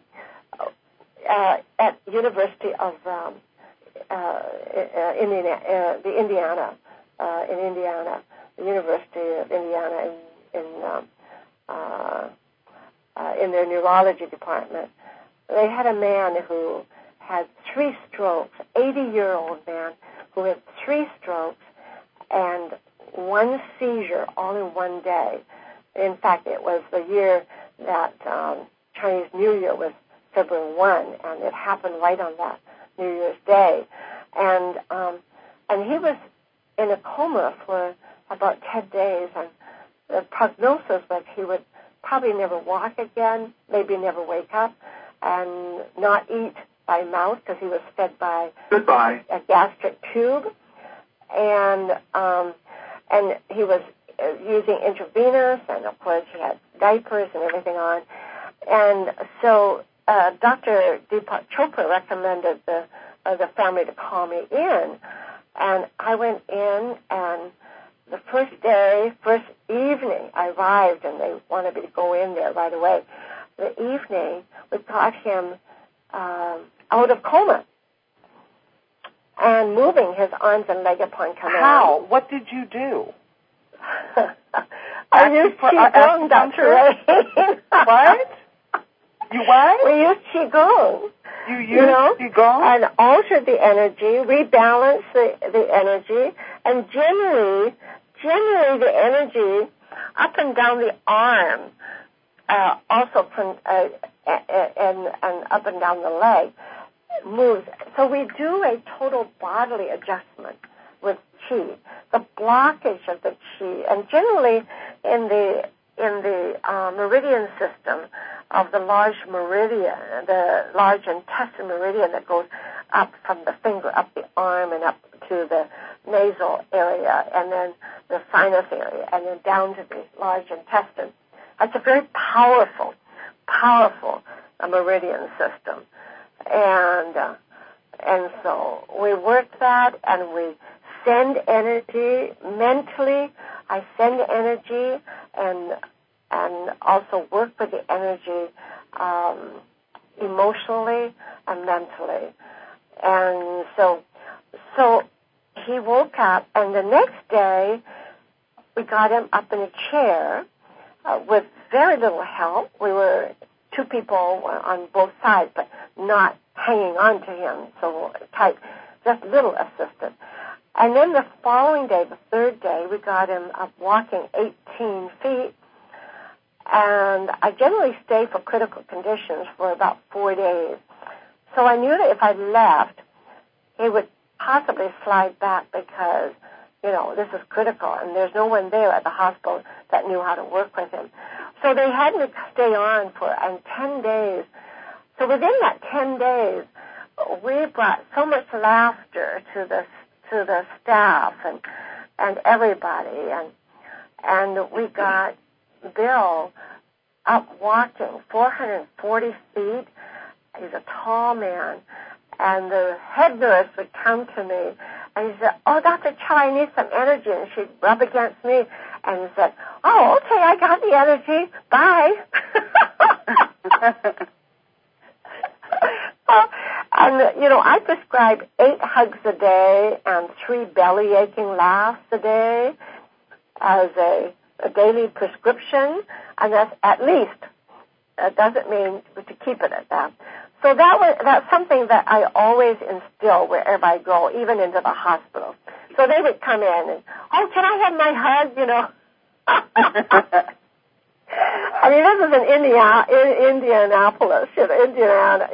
at University of Indiana, the University of Indiana in their neurology department, they had a man who had 3 strokes, 80-year-old man who had 3 strokes and 1 seizure all in one day. In fact, it was the year that Chinese New Year was February 1, and it happened right on that New Year's Day. And he was in a coma for about 10 days, the prognosis was he would probably never walk again, maybe never wake up, and not eat by mouth because he was fed by a gastric tube, and he was using intravenous, and of course he had diapers and everything on, and so Dr. Deepak Chopra recommended the family to call me in, and I went in, and the first evening I arrived, and they wanted me to go in there right away. The evening, we got him out of coma and moving his arms and leg upon command. How? What did you do? I used Qigong, Dr. Ray. What? You what? We used Qigong. You used Qigong? And altered the energy, rebalanced the energy, and generally the energy up and down the arm, also and up and down the leg, moves. So we do a total bodily adjustment with Qi. The blockage of the Qi, and generally in the meridian system of the large meridian, the large intestine meridian that goes up from the finger, up the arm, and up to the nasal area, and then the sinus area, and then down to the large intestine. It's a very powerful meridian system, and so we work that, and we send energy mentally. I send energy and also work with the energy emotionally and mentally. And so he woke up, and the next day we got him up in a chair with very little help. We were two people on both sides, but not hanging on to him so tight, just little assistance. And then the following day, the third day, we got him up walking 18 feet. And I generally stay for critical conditions for about 4 days. So I knew that if I left, he would possibly slide back because, this is critical, and there's no one there at the hospital that knew how to work with him. So they had me stay on for 10 days. So within that 10 days, we brought so much laughter to the staff and everybody, and we got Bill up walking 440 feet. He's a tall man, and the head nurse would come to me, and he said, "Oh, Dr. Chow, I need some energy," and she'd rub against me, and he said, "Oh, okay, I got the energy. Bye." And, I prescribe 8 hugs a day and 3 belly aching laughs a day as a daily prescription, and that's at least. That doesn't mean to keep it at that. So that's something that I always instill wherever I go, even into the hospital. So they would come in and, "Oh, can I have my hug?" I mean, this is in Indianapolis, Indiana.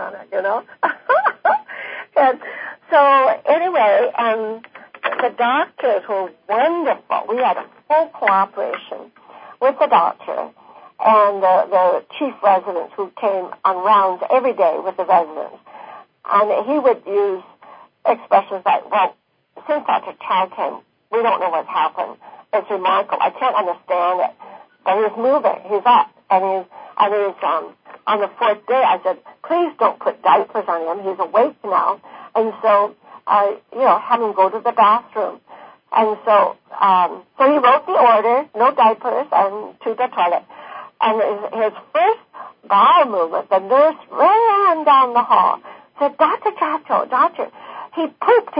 And so anyway, the doctors were wonderful. We had a full cooperation with the doctor and the chief residents who came on rounds every day with the residents. And he would use expressions like, "Well, since Dr. Chow came, we don't know what's happened. It's remarkable. I can't understand it. But he's moving. He's up. And he's on the 4th day, I said, "Please don't put diapers on him. He's awake now." And so, have him go to the bathroom. And so he wrote the order, no diapers, and to the toilet. And his first bowel movement, the nurse ran down the hall, said, "Dr. Chacho, doctor, he pooped."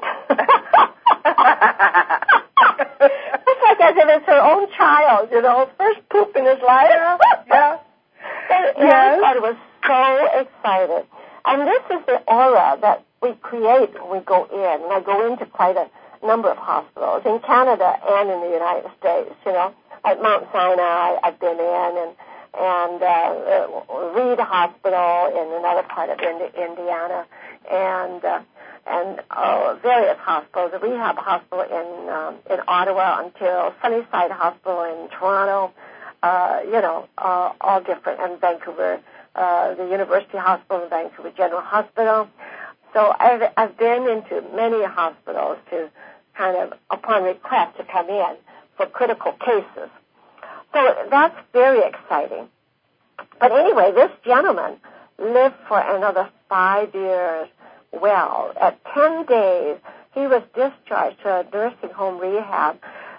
It's like as if it's her own child, first poop in his life. Yeah. And everybody was so excited. And this is the aura that we create when we go in. And I go into quite a number of hospitals in Canada and in the United States, At Mount Sinai, I've been in, and Reed Hospital in another part of Indiana. And and various hospitals, the rehab hospital in Ottawa, Ontario, Sunnyside Hospital in Toronto, all different, and Vancouver, the University Hospital in Vancouver General Hospital. So I've been into many hospitals to kind of, upon request, to come in for critical cases. So that's very exciting. But anyway, this gentleman lived for another 5 years. Well, at 10 days, he was discharged to a nursing home rehab.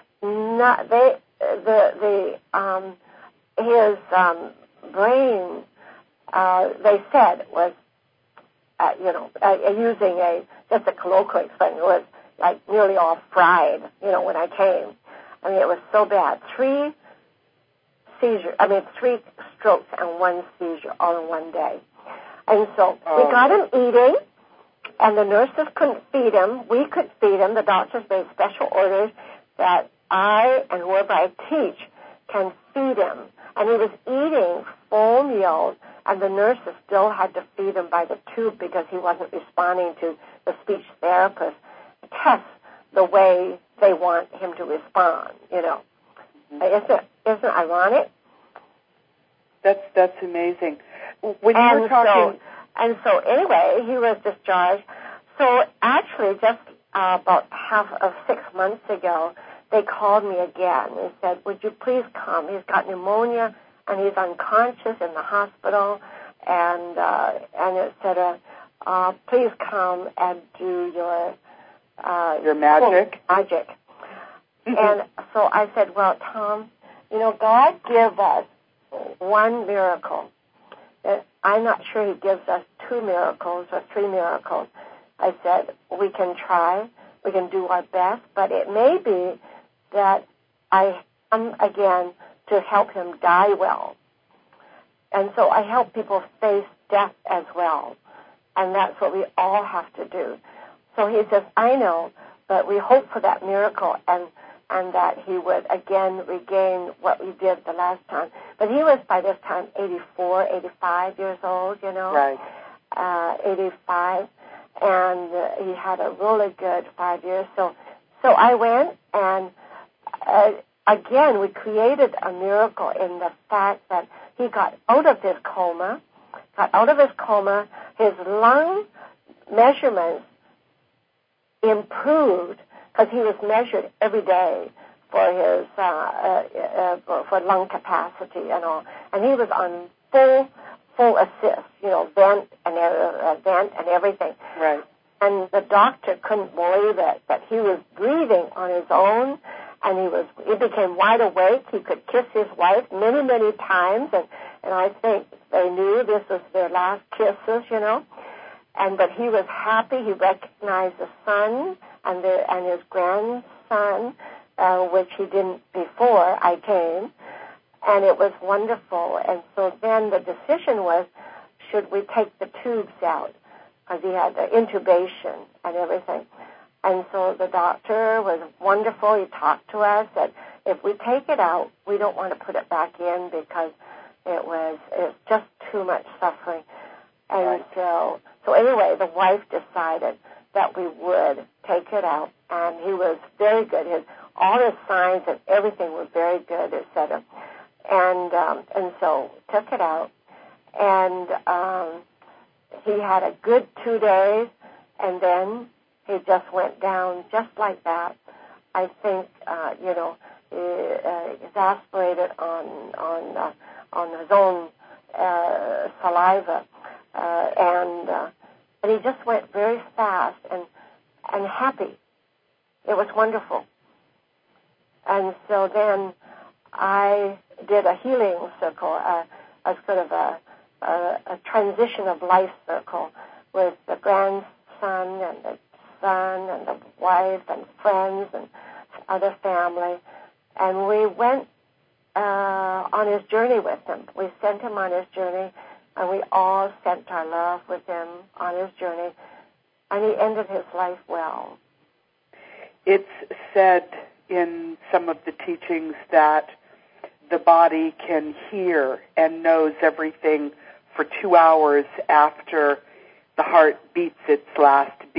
His brain, they said, was, using just a colloquial expression, was like nearly all fried, when I came. I mean, it was so bad. 3 strokes and 1 seizure all in one day. And so we got him eating, and the nurses couldn't feed him. We could feed him. The doctors made special orders that I and whoever I teach can feed him. And he was eating full meals, and the nurses still had to feed him by the tube because he wasn't responding to the speech therapist tests the way they want him to respond, Isn't it ironic? That's amazing. When you were talking... So anyway, he was discharged. So actually, just about 6 months ago, they called me again. They said, would you please come? He's got pneumonia, and he's unconscious in the hospital, and et cetera. Please come and do your magic. Magic. And so I said, well, Tom, God gave us 1 miracle. I'm not sure he gives us 2 miracles or 3 miracles. I said, we can try, we can do our best, but it may be that I come again to help him die well. And so I help people face death as well. And that's what we all have to do. So he says, I know, but we hope for that miracle and that he would again regain what we did the last time. But he was by this time 84, 85 years old, Right. 85. And he had a really good 5 years. So I went, and again, we created a miracle in the fact that he got out of his coma. His lung measurements improved because he was measured every day for his for lung capacity and all, and he was on full assist, vent and everything. Right. And the doctor couldn't believe it, that he was breathing on his own, and he became wide awake. He could kiss his wife many, many times, and I think they knew this was their last kisses, but he was happy. He recognized the son and his grandson, which he didn't before I came, and it was wonderful. And so then the decision was, should we take the tubes out? Because he had the intubation and everything. And so the doctor was wonderful. He talked to us that if we take it out, we don't want to put it back in because it's just too much suffering. And so anyway, the wife decided that we would take it out, and he was very good. All his signs and everything were very good, etc. And so took it out, and he had a good 2 days, and then he just went down just like that. I think exasperated on his own saliva, and he just went very fast and happy. It was wonderful. And so then I did a healing circle, a sort of a transition of life circle with the grandson and the son and the wife and friends and other family. And we went on his journey with him. We sent him on his journey, and we all sent our love with him on his journey. And he ended his life well. It's said in some of the teachings that the body can hear and knows everything for 2 hours after the heart beats its last beat.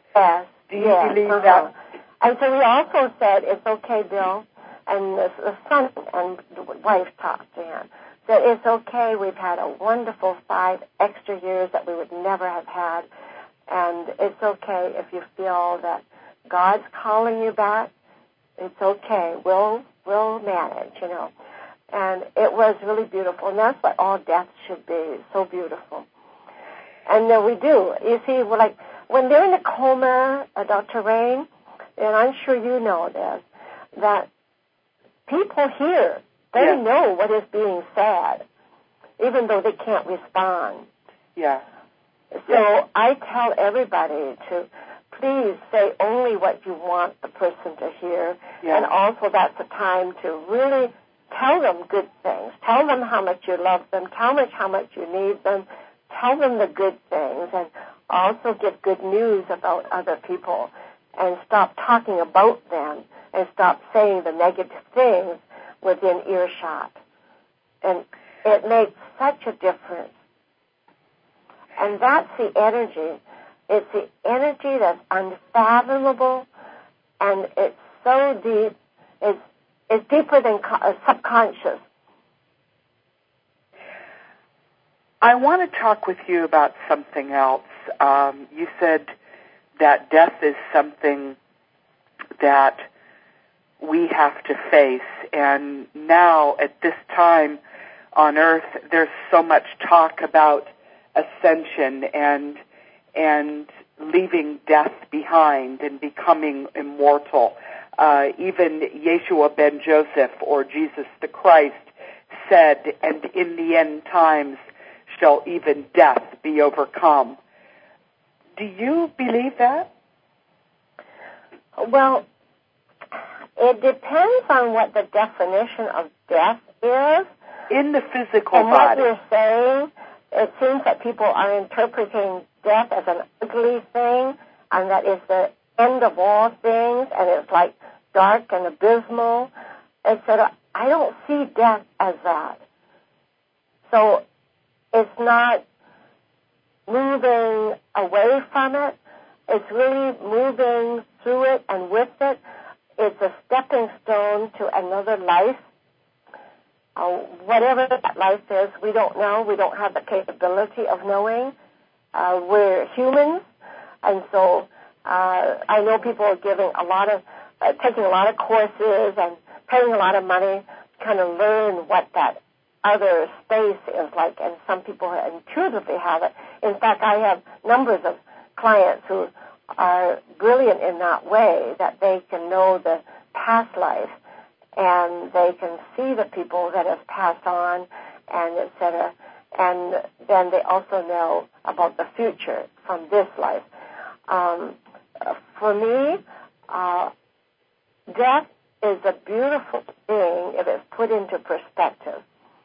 Yes. Do you believe that? And so we also said, it's okay, Bill, and the son and the wife talked to him, that it's okay, we've had a wonderful 5 extra years that we would never have had, and it's okay if you feel that God's calling you back. It's okay. We'll manage, you know. And it was really beautiful, and that's what all death should be, so beautiful. And then we do. You see, we're like, when they're in a coma, Dr. Rain, and I'm sure you know this, that people hear, they know what is being said, even though they can't respond. Yeah. So I tell everybody to please say only what you want the person to hear, and also that's the time to really tell them good things. Tell them how much you love them. Tell them how much you need them. Tell them the good things, and also give good news about other people, and stop talking about them, and stop saying the negative things within earshot. And it makes such a difference. And that's the energy. It's the energy that's unfathomable, and it's so deep. It's deeper than subconscious. I want to talk with you about something else. You said that death is something that we have to face, and now at this time on Earth, there's so much talk about ascension and leaving death behind and becoming immortal. Even Yeshua ben Joseph, or Jesus the Christ, said, and in the end times shall even death be overcome. Do you believe that? Well, it depends on what the definition of death is. In the physical and body. What you're saying, it seems that people are interpreting death as an ugly thing, and that is the end of all things, and it's like dark and abysmal, etc. I don't see death as that. So it's not moving away from it. It's really moving through it and with it. It's a stepping stone to another life. Whatever that life is, we don't know. We don't have the capability of knowing. We're humans, and so I know people are giving a lot of, taking a lot of courses and paying a lot of money to kind of learn what that other space is like, and some people intuitively have it. In fact, I have numbers of clients who are brilliant in that way, that they can know the past life, and they can see the people that have passed on, and et cetera. And then they also know about the future from this life. For me, death is a beautiful thing if it's put into perspective.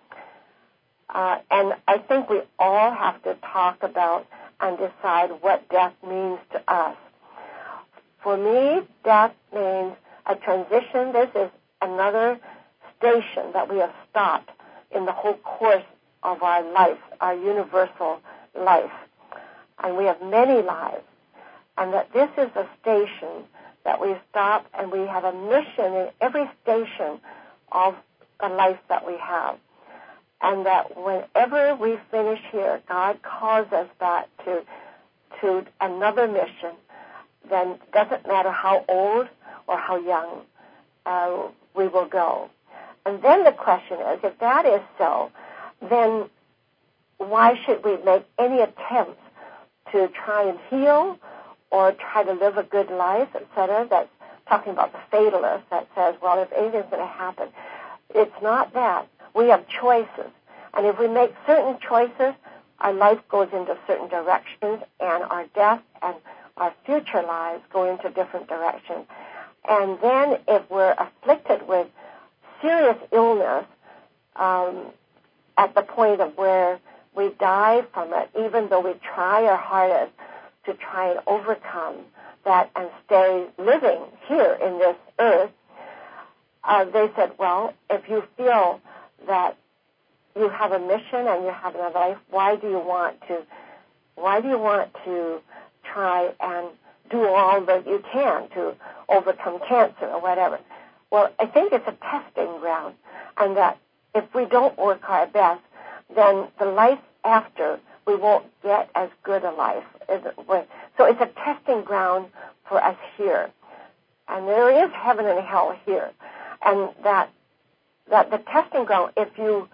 And I think we all have to talk about and decide what death means to us. For me, death means a transition. This is another station that we have stopped in the whole course of our life, our universal life. And we have many lives. And that this is a station that we stop, and we have a mission in every station of the life that we have. And that whenever we finish here, God calls us back to another mission. Then it doesn't matter how old or how young we will go. And then the question is, if that is so, then why should we make any attempts to try and heal or try to live a good life, etc.? That's talking about the fatalist that says, well, if anything's going to happen. It's not that. We have choices. And if we make certain choices, our life goes into certain directions, and our death and our future lives go into different directions. And then if we're afflicted with serious illness at the point of where we die from it, even though we try our hardest to try and overcome that and stay living here in this earth, they said, well, if you feel that you have a mission and you have a life, why do you want to try and do all that you can to overcome cancer or whatever. Well, I think it's a testing ground, and that if we don't work our best, then the life after, we won't get as good a life. So it's a testing ground for us here. And there is heaven and hell here. And that the testing ground, if you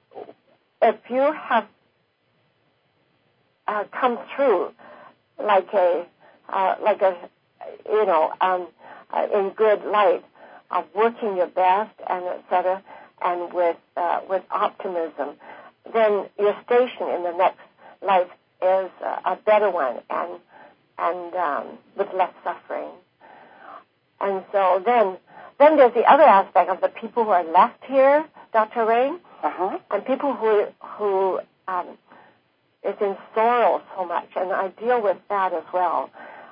have come through in good light, of working your best and etc., and with optimism, then your station in the next life is a better one and with less suffering. And so then there's the other aspect of the people who are left here, Dr. Rain, and people who is in sorrow so much, and I deal with that as well.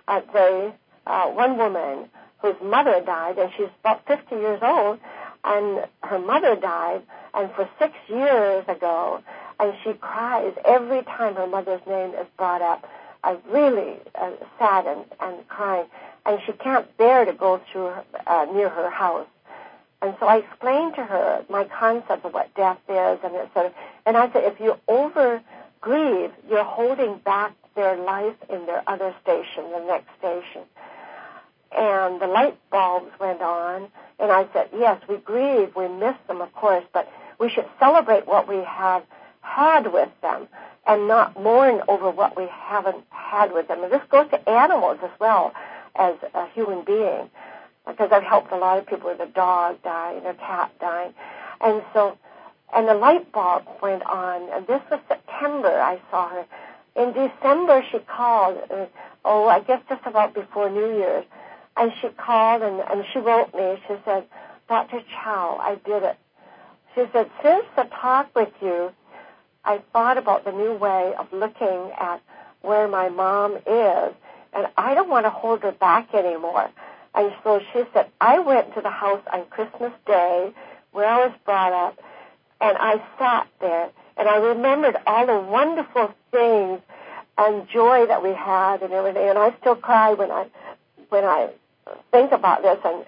One woman whose mother died, and she's about 50 years old, and her mother died, and for 6 years ago, and she cries every time her mother's name is brought up, really sad and crying, and she can't bear to go through near her house. And so I explained to her my concept of what death is, and I said, if you over-grieve, you're holding back their life in their other station, the next station. And the light bulbs went on, and I said, yes, we grieve, we miss them, of course, but we should celebrate what we have had with them and not mourn over what we haven't had with them. And this goes to animals as well as a human being, because I've helped a lot of people with a dog dying, a cat dying. And the light bulb went on, and this was September I saw her. In December she called, I guess just about before New Year's, and she called and she wrote me. She said, Dr. Chow, I did it. She said, since the talk with you, I thought about the new way of looking at where my mom is, and I don't want to hold her back anymore. And so she said, I went to the house on Christmas Day where I was brought up, and I sat there, and I remembered all the wonderful things and joy that we had and everything, and I still cry when I think about this, and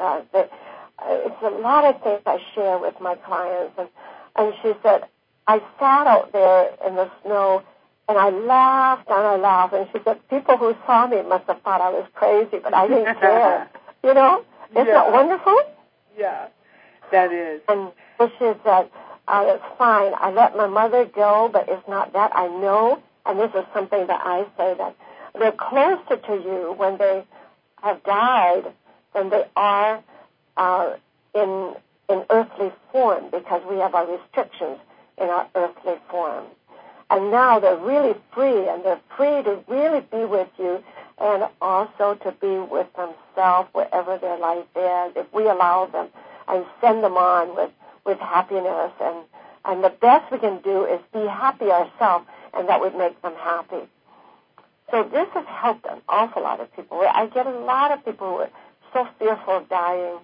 it's a lot of things I share with my clients. And she said, I sat out there in the snow, and I laughed, and she said, people who saw me must have thought I was crazy, but I didn't care. Isn't that wonderful? Yeah, that is. And she said, it's fine, I let my mother go, but it's not that. I know, and this is something that I say, that they're closer to you when they have died than they are in earthly form, because we have our restrictions in our earthly form. And now they're really free, and they're free to really be with you and also to be with themselves wherever their life is, if we allow them and send them on with happiness. And the best we can do is be happy ourselves, and that would make them happy. So this has helped an awful lot of people. I get a lot of people who are so fearful of dying.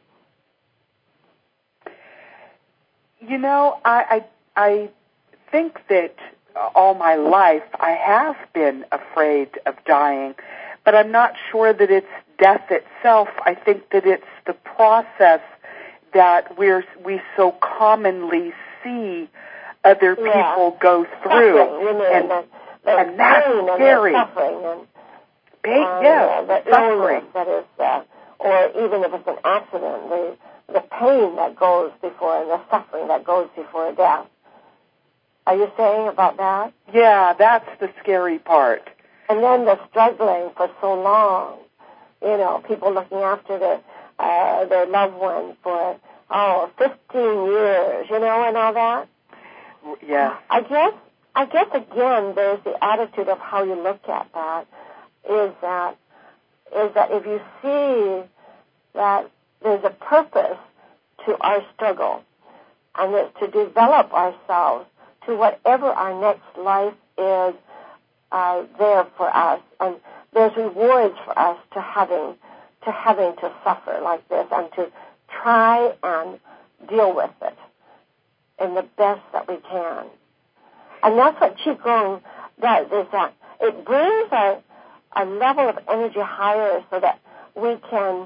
I think that all my life I have been afraid of dying, but I'm not sure that it's death itself. I think that it's the process that we so commonly see other people go through. And that's scary. Suffering the suffering. That is, or even if it's an accident, the pain that goes before and the suffering that goes before death. Are you saying about that? Yeah, that's the scary part. And then the struggling for so long, people looking after their loved ones for 15 years, and all that. Yeah. I guess again, there's the attitude of how you look at that. Is that if you see that there's a purpose to our struggle, and it's to develop ourselves to whatever our next life is there for us, and there's rewards for us to having to suffer like this and to try and deal with it in the best that we can. And that's what Qigong does, is that it brings a level of energy higher so that we can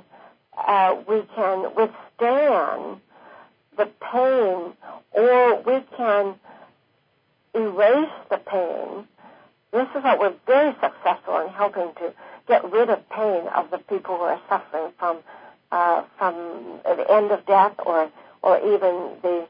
withstand the pain, or we can erase the pain. This is what we're very successful in helping to get rid of pain of the people who are suffering from the end of death, or even the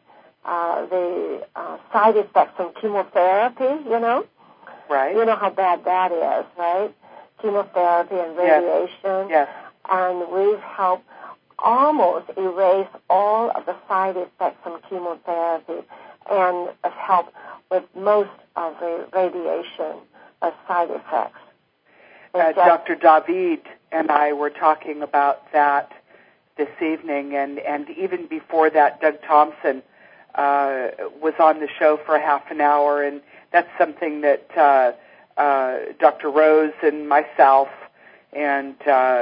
side effects from chemotherapy. You know, right? You know how bad that is, right? Chemotherapy and radiation. Yes. And we've helped almost erase all of the side effects from chemotherapy, and have helped with most of the radiation side effects. Dr. David and I were talking about that this evening, and even before that, Doug Thompson was on the show for a half an hour, and that's something that Dr. Rose and myself and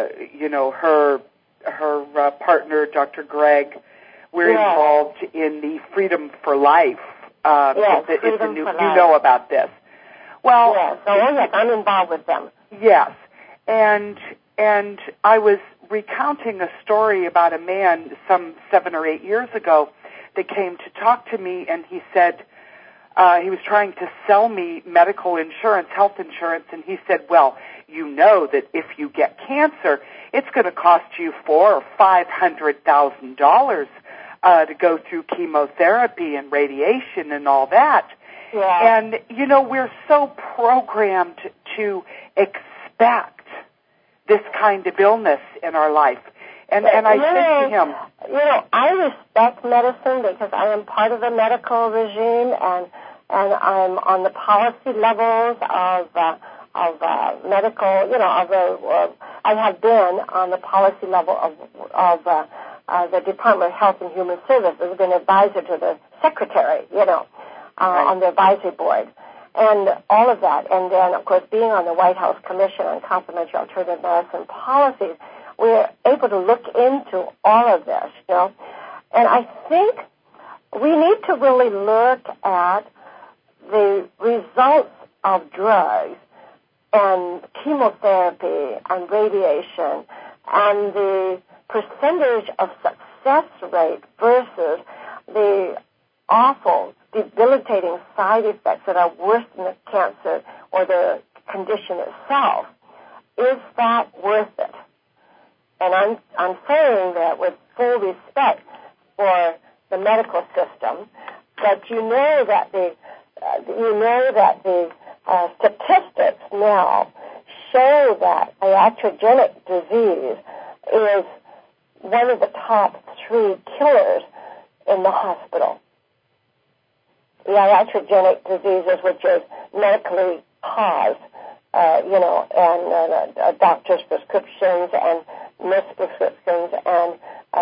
her partner, Dr. Greg, we're involved in the Freedom for Life. It's a new, you know about this. Well, yes, I'm involved with them. Yes, and I was recounting a story about a man some 7 or 8 years ago that came to talk to me, and he said he was trying to sell me medical insurance, health insurance, and he said, well, you know that if you get cancer, it's going to cost you $400,000 or $500,000 to go through chemotherapy and radiation and all that. Yeah. And, we're so programmed to expect this kind of illness in our life. And I said to him, I respect medicine because I am part of the medical regime, and I'm on the policy levels of medical, I have been on the policy level of the Department of Health and Human Services. I've been advisor to the secretary, on the advisory board, and all of that. And then, of course, being on the White House Commission on Complementary Alternative Medicine Policies, we're able to look into all of this, And I think we need to really look at the results of drugs and chemotherapy and radiation and the percentage of success rate versus the awful, debilitating side effects that are worse than the cancer or the condition itself. Is that worth it? And I'm saying that with full respect for the medical system, but you know that the statistics now show that iatrogenic disease is one of the top 3 killers in the hospital. The iatrogenic diseases, which is medically caused, and doctor's prescriptions and misprescriptions and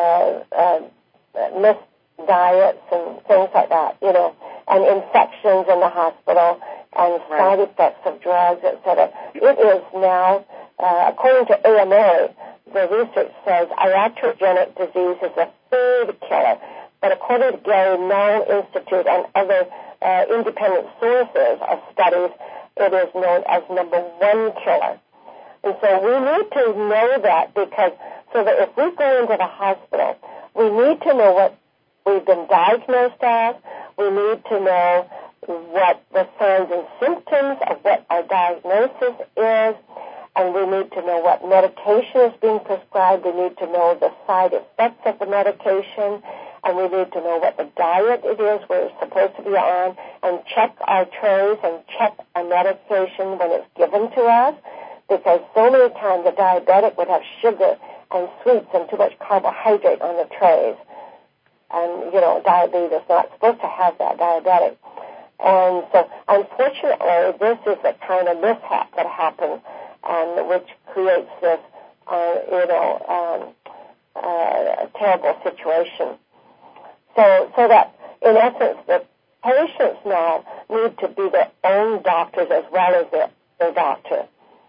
missed diets and things like that, and infections in the hospital and side effects of drugs, etc. It is now, according to AMA, the research says iatrogenic disease is the 3rd killer. But according to Gary Null Institute and other independent sources of studies, it is known as number 1 killer. And so we need to know that so that if we go into the hospital, we need to know what we've been diagnosed as. We need to know what the signs and symptoms of what our diagnosis is, and we need to know what medication is being prescribed. We need to know the side effects of the medication, and we need to know what the diet it is we're supposed to be on, and check our trays and check our medication when it's given to us, because so many times a diabetic would have sugar and sweets and too much carbohydrate on the trays. And, diabetes is not supposed to have that, diabetic. And so, unfortunately, this is the kind of mishap that happens, and which creates this, terrible situation. So that, in essence, the patients now need to be their own doctors as well as their doctor.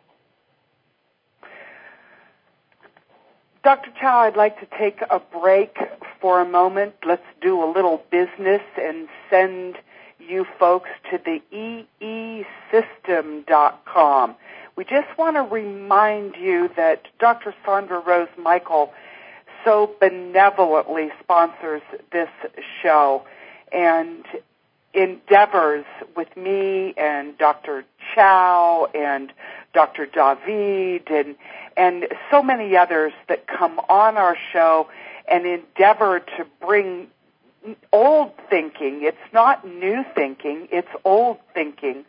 Dr. Chow, I'd like to take a break for a moment. Let's do a little business and send you folks to the eesystem.com, we just want to remind you that Dr. Sandra Rose Michael so benevolently sponsors this show and endeavors with me and Dr. Chow and Dr. David and so many others that come on our show and endeavor to bring old thinking. It's not new thinking, it's old thinking,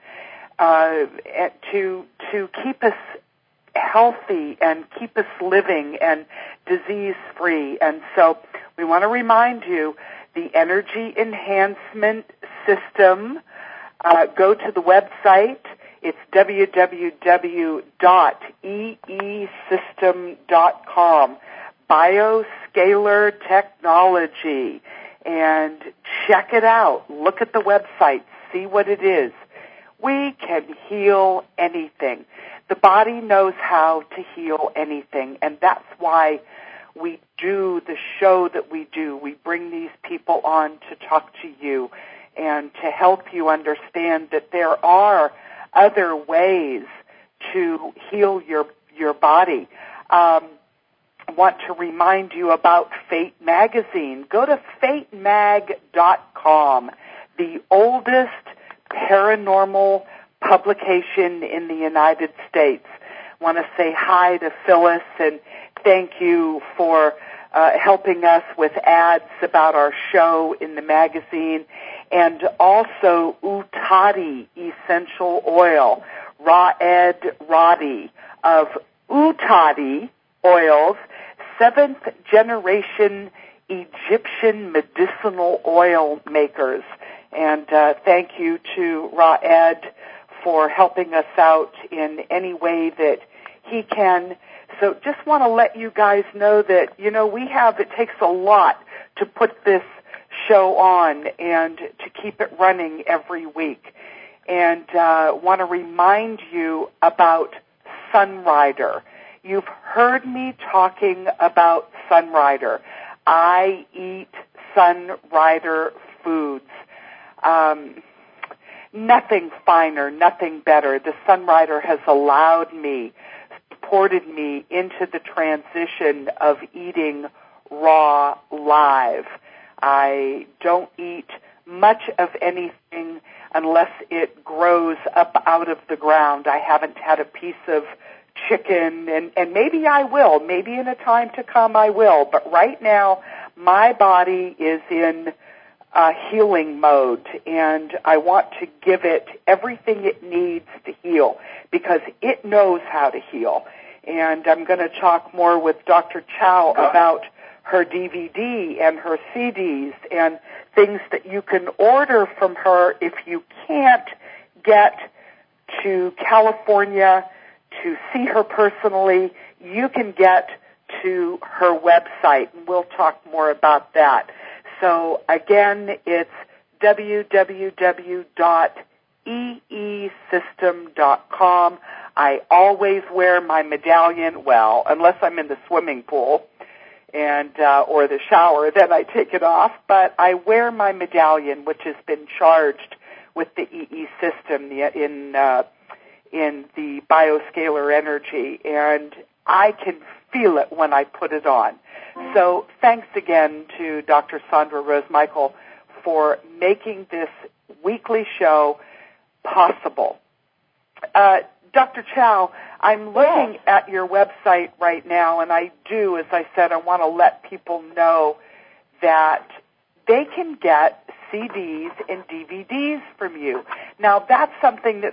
to keep us healthy and keep us living and disease-free. And so we want to remind you, the Energy Enhancement System, go to the website. It's www.eesystem.com, Bioscalar Technology, and check it out. Look at the website. See what it is. We can heal anything. The body knows how to heal anything, and that's why we do the show that we do. We bring these people on to talk to you and to help you understand that there are other ways to heal your body. I want to remind you about Fate Magazine. Go to fatemag.com, the oldest paranormal publication in the United States. I want to say hi to Phyllis and thank you for helping us with ads about our show in the magazine, and also Utadi Essential Oil, Raed Roddy of Utadi Oils, 7th generation Egyptian medicinal oil makers. And thank you to Raed for helping us out in any way that he can. So just want to let you guys know that, it takes a lot to put this show on and to keep it running every week. And want to remind you about Sunrider. You've heard me talking about Sunrider. I eat Sunrider foods. Nothing finer, nothing better. The Sunrider has supported me into the transition of eating raw live. I don't eat much of anything unless it grows up out of the ground. I haven't had a piece of chicken, and maybe I will. Maybe in a time to come I will. But right now, my body is in healing mode, and I want to give it everything it needs to heal because it knows how to heal. And I'm going to talk more with Dr. Chow about her DVD and her CDs and things that you can order from her if you can't get to California to see her personally. You can get to her website, and we'll talk more about that. So again, it's www.eesystem.com. I always wear my medallion, well, unless I'm in the swimming pool and or the shower, then I take it off. But I wear my medallion, which has been charged with the EE system in the bioscalar energy, and I can feel it when I put it on. So thanks again to Dr. Sandra Rose Michael for making this weekly show possible. Dr. Chow, I'm looking at your website right now, and I do, as I said, I want to let people know that they can get CDs and DVDs from you. Now, that's something that